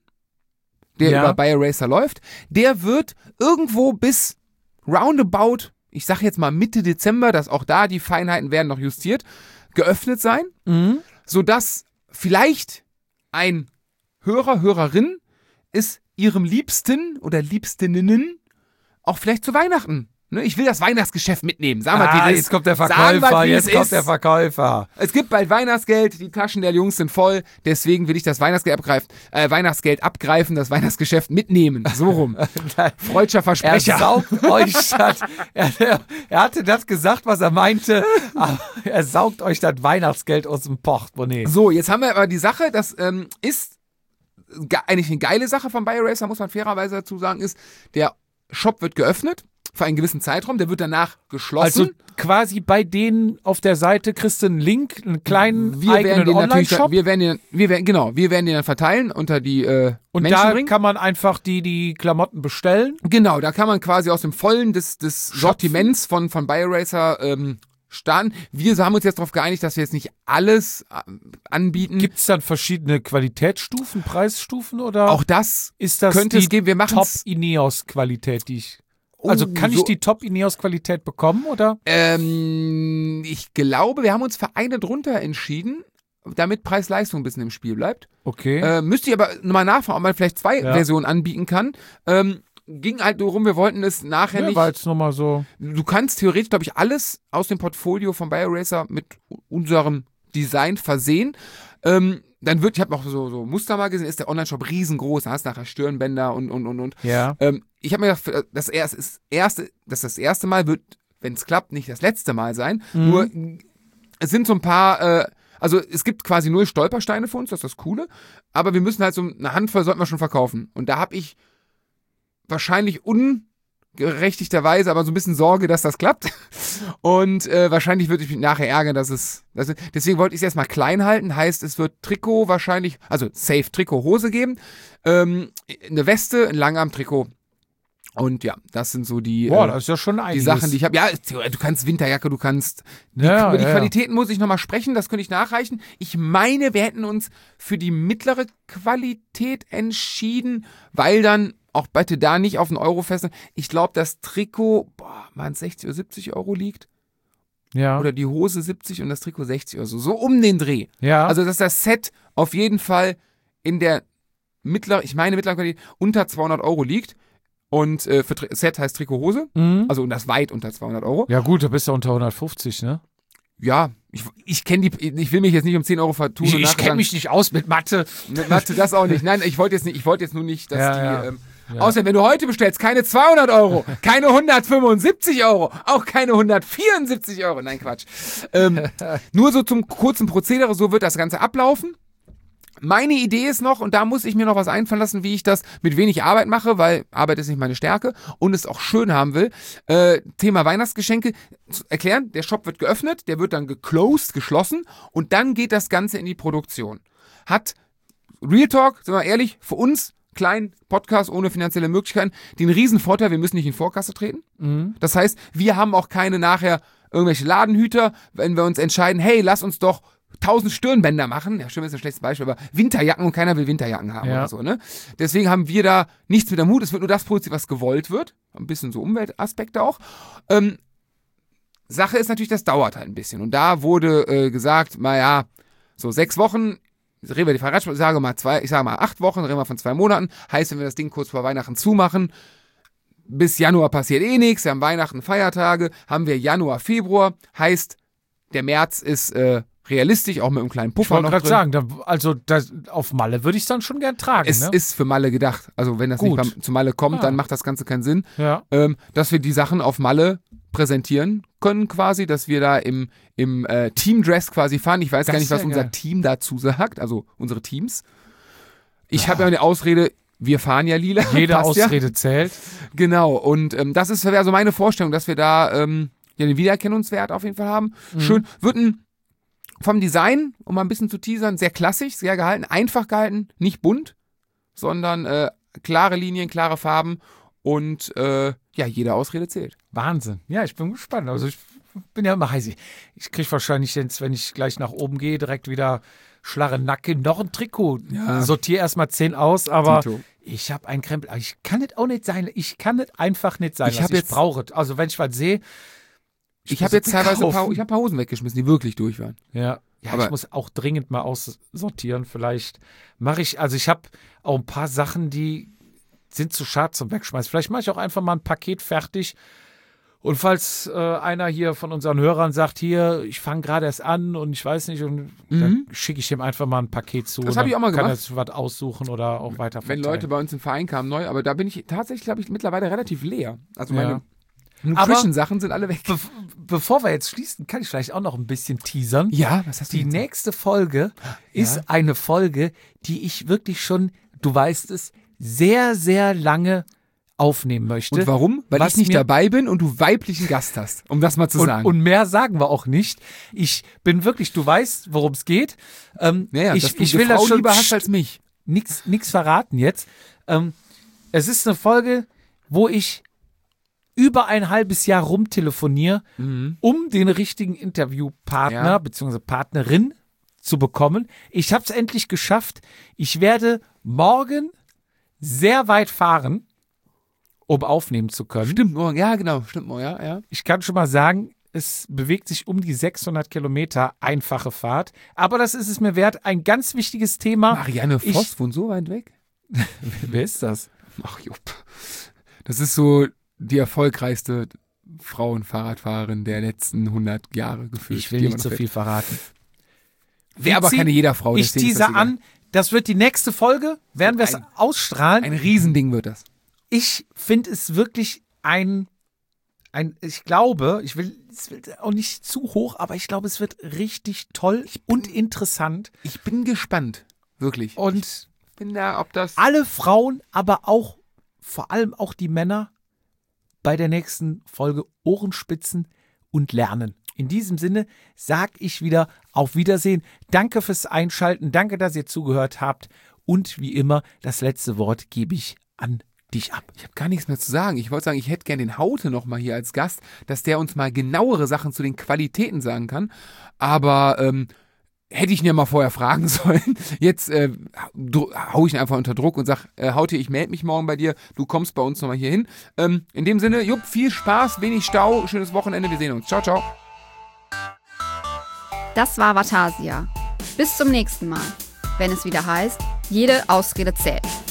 der Ja. über BioRacer läuft. Der wird irgendwo bis roundabout, ich sag jetzt mal Mitte Dezember, dass auch da die Feinheiten werden noch justiert, geöffnet sein, Mhm. sodass vielleicht ein Hörer, Hörerin es ihrem Liebsten oder Liebstinnen auch vielleicht zu Weihnachten. Ne? Ich will das Weihnachtsgeschäft mitnehmen. Sagen wir, Ah, wie es jetzt kommt der Sagen Verkäufer, wir, wie jetzt es kommt ist. der Verkäufer. Es gibt bald Weihnachtsgeld, die Taschen der Jungs sind voll, deswegen will ich das Weihnachtsgeld abgreifen, äh, Weihnachtsgeld abgreifen, das Weihnachtsgeschäft mitnehmen. So rum. Freudscher Er Versprecher. saugt euch das. Er, er, er hatte das gesagt, was er meinte, aber er saugt euch das Weihnachtsgeld aus dem Portemonnaie. So, jetzt haben wir aber die Sache, das ähm, ist ge- eigentlich eine geile Sache von BioRacer, muss man fairerweise dazu sagen, ist, der Shop wird geöffnet für einen gewissen Zeitraum, der wird danach geschlossen. Also quasi bei denen auf der Seite kriegst du einen Link, einen kleinen wir werden eigenen den natürlich, Online-Shop. wir werden den, wir werden, genau, wir werden den dann verteilen unter die äh, Und Menschen da bringen. kann man einfach die, die Klamotten bestellen. Genau, da kann man quasi aus dem Vollen des, des Sortiments von, von BioRacer ähm, starten. Wir haben uns jetzt darauf geeinigt, dass wir jetzt nicht alles äh, anbieten. Gibt es dann verschiedene Qualitätsstufen, Preisstufen oder auch das ist das könnte die es geben. Wir machen es. Top-Ineos-Qualität, die ich... Also Oh, kann ich so- die Top-Ineos-Qualität bekommen, oder? Ähm, ich glaube, wir haben uns für eine drunter entschieden, damit Preis-Leistung ein bisschen im Spiel bleibt. Okay. Äh, müsste ich aber nochmal nachfragen, ob man vielleicht zwei Ja. Versionen anbieten kann. Ähm, ging halt nur rum, wir wollten es nachher Ja, nicht. war jetzt nochmal so. Du kannst theoretisch, glaube ich, alles aus dem Portfolio von BioRacer mit unserem Design versehen. Ähm, dann wird, ich habe noch so, so Muster mal gesehen, ist der Online-Shop riesengroß, da hast du nachher Stirnbänder und, und, und, und. Ja. Ähm, ich habe mir gedacht, das erste, das erste, das das erste Mal wird, wenn es klappt, nicht das letzte Mal sein. Mhm. Nur, es sind so ein paar, äh, also es gibt quasi null Stolpersteine für uns, das ist das Coole. Aber wir müssen halt so eine Handvoll sollten wir schon verkaufen. Und da habe ich wahrscheinlich ungerechtigterweise aber so ein bisschen Sorge, dass das klappt. Und äh, wahrscheinlich würde ich mich nachher ärgern, dass es, dass es deswegen wollte ich es erstmal klein halten. Heißt, es wird Trikot wahrscheinlich, also safe Trikot, Hose geben, ähm, eine Weste, ein Langarm-Trikot. Und ja, das sind so die, Boah, äh, das ist ja schon die einiges. Sachen, die ich habe. Ja, du kannst Winterjacke, du kannst. Die, Ja, über die ja, Qualitäten muss ich nochmal sprechen, das könnte ich nachreichen. Ich meine, wir hätten uns für die mittlere Qualität entschieden, weil dann auch bitte da nicht auf den Euro fest. Ich glaube, das Trikot, boah, waren es sechzig oder siebzig Euro liegt. ja. Oder die Hose siebzig und das Trikot sechzig oder so. So um den Dreh. ja. Also, dass das Set auf jeden Fall in der mittleren, ich meine mittlere Qualität, unter zweihundert Euro liegt. Und äh, für Tri- Set heißt Trikot Hose. Mhm. Also, und das weit unter zweihundert Euro. Ja gut, du bist ja unter hundertfünfzig, ne? Ja, ich, ich kenne die, ich will mich jetzt nicht um zehn Euro vertun. Ich, und ich nachher kenne sagen, mich nicht aus mit Mathe. mit Mathe, das auch nicht. Nein, ich wollte jetzt nicht, ich wollte jetzt nur nicht, dass Ja, die, ja. ähm, Ja. außerdem, wenn du heute bestellst, keine zweihundert Euro, keine hundertfünfundsiebzig Euro, auch keine hundertvierundsiebzig Euro. Nein, Quatsch. Ähm, nur so zum kurzen Prozedere, so wird das Ganze ablaufen. Meine Idee ist noch, und da muss ich mir noch was einfallen lassen, wie ich das mit wenig Arbeit mache, weil Arbeit ist nicht meine Stärke und es auch schön haben will. Äh, Thema Weihnachtsgeschenke zu erklären. Der Shop wird geöffnet, der wird dann geclosed, geschlossen und dann geht das Ganze in die Produktion. Hat Real Talk, sind wir ehrlich, für uns, kleinen Podcast ohne finanzielle Möglichkeiten, den riesen Vorteil, wir müssen nicht in Vorkasse treten. Mhm. Das heißt, wir haben auch keine nachher irgendwelche Ladenhüter, wenn wir uns entscheiden, hey, lass uns doch tausend Stirnbänder machen. Ja, Stirn ist ein schlechtes Beispiel, aber Winterjacken und keiner will Winterjacken haben Ja. oder so, ne? Deswegen haben wir da nichts mit am Hut. Es wird nur das produziert, was gewollt wird. Ein bisschen so Umweltaspekte auch. Ähm, Sache ist natürlich, das dauert halt ein bisschen. Und da wurde äh, gesagt, naja, so sechs Wochen, reden wir die Verratsch, ich sage mal zwei, ich sage mal acht Wochen, reden wir von zwei Monaten. Heißt, wenn wir das Ding kurz vor Weihnachten zumachen, bis Januar passiert eh nichts, wir haben Weihnachten, Feiertage, haben wir Januar, Februar, heißt, der März ist äh, realistisch, auch mit einem kleinen Ich Puffer wollte noch gerade drin. sagen, da, also das, auf Malle würde ich es dann schon gern tragen. Es ne? ist für Malle gedacht. Also wenn das Gut. nicht beim, zu Malle kommt, Ah. dann macht das Ganze keinen Sinn. ja. Ähm, dass wir die Sachen auf Malle präsentieren können quasi, dass wir da im, im äh, Teamdress quasi fahren. Ich weiß Das gar nicht, was wär unser geil. Team dazu sagt, also unsere Teams. Ich habe ja eine Ausrede, wir fahren ja lila. Jede passt ja. Ausrede zählt. Genau, und ähm, das ist wäre so meine Vorstellung, dass wir da ähm, ja, den Wiedererkennungswert auf jeden Fall haben. Mhm. Schön, wird ein vom Design, um mal ein bisschen zu teasern, sehr klassisch, sehr gehalten, einfach gehalten, nicht bunt, sondern äh, klare Linien, klare Farben und äh, ja, jede Ausrede zählt. Wahnsinn. Ja, ich bin gespannt. Also ich bin ja immer heiß. Ich kriege wahrscheinlich jetzt, wenn ich gleich nach oben gehe, direkt wieder Schlarre Nacke, noch ein Trikot. Ja. Sortiere erstmal zehn aus, aber Tito. ich habe einen Krempel. Aber ich kann es auch nicht sein. Ich kann es einfach nicht sein. Ich Ich, hab ich jetzt- brauche es. Also wenn ich was sehe, Ich habe jetzt teilweise ein paar, kaufen. ich hab ein paar Hosen weggeschmissen, die wirklich durch waren. Ja, ja Aber- ich muss auch dringend mal aussortieren. Vielleicht mache ich, also ich habe auch ein paar Sachen, die sind zu schade zum Wegschmeißen. Vielleicht mache ich auch einfach mal ein Paket fertig. Und falls äh, einer hier von unseren Hörern sagt, hier, ich fange gerade erst an und ich weiß nicht, und dann schicke ich dem einfach mal ein Paket zu. Das und hab ich dann auch mal kann gemacht. er sich was aussuchen oder auch weiter Wenn verteilen. Leute bei uns im Verein kamen neu, aber da bin ich tatsächlich, glaube ich, mittlerweile relativ leer. Also Ja. meine Nutrition-Sachen sind alle weg. Be bevor wir jetzt schließen, kann ich vielleicht auch noch ein bisschen teasern. Ja, was hast du Die jetzt? nächste Folge ist Ja. eine Folge, die ich wirklich schon, du weißt es, sehr, sehr lange aufnehmen möchte. Und warum? Weil Was ich nicht mir- dabei bin und du weiblichen Gast hast, um das mal zu Und, sagen. und mehr sagen wir auch nicht. Ich bin wirklich, du weißt, worum es geht. Ähm, naja, ich, dass du ich eine will das Frau schon lieber hast als mich. nichts nix verraten jetzt. Ähm, es ist eine Folge, wo ich über ein halbes Jahr rumtelefoniere, um den richtigen Interviewpartner Ja. bzw. Partnerin zu bekommen. Ich habe es endlich geschafft. Ich werde morgen sehr weit fahren, um aufnehmen zu können. Stimmt, morgen, ja, genau, stimmt, morgen, ja, ja. Ich kann schon mal sagen, es bewegt sich um die sechshundert Kilometer einfache Fahrt. Aber das ist es mir wert. Ein ganz wichtiges Thema. Marianne Ich- Voss wohnt so weit weg? Wer ist das? Ach, Jupp. Das ist so die erfolgreichste Frauenfahrradfahrerin der letzten hundert Jahre gefühlt. Ich will nicht so viel verraten. Wäre aber keine jeder Frau. Ich teaser an, das wird die nächste Folge, werden wir es ausstrahlen. Ein Riesending wird das. Ich finde es wirklich ein, ein, ich glaube, ich will, es wird auch nicht zu hoch, aber ich glaube, es wird richtig toll bin, und interessant. Ich bin gespannt, wirklich. Und ich bin da, ob das... alle Frauen, aber auch, vor allem auch die Männer, bei der nächsten Folge Ohrenspitzen und lernen. In diesem Sinne sage ich wieder auf Wiedersehen. Danke fürs Einschalten, danke, dass ihr zugehört habt und wie immer, das letzte Wort gebe ich an dich ab. Ich habe gar nichts mehr zu sagen. Ich wollte sagen, ich hätte gerne den Haute noch mal hier als Gast, dass der uns mal genauere Sachen zu den Qualitäten sagen kann. Aber ähm, hätte ich ihn ja mal vorher fragen sollen. Jetzt äh, hau ich ihn einfach unter Druck und sag, äh, Haute, ich melde mich morgen bei dir. Du kommst bei uns nochmal hier hin. Ähm, in dem Sinne, Jupp, viel Spaß, wenig Stau, schönes Wochenende. Wir sehen uns. Ciao, ciao. Das war Vatasia. Bis zum nächsten Mal, wenn es wieder heißt, jede Ausrede zählt.